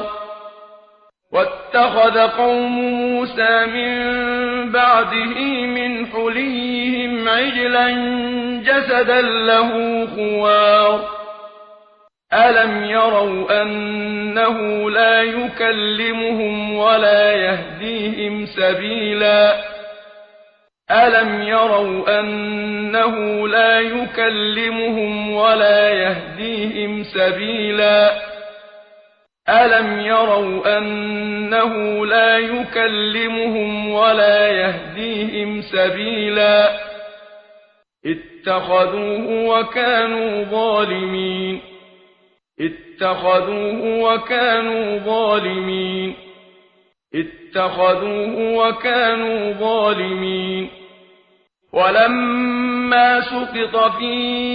واتخذ قوم موسى من بعده من حليهم عجلا جسدا له خوار ألم يروا أنه لا يكلمهم ولا يهديهم سبيلا ألم يروا أنه لا يكلمهم ولا يهديهم سبيلا ألم يروا أنه لا يكلمهم ولا يهديهم سبيلا اتخذوه وكانوا ظالمين اتخذوه وكانوا ظالمين اتخذوه وكانوا ظالمين ولما سقط في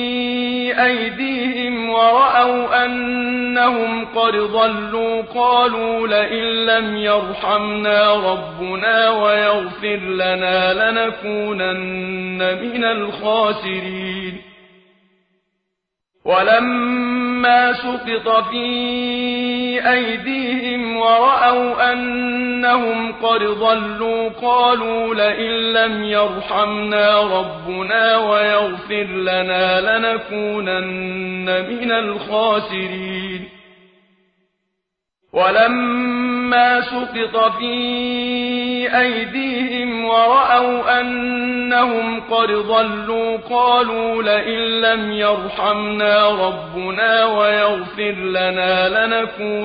أيديهم ورأوا أنهم قد ضلوا قالوا لئن لم يرحمنا ربنا ويغفر لنا لنكونن من الخاسرين ولما سقط في أيديهم ورأوا أنهم قد ضلوا قالوا لئن لم يرحمنا ربنا ويغفر لنا لنكونن من الخاسرين ولما سقط في أيديهم ورأوا أنهم قد ضلوا قالوا لئن لم يرحمنا ربنا ويغفر لنا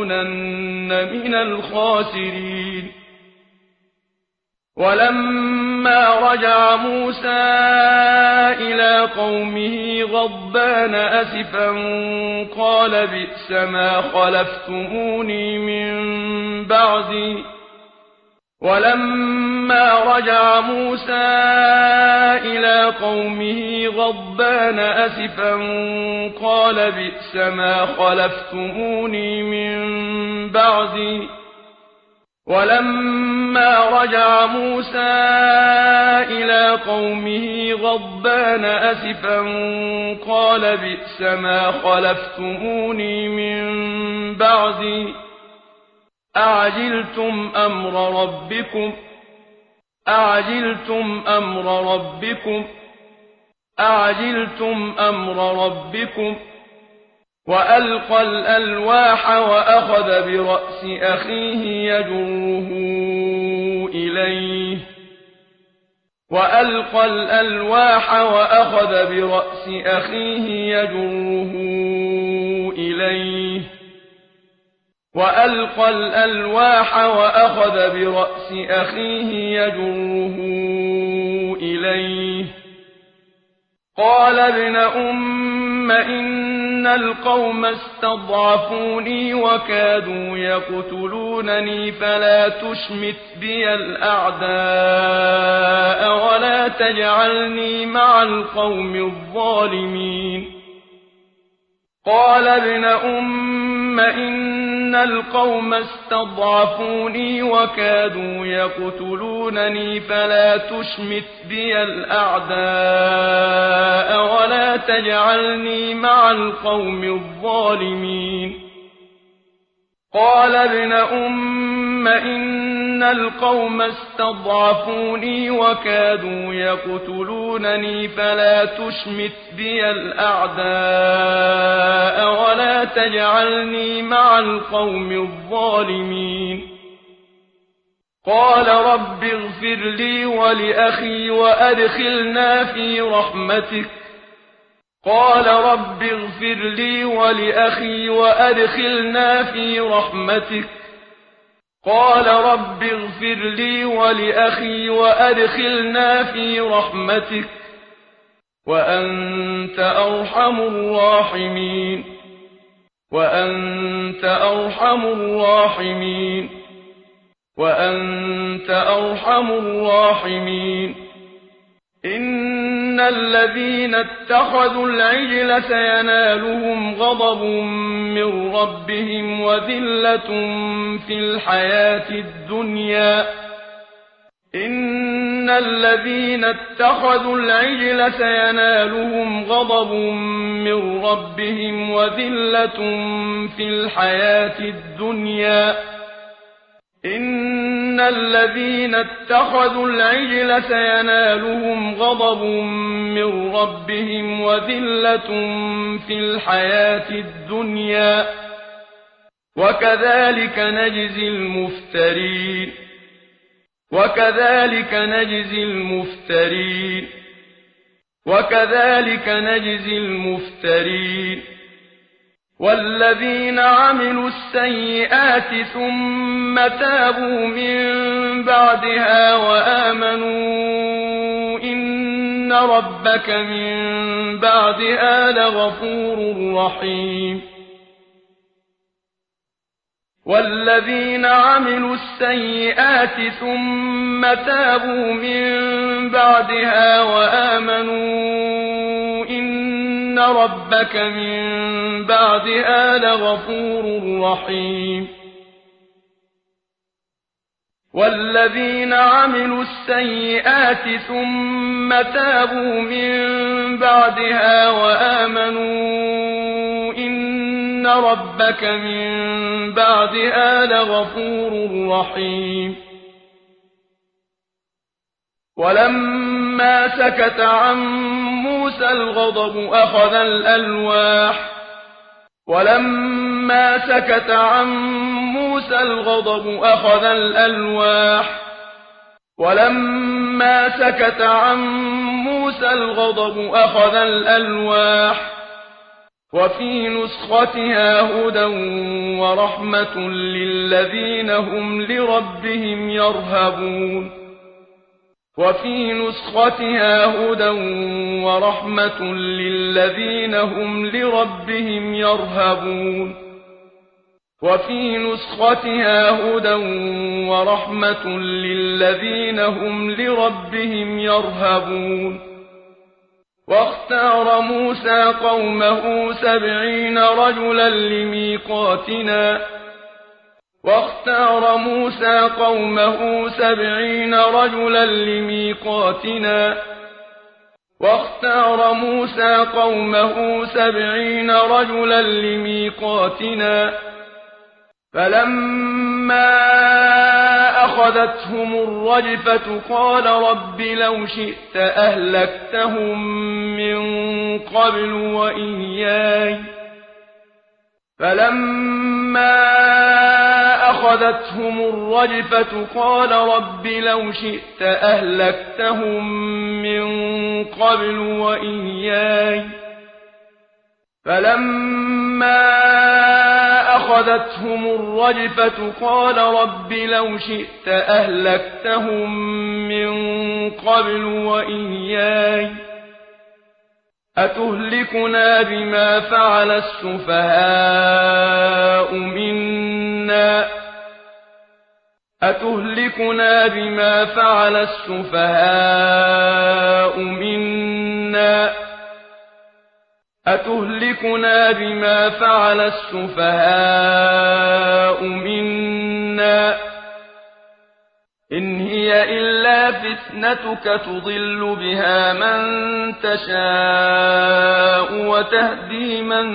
لنكونن من الخاسرين ولما ولما رجع موسى إلى قومه غضبان أسفا قال بئس ما خلفتموني من بعدي ولما رجع موسى إلى قومه غضبان أسفا قال بئس ما خلفتموني من بعدي ولما رجع موسى إلى قومه غضبان أسفا قال بئس ما خلفتموني من بعدي أعجلتم أمر ربكم أعجلتم أمر ربكم أعجلتم أمر ربكم وألقى الألواح وأخذ برأس أخيه يجره إليه وألقى الألواح وأخذ برأس أخيه يجره إليه وألقى الألواح وأخذ برأس أخيه يجره إليه قال ابن أم إن القوم استضعفوني وكادوا يقتلونني فلا تشمت بي الأعداء ولا تجعلني مع القوم الظالمين قال ابن أم إن القوم استضعفوني وكادوا يقتلونني فلا تشمت بي الأعداء ولا تجعلني مع القوم الظالمين قال ابن أم إن القوم استضعفوني وكادوا يقتلونني فلا تشمت بي الأعداء ولا تجعلني مع القوم الظالمين قال رب اغفر لي ولأخي وأدخلنا في رحمتك قال رب اغفر لي ولأخي وأدخلنا في رحمتك قال رب اغفر لي ولأخي وأدخلنا في رحمتك وأنت أرحم الراحمين وأنت أرحم الراحمين وأنت أرحم الراحمين إن الذين اتخذوا العجل سينالهم غضب من ربهم وذلة في الحياة الدنيا إن الذين اتخذوا العجل سينالهم غضب من ربهم وذلة في الحياة الدنيا إن الذين اتخذوا العجل سينالهم غضب من ربهم وذلة في الحياة الدنيا وكذلك نجزي المفترين وكذلك نجزي المفترين وكذلك نجزي المفترين والذين عملوا السيئات ثم تابوا من بعدها وآمنوا إن ربك من بعدها لغفور رحيم والذين عملوا السيئات ثم تابوا من بعدها وآمنوا إن ربك من بعدها لغفور رحيم والذين عملوا السيئات ثم تابوا من بعدها وآمنوا إن ربك من بعدها لغفور رحيم ولما سكت عن موسى الغضب أخذ الألواح ولما سكت عن موسى الغضب أخذ الألواح ولما سكت عن موسى الغضب أخذ الألواح وفي نسختها هدى ورحمة للذين هم لربهم يرهبون وفي نسختها هدى ورحمة للذين هم لربهم يرهبون وفي نسختها هدى ورحمة للذين هم لربهم يرهبون واختار موسى قومه سبعين رجلا لميقاتنا واختار موسى قومه سبعين رجلا لميقاتنا واختار موسى قومه سبعين رجلا لميقاتنا فلما أخذتهم الرجفة قال رب لو شئت أهلكتهم من قبل وإياي فلما أخذتهم الرجفة قال رب لو شئت أهلكتهم من قبل وإياي فلما أخذتهم الرجفة قال رب لو شئت أهلكتهم من قبل وإياي أتهلكنا بما فعل السفهاء منا أتهلكنا بما فعل السفهاء منا أتهلكنا بما فعل السفهاء منا إن هي إلا فتنتك تضل بها من تشاء وتهدي من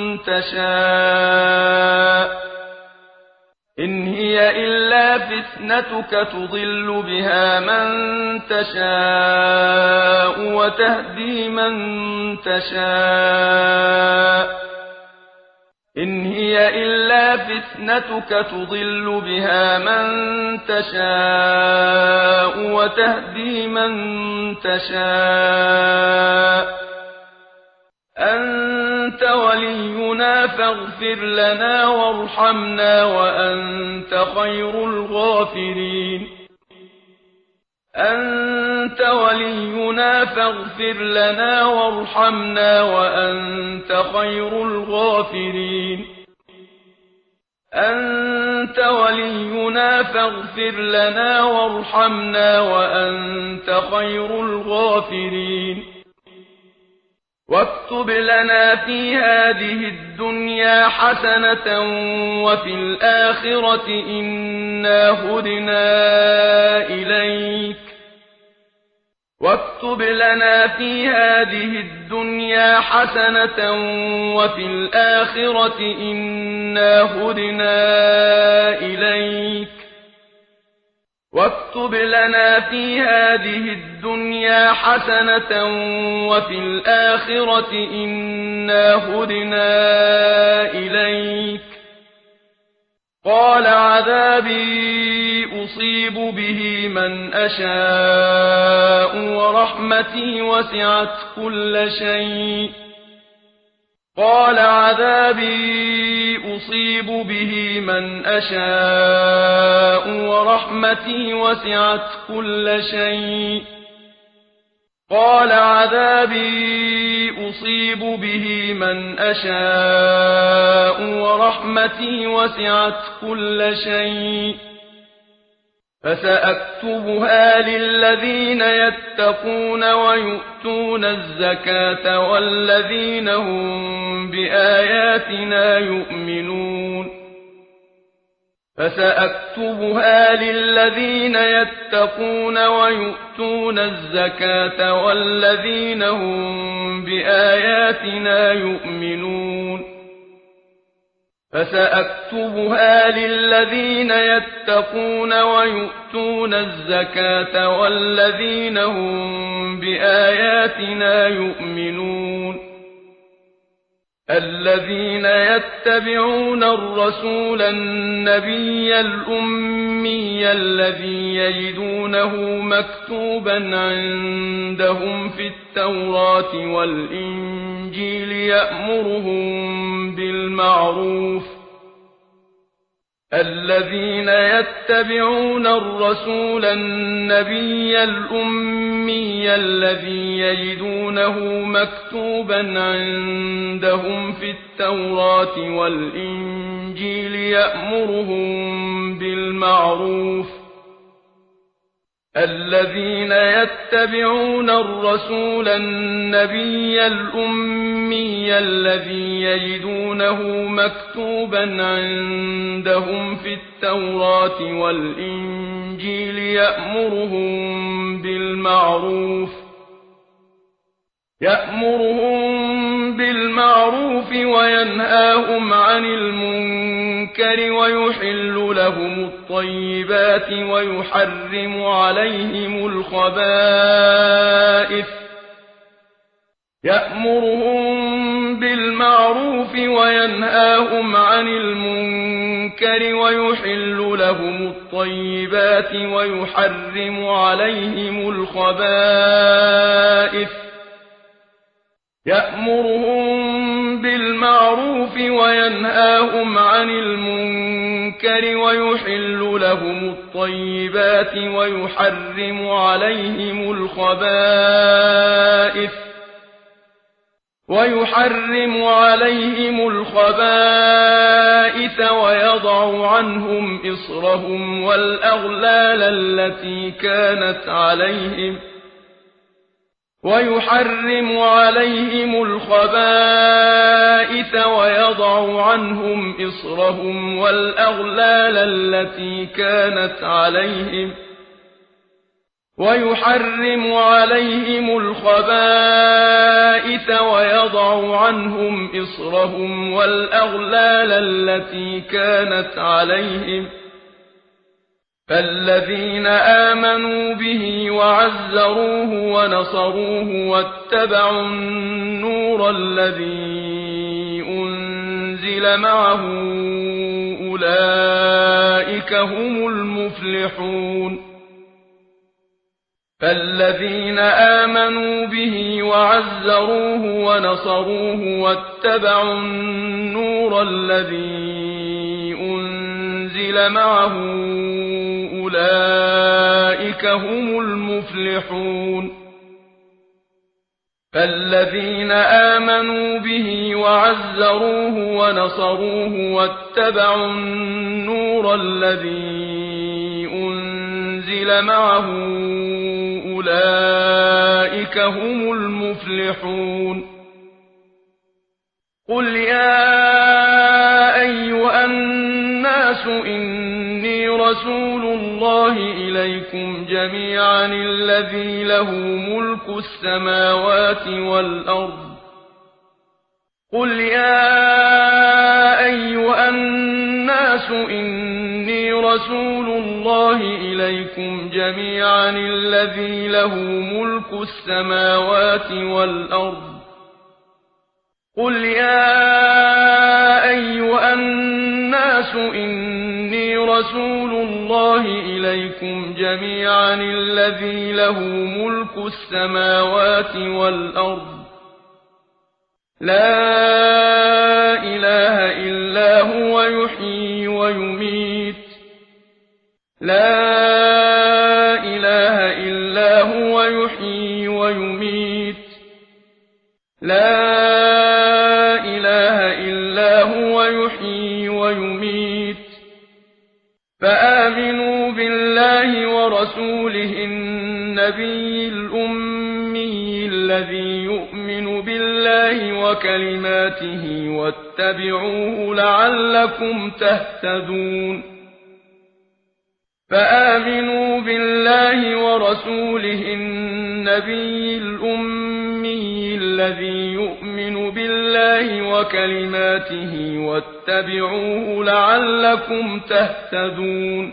تشاء إن هي إلا فتنتك تضل بها من تشاء وتهدي من تشاء إن هي إلا فتنتك تضل بها من تشاء وتهدي من تشاء أنت ولينا فاغفر لنا وارحمنا وأنت خير الغافرين أنت ولينا فاغفر لنا وارحمنا وأنت خير الغافرين أنت ولينا فاغفر لنا وارحمنا وأنت خير الغافرين واكتب لنا في هذه الدنيا حسنة وفي الآخرة إنا هدنا إليك واكتب لنا في هذه الدنيا حسنة وفي الآخرة إنا هدنا إليك واكتب لنا في هذه الدنيا حسنة وفي الآخرة إنا هدنا إليك قال عذابي أصيب به من أشاء ورحمتي وسعت كل شيء قال عذابي أصيب به من أشاء ورحمتي وسعت كل شيء قال عذابي أصيب به من أشاء ورحمتي وسعت كل شيء فسأكتبها للذين يتقون ويؤتون الزكاة والذين هم بآياتنا يؤمنون فسأكتبها للذين يتقون ويؤتون الزكاة والذين هم بآياتنا يؤمنون فسأكتبها للذين يتقون ويؤتون الزكاة والذين هم بآياتنا يؤمنون الذين يتبعون الرسول النبي الأمي الذي يجدونه مكتوبا عندهم في التوراة والإنجيل يأمرهم بالمعروف الذين يتبعون الرسول النبي الأمي الذي يجدونه مكتوبا عندهم في التوراة والإنجيل يأمرهم بالمعروف الذين يتبعون الرسول النبي الأمي الذي يجدونه مكتوبا عندهم في التوراة والإنجيل يأمرهم بالمعروف يأمرهم بالمعروف وينهاهم عن المنكر ويحل لهم الطيبات ويحرم عليهم الخبائث يأمرهم بالمعروف وينهاهم عن المنكر ويحل لهم الطيبات ويحرم عليهم الخبائث يأمرهم بالمعروف وينهاهم عن المنكر ويحل لهم الطيبات ويحرم عليهم الخبائث ويحرم عليهم الخبائث ويضع عنهم إصرهم والأغلال التي كانت عليهم ويحرم عليهم الخبائث ويضع عنهم إصرهم والأغلال التي كانت عليهم ويحرم عليهم الخبائث ويضع عنهم إصرهم والأغلال التي كانت عليهم فالذين آمنوا به وعزروه ونصروه واتبعوا النور الذي أنزل معه أولئك هم المفلحون فالذين آمنوا به وعزروه ونصروه واتبعوا النور الذي أنزل معه أولئك هم المفلحون فالذين آمنوا به وعزروه ونصروه واتبعوا النور الذي أنزل معه أولئك هم المفلحون قل يا أيها الناس إني رسول الله إليكم جميعا الذي له ملك السماوات والأرض قل يا أيها الناس إني رسول الله إليكم جميعا الذي له ملك السماوات والأرض قل يا أيها الناس إني رسول الله إليكم جميعا الذي له ملك السماوات والأرض لا إله إلا هو يحيي ويميت لا إله إلا هو يحيي ويميت لا إله إلا هو يحيي ويميت فآمنوا بالله ورسوله النبي الأمي الذي يؤمن بالله وكلماته واتبعوه لعلكم تهتدون فآمنوا بالله ورسوله النبي الأمي الذي يؤمن بالله وكلماته واتبعوه لعلكم تهتدون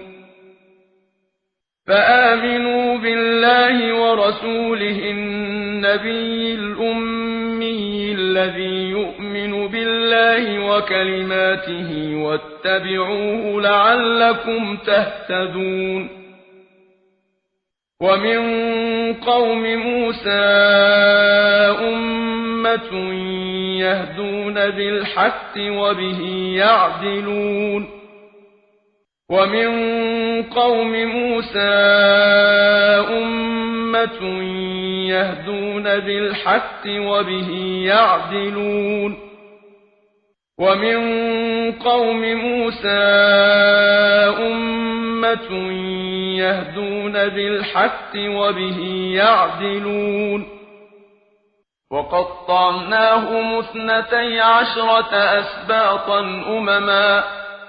فآمنوا بالله ورسوله النبي الأمي الذي يؤمن بالله وكلماته واتبعوه لعلكم تهتدون ومن قوم موسى أمة يهدون بالحق وبه يعدلون ومن قوم موسى أمة يهدون بالحق وبه يعدلون ومن قوم موسى أمة يهدون بالحق وبه يعدلون وقطعناهم اثنتي عشرة أسباطا أمما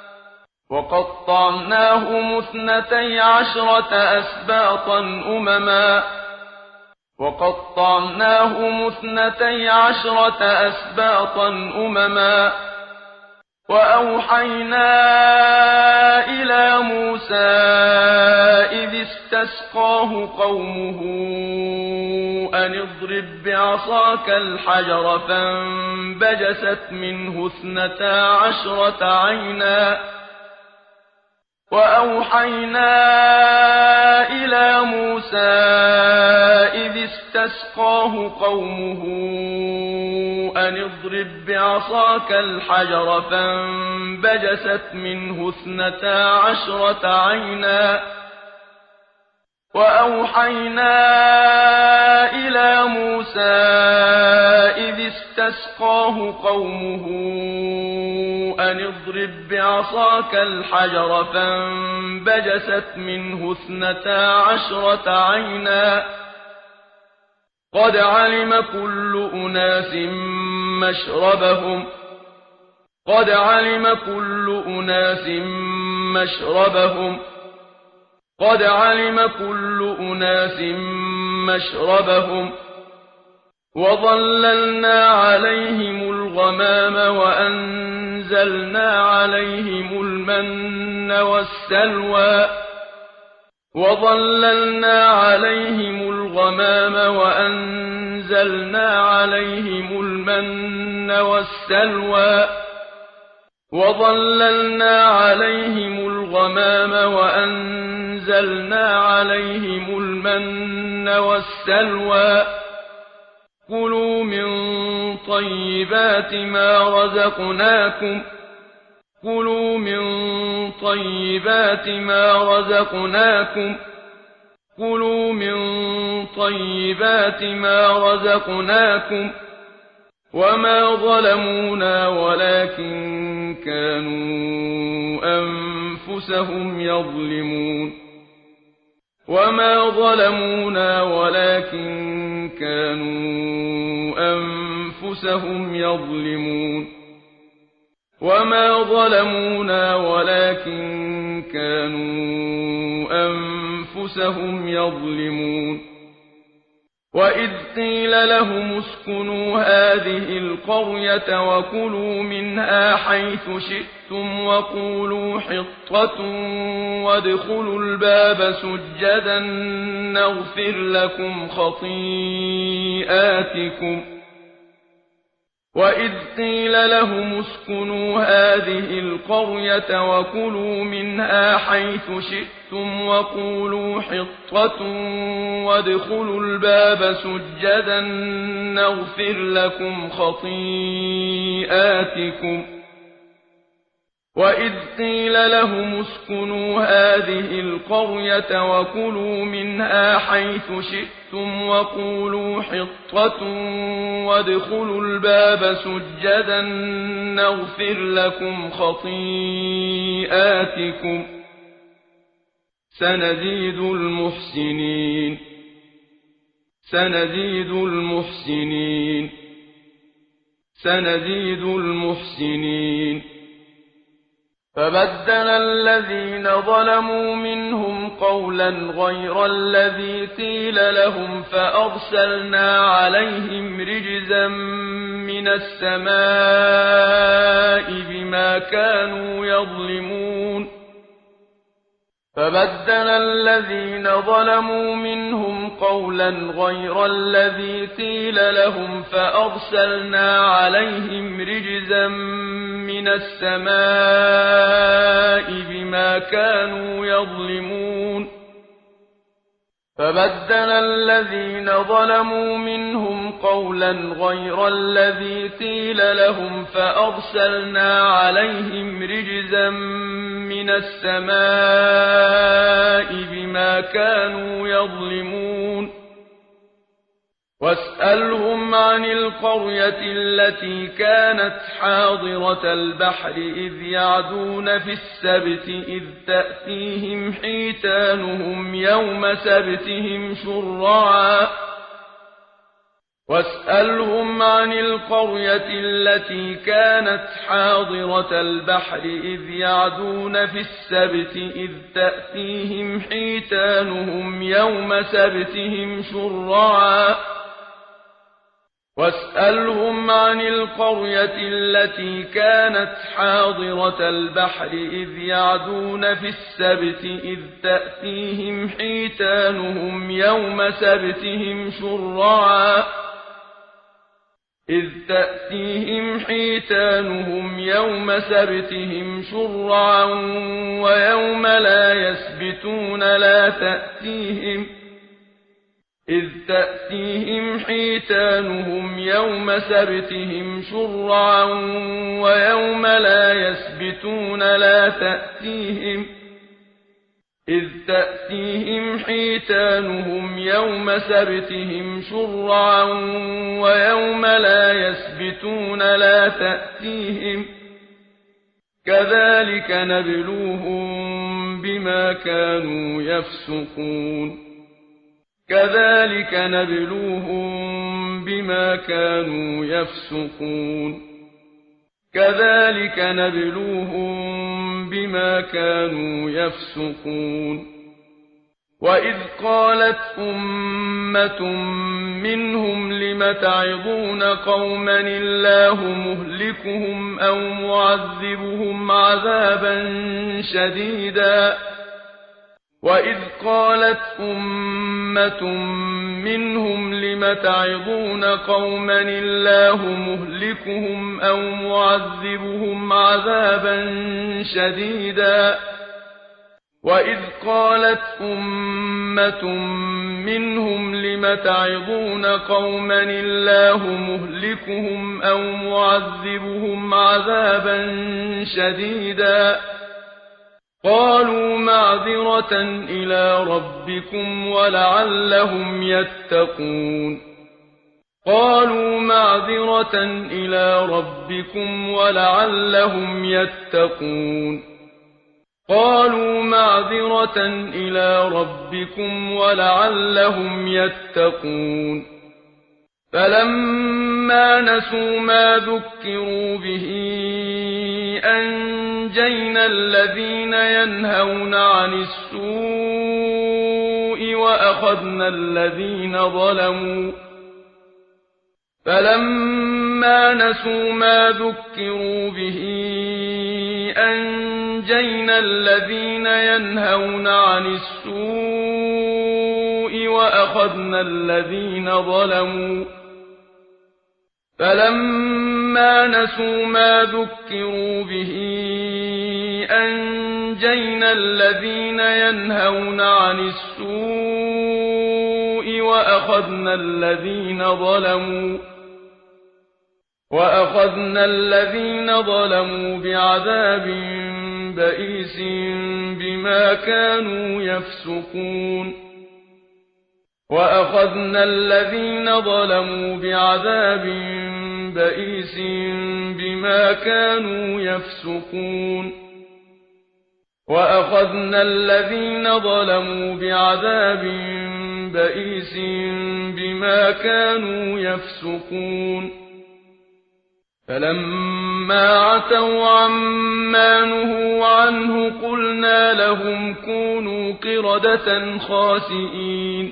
وقطعناهم اثنتي عشرة أسباطا أمما وقطعناهم اثنتي عشرة أسباطا أمما وأوحينا إلى موسى إذ استسقاه قومه أن اضرب بعصاك الحجر فانبجست منه اثنتا عشرة عينا وأوحينا إلى موسى إذ استسقاه قومه أن اضرب بعصاك الحجر فانبجست منه اثنتا عشرة عينا وأوحينا إلى موسى إذ استسقاه قومه أن اضرب بعصاك الحجر فانبجست منه اثنتا عشرة عينا قد علم كل أناس مشربهم قد علم كل أناس مشربهم قد علم كل أناس مشربهم وظللنا عليهم الغمام وأنزلنا عليهم المن والسلوى وظللنا عليهم الغمام وأنزلنا عليهم المن والسلوى وظللنا عليهم الغمام وأنزلنا عليهم المن والسلوى كلوا من طيبات ما رزقناكم كلوا من طيبات ما رزقناكم كلوا من طيبات ما رزقناكم وما ظلمونا ولكن كانوا أنفسهم يظلمون وما ظلمونا ولكن كانوا أنفسهم يظلمون وما ظلمونا ولكن كانوا أنفسهم يظلمون وإذ قيل لهم اسكنوا هذه القرية وكلوا منها حيث شئتم وقولوا حطة وادخلوا الباب سجدا نغفر لكم خطيئاتكم وإذ قيل لهم اسكنوا هذه القرية وكلوا منها حيث شئتم وقولوا حطة وادخلوا الباب سجدا نغفر لكم خطيئاتكم وإذ قيل لهم اسكنوا هذه القرية وكلوا منها حيث شئتم وقولوا حطة وادخلوا الباب سجدا نغفر لكم خطيئاتكم سنزيد المحسنين سنزيد المحسنين سنزيد المحسنين فبدل الذين ظلموا منهم قولا غير الذي قيل لهم فأرسلنا عليهم رجزا من السماء بما كانوا يظلمون فبدل الذين ظلموا منهم قولا غير الذي قيل لهم فأرسلنا عليهم رجزا من السماء بما كانوا يظلمون فبدل الذين ظلموا منهم قولا غير الذي قيل لهم فأرسلنا عليهم رجزا من السماء بما كانوا يظلمون واسألهم عن القرية التي كانت حاضرة البحر إذ يعدون في السبت إذ تأتيهم حيتانهم يوم سبتهم شرعا واسألهم عن القرية التي كانت حاضرة البحر إذ يعدون في السبت إذ تأتيهم حيتانهم يوم سبتهم شرعا واسألهم عن القرية التي كانت حاضرة البحر إذ يعدون في السبت إذ تأتيهم حيتانهم يوم سبتهم شرعا إذ تأتيهم حيتانهم يوم سبتهم شرعا ويوم لا يسبتون لا تأتيهم إذ تأتيهم حيتانهم يوم سبتهم شرعا ويوم لا يسبتون لا تأتيهم إذ تأتيهم حيتانهم يوم سبتهم شرعا ويوم لا يسبتون لا تأتيهم كذلك نبلوهم بما كانوا يفسقون كذلك نبلوهم بما كانوا يفسقون كذلك نبلوهم بما كانوا يفسقون وإذ قالت أمة منهم لم تعظون قوما الله مهلكهم أو معذبهم عذابا شديدا وإذ قالت أمة منهم لم تعظون قوما الله مهلكهم أو معذبهم عذابا شديدا وإذ قالت أمة منهم لم تعظون قوما الله مهلكهم أو معذبهم عذابا شديدا قالوا معذرة إلى ربكم ولعلهم يتقون قالوا معذرة إلى ربكم ولعلهم يتقون قالوا معذرة إلى ربكم ولعلهم يتقون فلما نسوا ما ذكروا به أنجينا الذين ينهون عن السوء وأخذنا الذين ظلموا فلما نسوا ما ذكروا به أنجينا الذين ينهون عن السوء وأخذنا الذين ظلموا فلما نسوا ما ذكروا به أنجينا الذين ينهون عن السوء وأخذنا الذين ظلموا وأخذنا الذين ظلموا بعذاب بئيس بما كانوا يفسقون وأخذنا الذين ظلموا بعذاب بئيس بما كانوا يفسقون وأخذنا الذين ظلموا بعذاب بئيس بما كانوا يفسقون فلما عتوا عما نهوا عنه قلنا لهم كونوا قردة خاسئين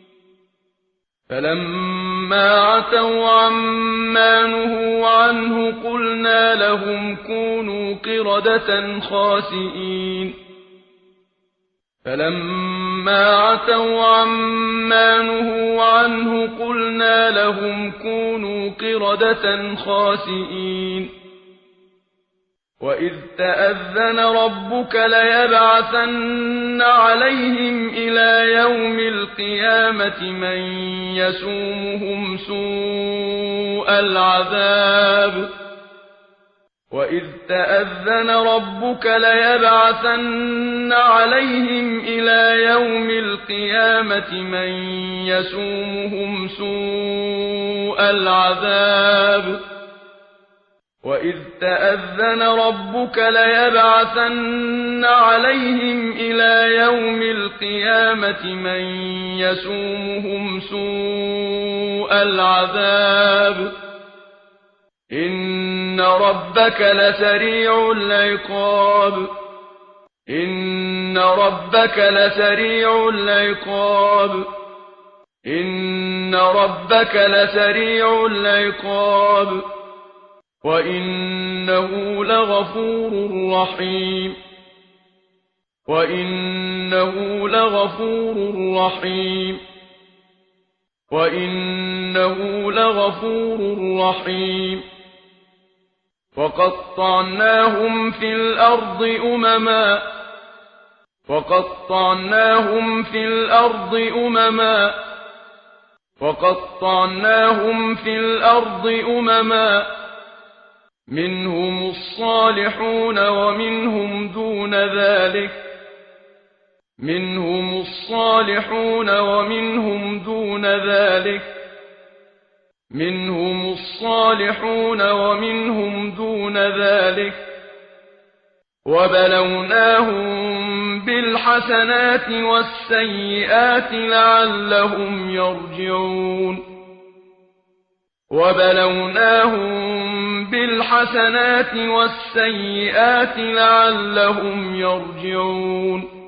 فلما عتوا عما نهوا عنه قلنا لهم كونوا قردة خاسئين فلما عتوا عما نهوا عنه قلنا لهم كونوا قردة خاسئين وإذ تأذن ربك ليبعثن عليهم إلى يوم القيامة من يسومهم سوء العذاب وإذ تأذن ربك ليبعثن عليهم إلى يوم القيامة من يسومهم سوء العذاب وإذ تأذن ربك ليبعثن عليهم إلى يوم القيامة من يسومهم سوء العذاب إن ربك لسريع العقاب إن ربك لسريع العقاب إن ربك لسريع العقاب وإنه لغفور رحيم وإنه لغفور رحيم وإنه لغفور رحيم وقطعناهم في الأرض أمما وقطعناهم في الأرض أمما وقطعناهم في الأرض أمما منهم الصالحون ومنهم دون ذلك منهم الصالحون ومنهم دون ذلك منهم الصالحون ومنهم دون ذلك وبلوناهم بالحسنات والسيئات لعلهم يرجعون وبلوناهم بالحسنات والسيئات لعلهم يرجعون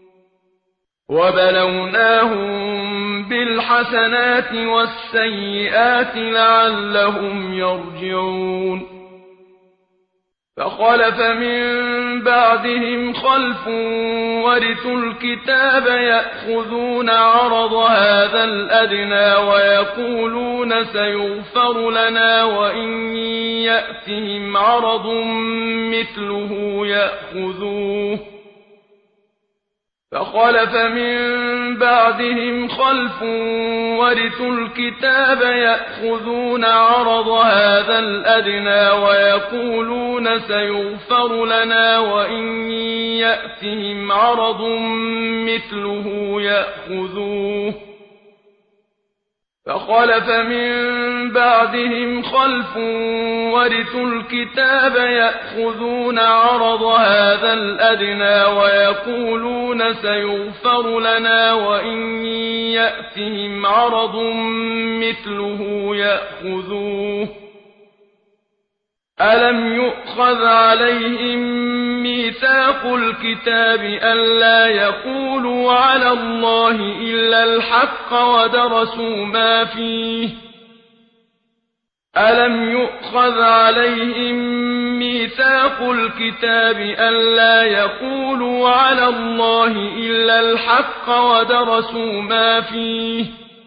وبلوناهم بالحسنات والسيئات لعلهم يرجعون فخلف من بعدهم خلف ورثوا الكتاب يأخذون عرض هذا الأدنى ويقولون سيغفر لنا وإن يأتهم عرض مثله يأخذوه فخلف من بعدهم خلف ورثوا الكتاب يأخذون عرض هذا الأدنى ويقولون سيغفر لنا وإن يأتهم عرض مثله يأخذوه فخلف من بعدهم خلف ورثوا الكتاب يأخذون عرض هذا الأدنى ويقولون سيغفر لنا وإن يأتهم عرض مثله يأخذوه ألم يؤخذ عليهم ميثاق الكتاب ألا يقولوا على الله إلا الحق ودرسوا ما فيه ألم يؤخذ عليهم ميثاق الكتاب ألا يقولوا على الله إلا الحق ودرسوا ما فيه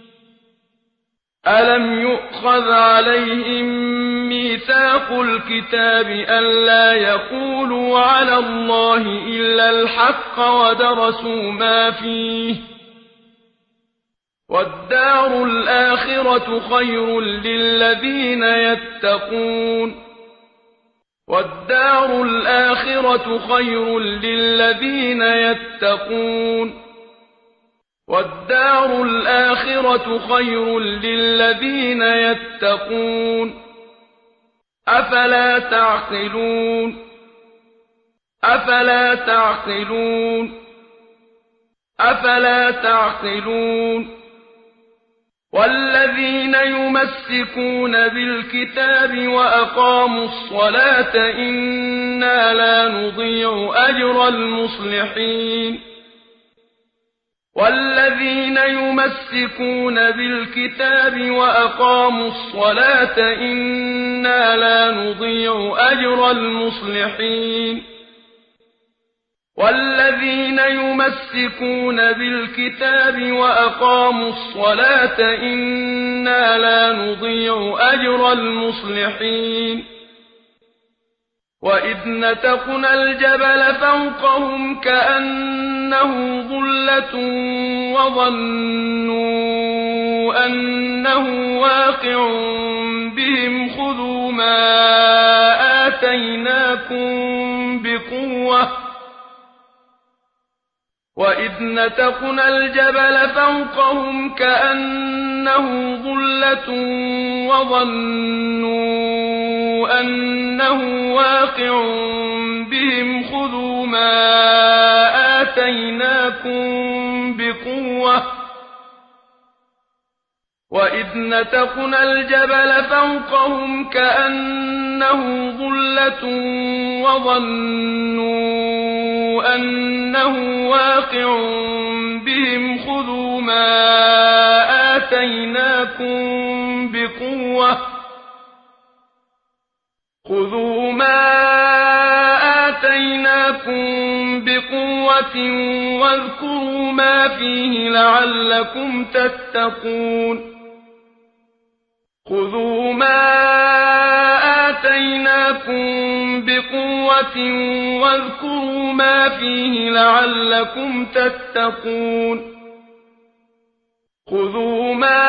ألم يؤخذ عليهم ميثاق الكتاب ألا يقولوا على الله إلا الحق ودرسوا ما فيه والدار الآخرة خير للذين يتقون والدار الآخرة خير للذين يتقون والدار الآخرة خير للذين يتقون أفلا تعقلون أفلا تعقلون أفلا تعقلون والذين يمسكون بالكتاب وأقاموا الصلاة إنا لا نضيع أجر المصلحين والذين يمسكون بالكتاب وأقاموا الصلاة إنا لا نضيع أجر المصلحين والذين يمسكون بالكتاب وأقاموا الصلاة إنا لا نضيع أجر المصلحين وإذ نتقنا الجبل فوقهم كأنه ظلة وظنوا أنه واقع بهم خذوا ما آتيناكم بقوة وإذ نتقنا الجبل فوقهم كأنه ظلة وظنوا أنه واقع بهم خذوا ما آتيناكم بقوة وإذ نتقنا الجبل فوقهم كأنه ظلة وظنوا أنه واقع بهم خذوا ما آتيناكم بقوة خذوا ما آتيناكم بقوة واذكروا ما فيه لعلكم تتقون خذوا ما آتيناكم بقوة واذكروا ما فيه لعلكم تتقون خذوا ما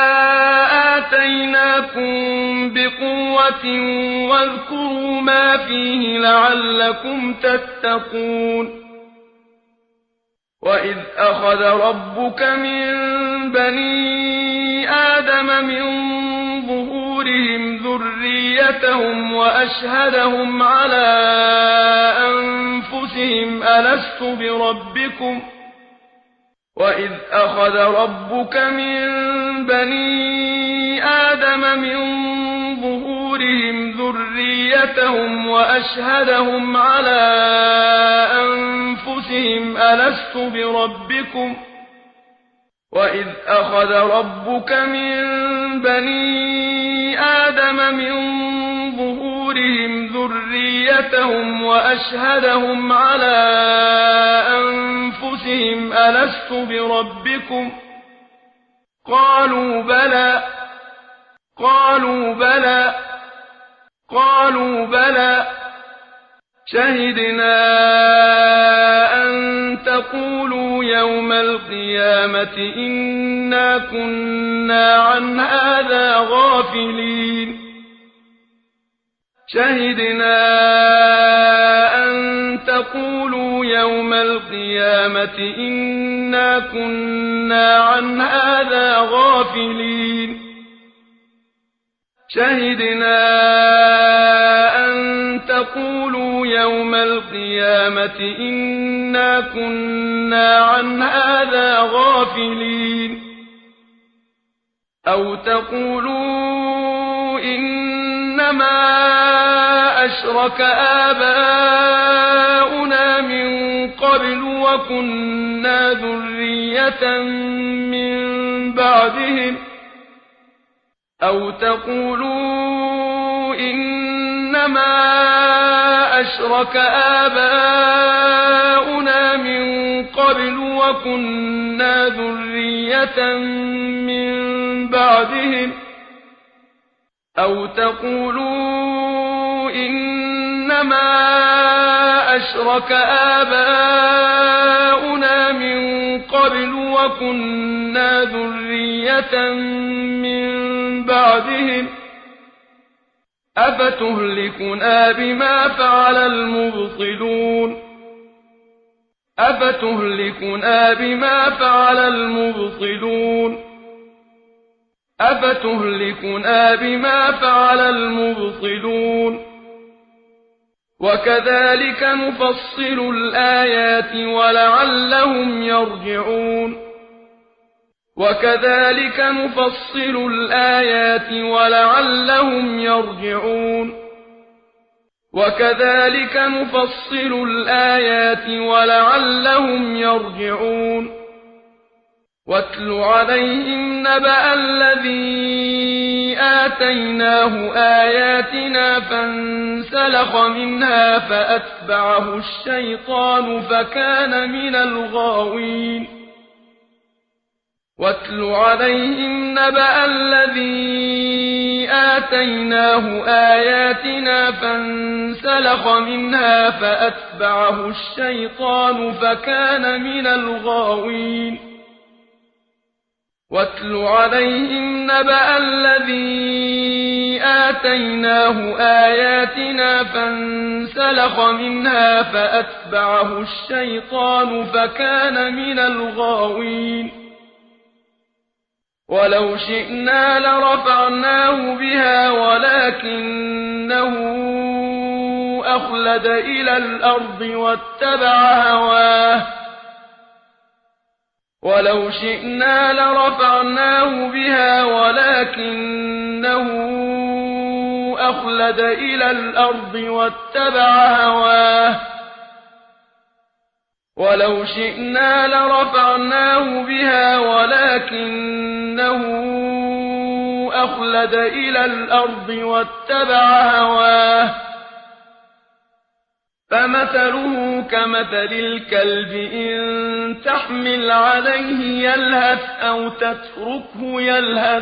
آتيناكم بقوة واذكروا ما فيه لعلكم تتقون وإذ أخذ ربك من بني آدم من ظهورهم ذريتهم وأشهدهم على أنفسهم ألست بربكم وإذ أخذ ربك من بني آدم من ظهورهم ذريتهم وأشهدهم على أنفسهم ألست بربكم وإذ أخذ ربك من بني آدم من ظهورهم ذريتهم وأشهدهم على أنفسهم ألست بربكم قالوا بلى قالوا بلى قالوا بلى شهدنا أن تقولوا يوم القيامة إنا كنا عن هذا غافلين شهدنا أن تقولوا يوم القيامة إنا كنا عن هذا غافلين شهدنا أن تقولوا يوم القيامة إنا كنا عن هذا غافلين أو تقولوا إنما أشرك آباؤنا من قبل وكنا ذرية من بعدهم أو تقولوا إنما أشرك آباؤنا من قبل وكنا ذرية من بعدهم أو تقولوا إنما أشرك آباؤنا من قبل وكنا ذرية من بعدهم أفتهلكنا بما فعل المبطلون أفتهلكنا بما فعل المبطلون أفتهلكنا بما فعل المبطلون وكذلك نفصل الآيات ولعلهم يرجعون وكذلك نفصل الآيات ولعلهم يرجعون وكذلك نفصل الآيات ولعلهم يرجعون واتل عليهم نبأ الذي آتيناه آياتنا فانسلخ منها فأتبعه الشيطان فكان من الغاوين واتل عليهم نبأ الذي آتيناه آياتنا فانسلخ منها فأتبعه الشيطان فكان من الغاوين واتل عليهم نبأ الذي آتيناه آياتنا فانسلخ منها فأتبعه الشيطان فكان من الغاوين ولو شئنا لرفعناه بها ولكنه أخلد إلى الأرض واتبع هواه ولو شئنا لرفعناه بها ولكنه أخلد إلى الأرض واتبع هواه ولو شئنا لرفعناه بها ولكنه أخلد إلى الأرض واتبع هواه فمثله كمثل الكلب إن تحمل عليه يلهث أو تتركه يلهث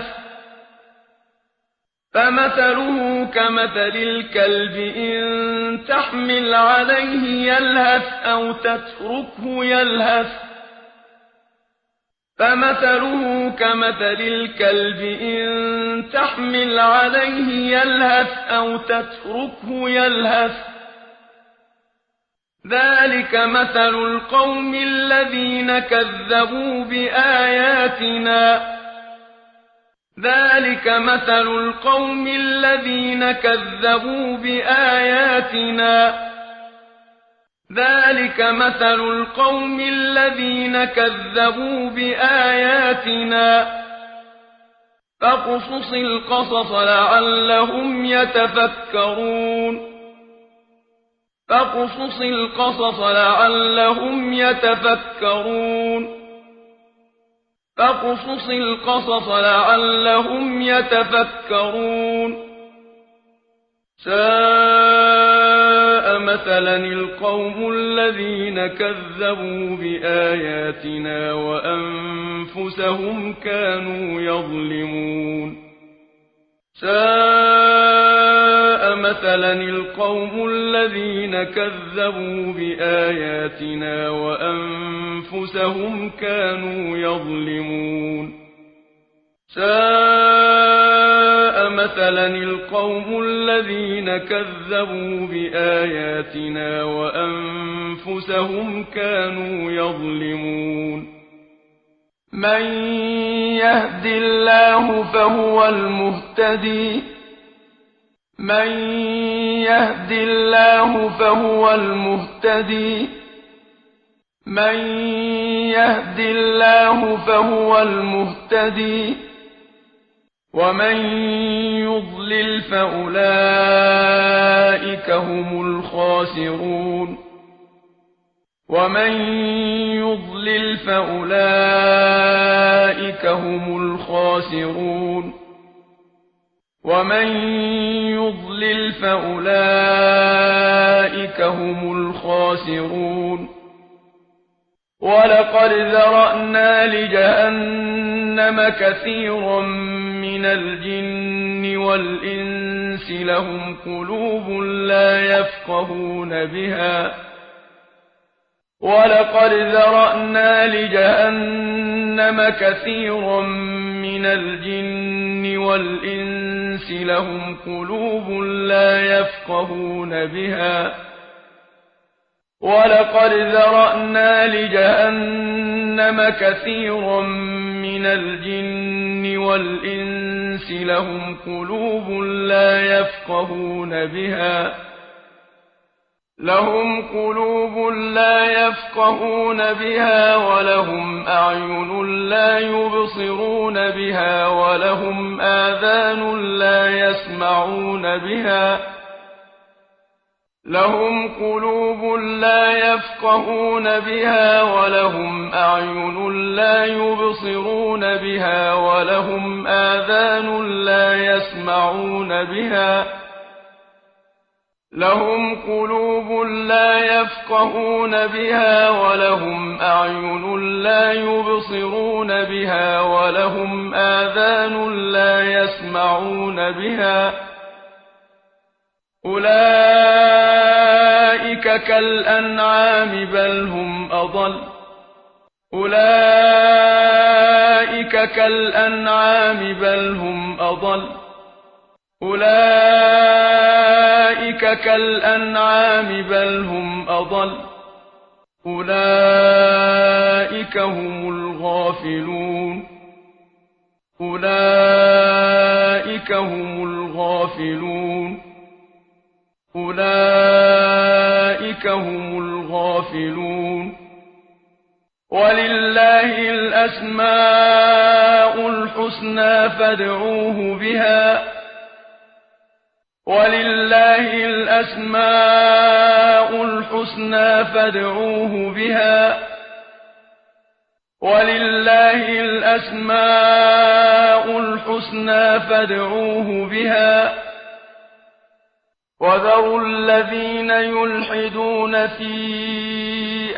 فمثله كمثل الكلب إن تحمل عليه يلهث أو تتركه يلهث فمثله كمثل الكلب إن تحمل عليه يلهث أو تتركه يلهث ذلك مثل القوم الذين كذبوا بآياتنا ذلك مثل القوم الذين كذبوا بآياتنا ذلك مثل القوم الذين كذبوا بآياتنا فاقصص القصص لعلهم يتفكرون فاقصص القصص لعلهم يتفكرون فاقصص القصص لعلهم يتفكرون ساء مثلا القوم الذين كذبوا بآياتنا وأنفسهم كانوا يظلمون ساء مثلا القوم الذين كذبوا بآياتنا وأنفسهم كانوا يظلمون ساء مثلا القوم الذين كذبوا بآياتنا وأنفسهم كانوا يظلمون من يهد الله فهو المهتدي من يهد الله فهو المهتدي من يهد الله فهو المهتدي ومن يضلل فأولئك هم الخاسرون ومن يضلل فأولئك هم الخاسرون ومن يضلل فأولئك هم الخاسرون ولقد ذرأنا لجهنم كثيرا من الجن والإنس لهم قلوب لا يفقهون بها ولقد ذرأنا لجهنم كثيرا من الجن والإنس لهم قلوب لا يفقهون بها ولقد ذرأنا لجهنم كثيرا من الجن والإنس لهم قلوب لا يفقهون بها لهم قلوب لا يفقهون بها ولهم أعين لا يبصرون بها ولهم آذان لا يسمعون بها لهم قلوب لا يفقهون بها ولهم أعين لا يبصرون بها ولهم آذان لا يسمعون بها لهم قلوب لا يفقهون بها ولهم أعين لا يبصرون بها ولهم آذان لا يسمعون بها أولئك كالأنعام بل هم أضل أولئك كالأنعام بل هم أضل أولئك كالأنعام بل هم أضل أولئك هم الغافلون أولئك هم الغافلون أولئك هم الغافلون ولله الأسماء الحسنى فادعوه بها ولله الأسماء الحسنى فادعوه بها ولله الأسماء الحسنى فادعوه بها وذروا الذين يلحدون في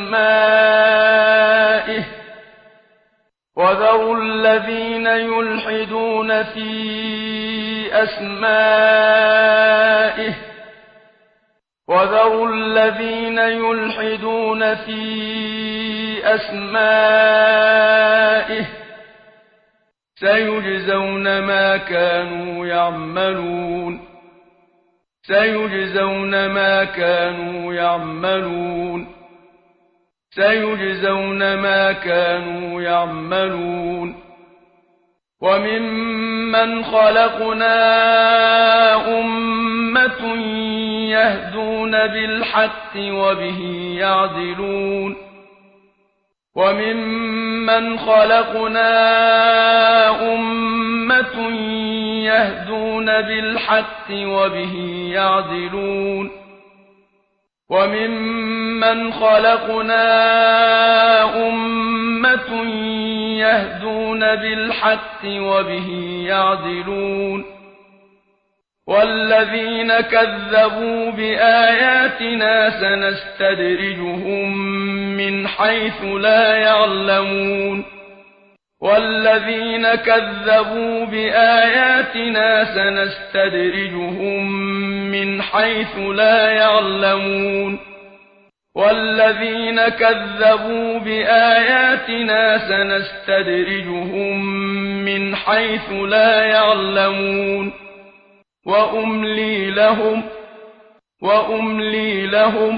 أسمائه وذروا الذين يلحدون في أسمائه وذروا الذين يلحدون في أسمائه سيجزون ما كانوا يعملون سيجزون ما كانوا يعملون سيجزون ما كانوا يعملون وممن خلقنا أمة يهدون بالحق وبه يعدلون وممن خلقنا أمة يهدون بالحق وبه يعدلون وممن خلقنا أمة يهدون بالحق وبه يعدلون والذين كذبوا بآياتنا سنستدرجهم من حيث لا يعلمون والذين كذبوا بآياتنا سنستدرجهم من حيث لا يعلمون والذين كذبوا بآياتنا سنستدرجهم من حيث لا يعلمون وأملي لهم وأملي لهم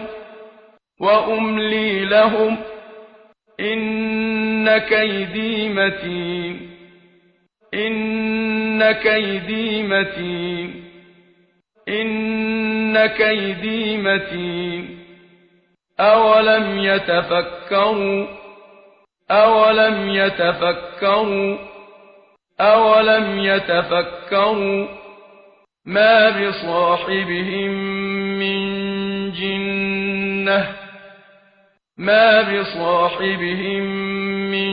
وأملي لهم إن كيدي متين إن كيدي متين إن كيدي متين أولم يتفكروا أولم يتفكروا أولم يتفكروا ما بصاحبهم من جنة ما بصاحبهم من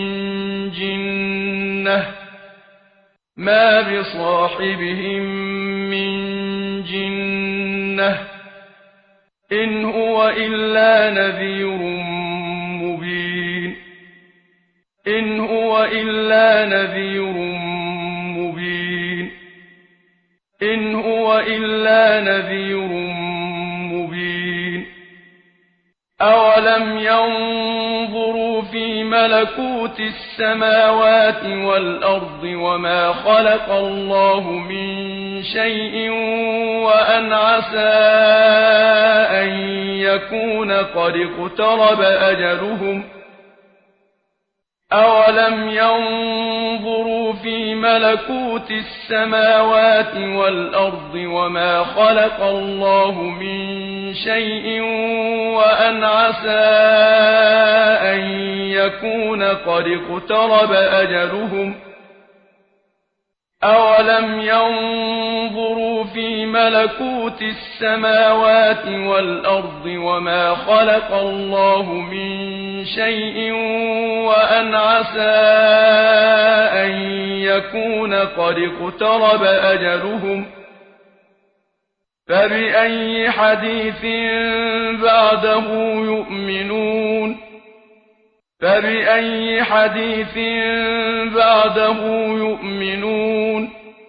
جنة ما بصاحبهم من جنة إن هو إلا نذير مبين إن هو إلا نذير مبين إن هو إلا نذير مبين أولم ينظروا في ملكوت السماوات والأرض وما خلق الله من شيء وأن عسى أن يكون قد اقترب أجلهم أولم ينظروا في ملكوت السماوات والأرض وما خلق الله من شيء وأن عسى أن يكون قد اقترب أجلهم أولم ينظروا في ملكوت السماوات والأرض وما خلق الله من شيء وأن عسى أن يكون قد اقترب أجلهم فبأي حديث بعده يؤمنون فبأي حديث بعده يؤمنون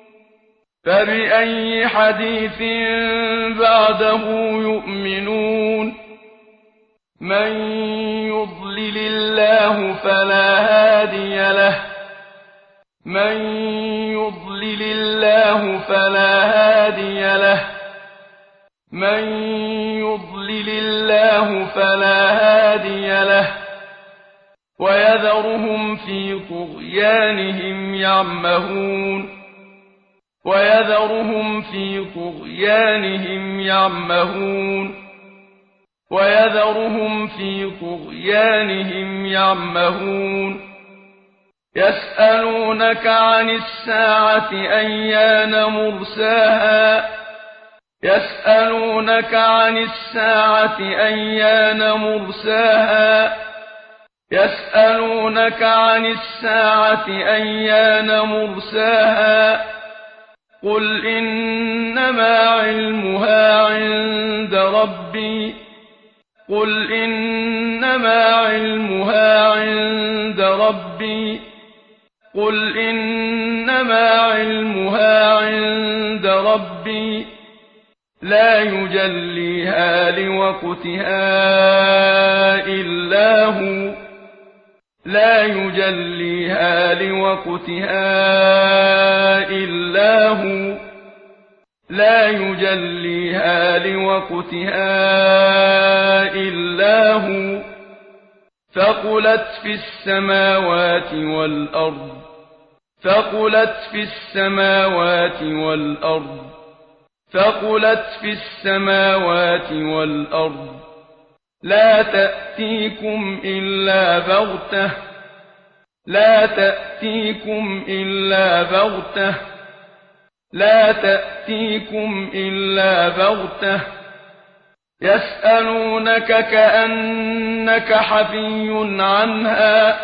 فبأي حديث بعده يؤمنون من يضلل الله فلا هادي له من يضلل الله فلا هادي له من يضلل الله فلا هادي له ويذرهم في طغيانهم يعمهون ويذرهم في طغيانهم يعمهون ويذرهم في طغيانهم يعمهون يسألونك عن الساعة أيان مرساها يسألونك عن الساعة أيان مرساها يسألونك عن الساعة أيان مرساها قل إنما علمها عند ربي قل إنما علمها عند ربي قل إنما علمها عند ربي لا يجليها لوقتها إلا هو لا يجليها لوقتها إلا هو لا يجليها لوقتها إلا هو ثقلت في السماوات والأرض ثقلت في السماوات والأرض ثقلت في السماوات والأرض لا تأتيكم إلا بغتة لا تأتيكم إلا بغتة لا تأتيكم إلا بغتة يسألونك كأنك حفي عنها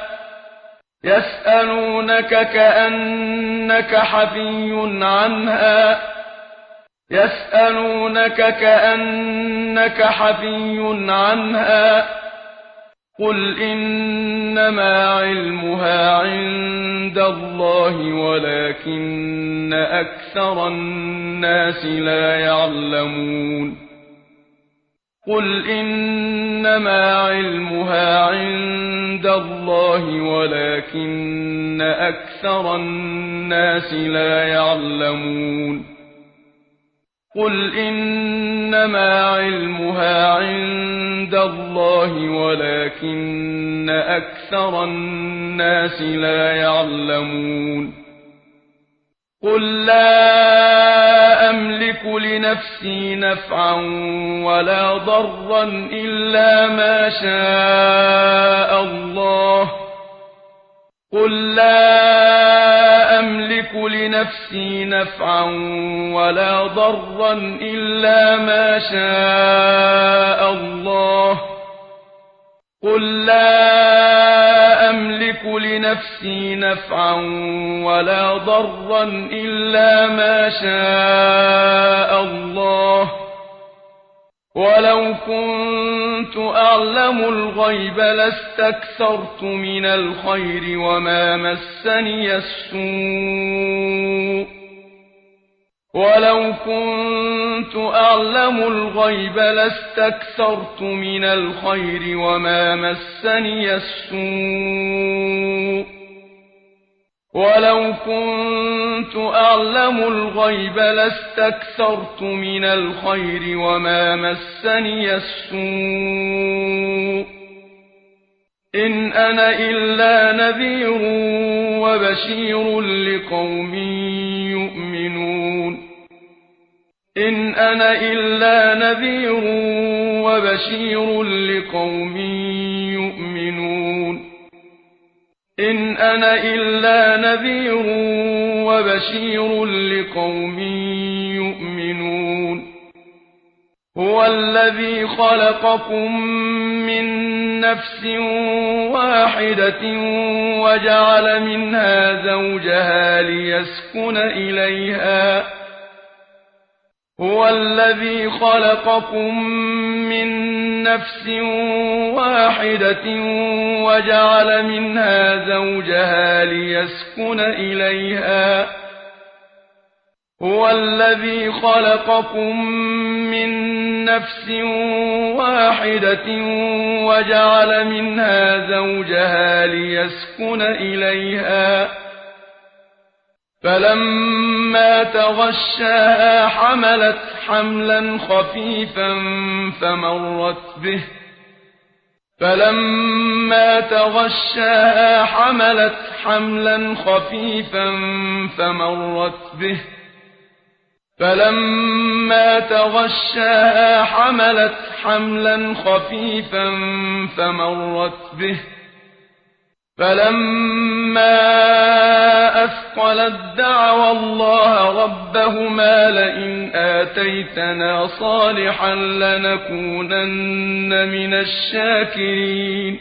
يسألونك كأنك حفي عنها يسألونك كأنك حفي عنها قل إنما علمها عند الله ولكن أكثر الناس لا يعلمون قل إنما علمها عند الله ولكن أكثر الناس لا يعلمون قل إنما علمها عند الله ولكن أكثر الناس لا يعلمون قل لا أملك لنفسي نفعا ولا ضرا إلا ما شاء الله قل لا أملك لنفسي نفعا ولا ضرا إلا ما شاء الله قل لا أملك لنفسي نفعا ولا ضرا إلا ما شاء الله ولو كنت أعلم الغيب لاستكثرت من الخير وما مسني السوء ولو كنت أعلم الغيب لاستكثرت من الخير وما مسني السوء ولو كنت أعلم الغيب لاستكثرت من الخير وما مسني السوء إن أنا إلا نذير وبشير لقوم يؤمنون إن أنا إلا نذير وبشير لقوم يؤمنون إن أنا إلا نذير وبشير لقوم يؤمنون هو الذي خلقكم من نفس واحدة وجعل منها زوجها ليسكن إليها هو الذي خلقكم من نفس واحدة وجعل منها زوجها ليسكن إليها هو الذي خلقكم من نفس واحدة وجعل منها زوجها ليسكن إليها فلما تغشاها حملت حملا خفيفا فمرت به فلما تغشاها حملت حملا خفيفا فمرت به فلما تغشاها حملت حملا خفيفا فمرت به فلما أثقلت دعوا الله ربهما لئن آتيتنا صالحا لنكونن من الشاكرين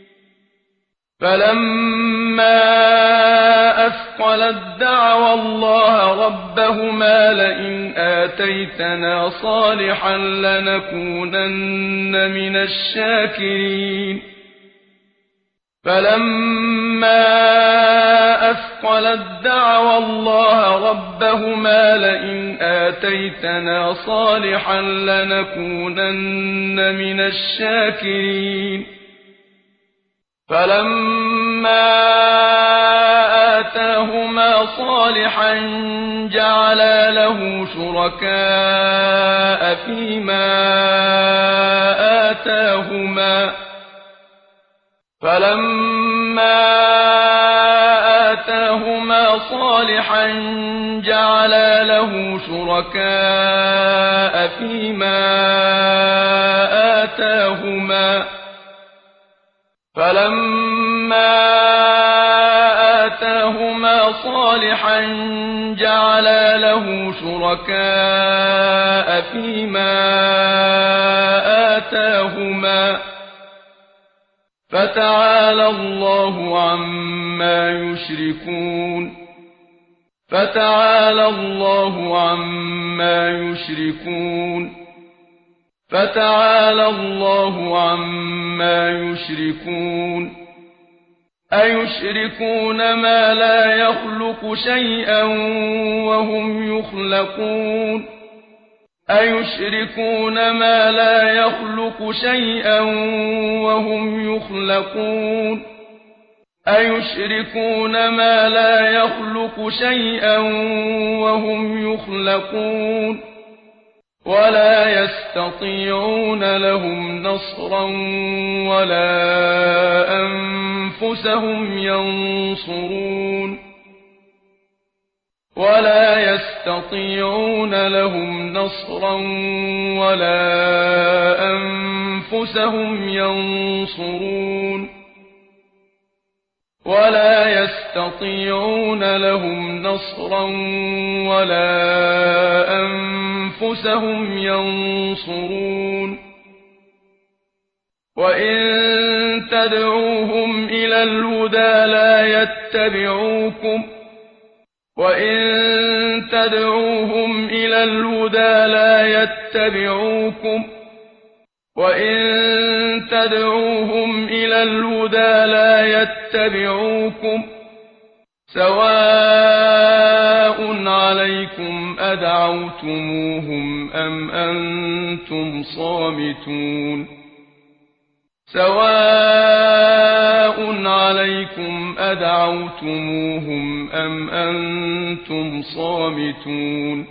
فلما أثقلت دعوا الله ربهما لئن آتيتنا صالحا لنكونن من الشاكرين فلما أثقلت دعوا الله ربهما لئن آتيتنا صالحا لنكونن من الشاكرين فلما آتاهما صالحا جعلا له شركاء فيما آتاهما فلما آتاهما صالحا جعلا له شركاء فيما آتاهما فلما آتاهما صالحا جعلا له شركاء فيما آتاهما فتعالى الله عما يشركون فتعالى الله عما يشركون فتعالى الله عما يشركون أيشركون ما لا يخلق شيئا وهم يخلقون أيشركون ما لا يخلق شيئا وهم يخلقون أيشركون ما لا يخلق شيئا وهم يخلقون ولا يستطيعون لهم نصرا ولا أنفسهم ينصرون ولا يستطيعون لهم نصرا ولا أنفسهم ينصرون ولا يستطيعون لهم نصرا ولا أنفسهم ينصرون وإن تدعوهم إلى الهدى لا يتبعوكم وإن تدعوهم إلى الهدى لا يتبعوكم وإن تدعوهم إلى الهدى لا يتبعوكم سواء عليكم أدعوتموهم أم أنتم صامتون سواء عليكم أدعوتموهم أم أنتم صامتون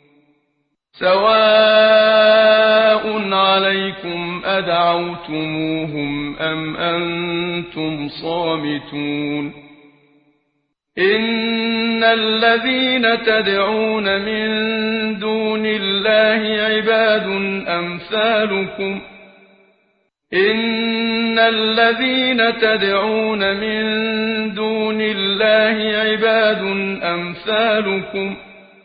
سواء عليكم أدعوتموهم أم أنتم صامتون إن الذين تدعون من دون الله عباد أمثالكم إن الذين تدعون من دون الله عباد أمثالكم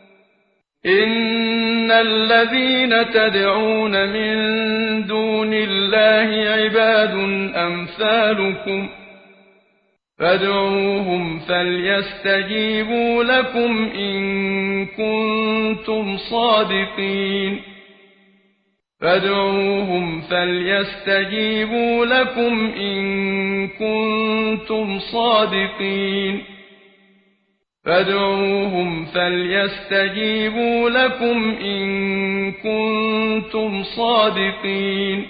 إن الذين تدعون من دون الله عباد أمثالكم فادعوهم فليستجيبوا لكم إن كنتم صادقين فادعوهم فليستجيبوا لكم إن كنتم صادقين فادعوهم فليستجيبوا لكم إن كنتم صادقين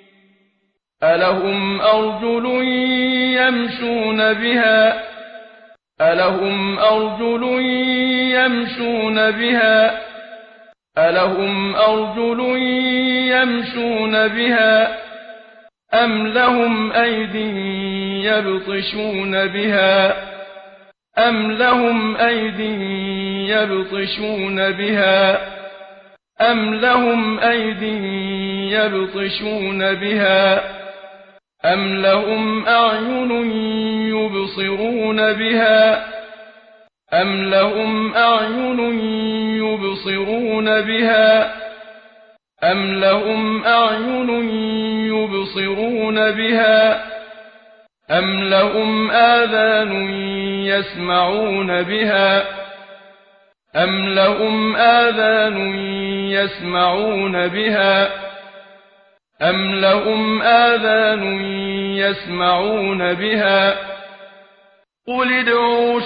ألهم أرجل يمشون بها ألهم أرجل يمشون بها ألهم أرجل يمشون بها أم لهم أيد يبطشون بها أم لهم أيد يبطشون بها أم لهم أيد يبطشون بها أم لهم أعين يبصرون بها أم لهم أعين يبصرون بها أم لهم أعين يبصرون بها أم لهم آذان يسمعون بها أم لهم آذان يسمعون بها أم لهم آذان يسمعون بها قل ادعوا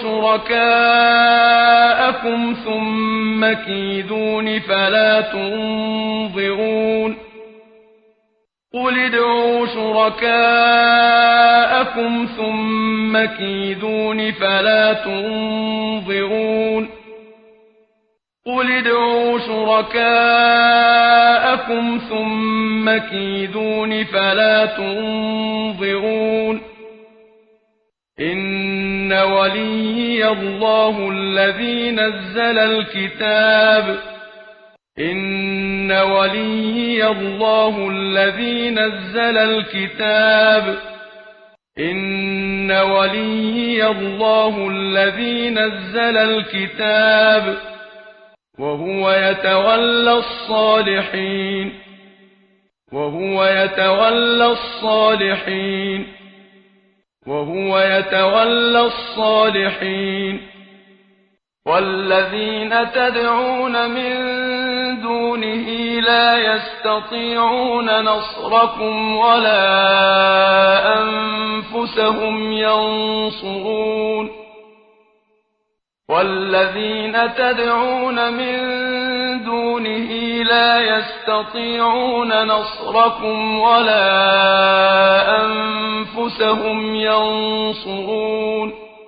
شركاءكم ثم كيدون فلا تنظرون قل ادعوا شركاءكم ثم كيدون فلا تنظرون قل ادعوا شركاءكم ثم كيدون فلا تنظرون إن وليي الله الذي نزل الكتاب إن وليي الله الذي نزل الكتاب إن وليي الله الذي نزل الكتاب وهو يتولى الصالحين وهو يتولى الصالحين وهو يتولى الصالحين والذين تدعون من دونه لا يستطيعون نصركم ولا أنفسهم ينصرون والذين تدعون من دونه لا يستطيعون نصركم ولا أنفسهم ينصرون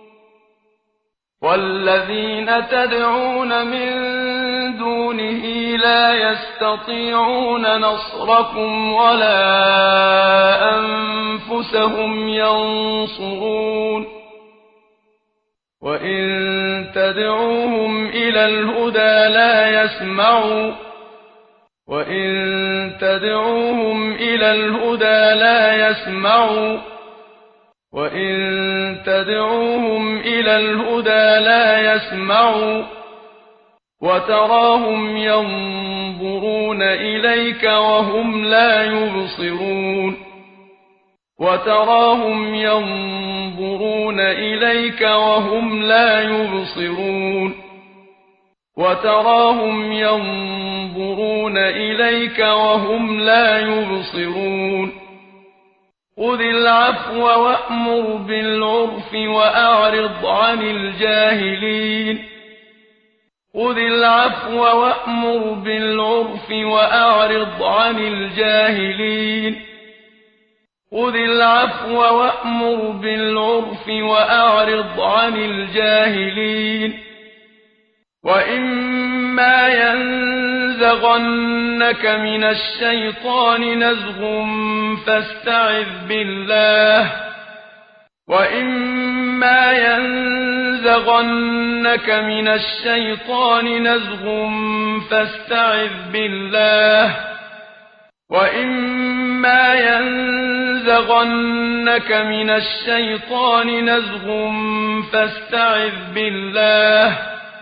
والذين تدعون من دونه لا يستطيعون نصركم ولا أنفسهم ينصرون وإن تدعوهم إلى الهدى لا يسمعوا وإن تدعوهم إلى الهدى لا يسمعوا وإن تدعوهم إلى الهدى لا يسمعوا وتراهم ينظرون إليك وهم لا يبصرون وتراهم ينظرون إليك وهم لا يبصرون وتراهم ينظرون إليك وهم لا يبصرون خذ العفو وأمر بالعرف وأعرض عن الجاهلين خذ العفو وأمر بالعرف وأعرض عن الجاهلين خذ العفو وأمر بالعرف وأعرض عن الجاهلين وإما ينزغنك من الشيطان نزغ فاستعذ بالله وإما ينزغنك من الشيطان نزغ فاستعذ بالله وإما ينزغنك من الشيطان نزغ فاستعذ بالله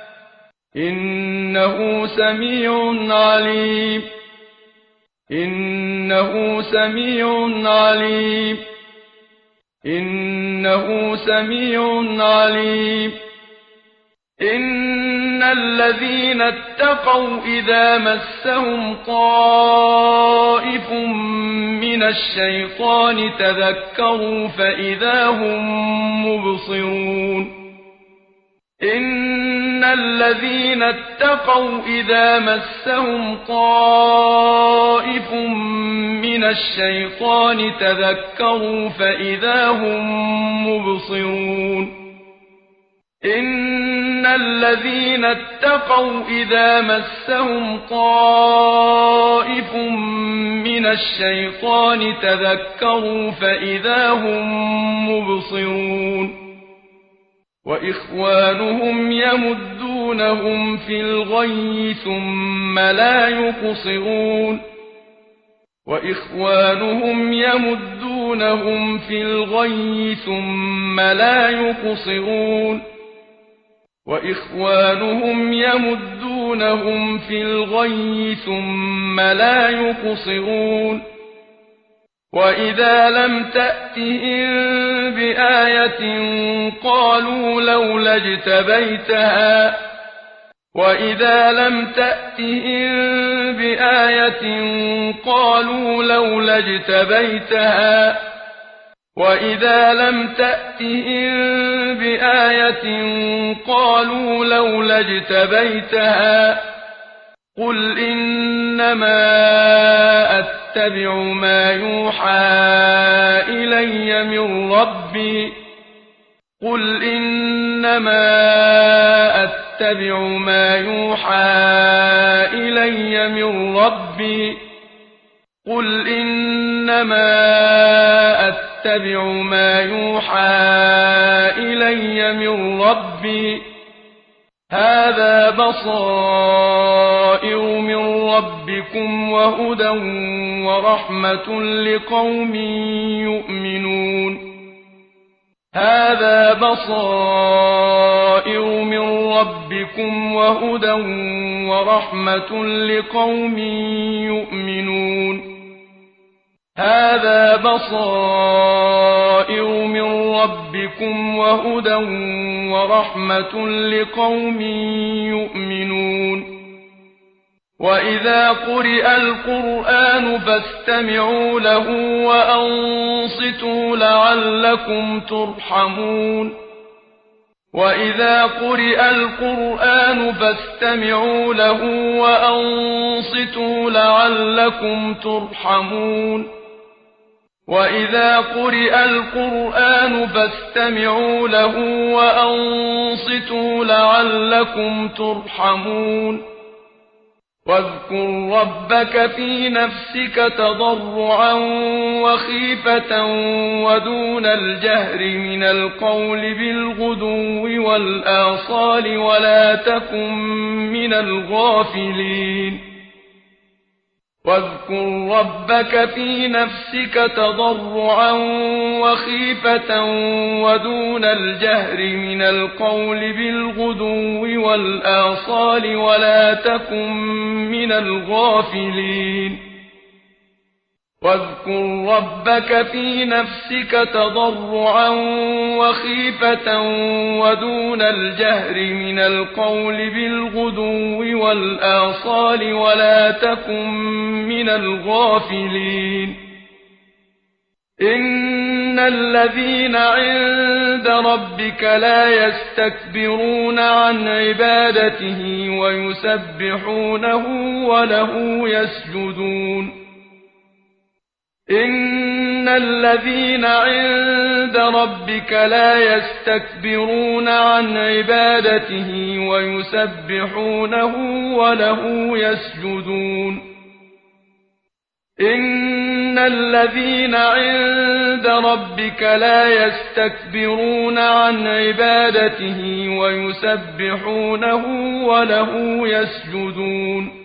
إنه سميع عليم إنه سميع عليم إنه سميع عليم. إن الذين اتقوا إذا مسهم طائف من الشيطان تذكروا فإذا هم مبصرون. إن الذين اتقوا إذا مسهم طائف من الشيطان تذكروا فإذا هم مبصرون. إن الذين اتقوا إذا مسهم طائف من الشيطان تذكروا فإذا هم مبصرون. وإخوانهم يمدونهم في الغي ثم لا يقصرون. وإخوانهم يمدونهم في الغي ثم لا يقصرون. وإخوانهم يمدونهم في الغي ثم لا يقصرون. وإذا لم تأتهم بآية قالوا لولا اجتبيتها وإذا لم تأتهم بآية قالوا لولا اجتبيتها وإذا لم تأتهم بآية قالوا لولا اجتبيتها قل إنما أتبع ما يوحى إلي من ربي قل إنما أتبع ما يوحى إلي من ربي قل إنما أتبع ما يوحى إلي من ربي هذا بصائر من ربكم وهدى ورحمة لقوم يؤمنون. هذا بصائر من ربكم وهدى ورحمة لقوم يؤمنون. هذا بصائر من ربكم وهدى ورحمة لقوم يؤمنون. وإذا قرئ القرآن فاستمعوا له وأنصتوا لعلكم ترحمون. وإذا قرئ القرآن فاستمعوا له وأنصتوا لعلكم ترحمون. وإذا قرئ القرآن فاستمعوا له وأنصتوا لعلكم ترحمون. واذكر ربك في نفسك تضرعا وخيفة ودون الجهر من القول بالغدو والآصال ولا تكن من الغافلين. واذكر ربك في نفسك تضرعا وخيفة ودون الجهر من القول بالغدو والآصال ولا تكن من الغافلين. واذكر ربك في نفسك تضرعا وخيفة ودون الجهر من القول بالغدو والآصال ولا تكن من الغافلين. إن الذين عند ربك لا يستكبرون عن عبادته ويسبحونه وله يسجدون. إن الذين عند ربك لا يستكبرون عن عبادته ويسبحونه وله يسجدون. إن الذين عند ربك لا يستكبرون عن عبادته ويسبحونه وله يسجدون.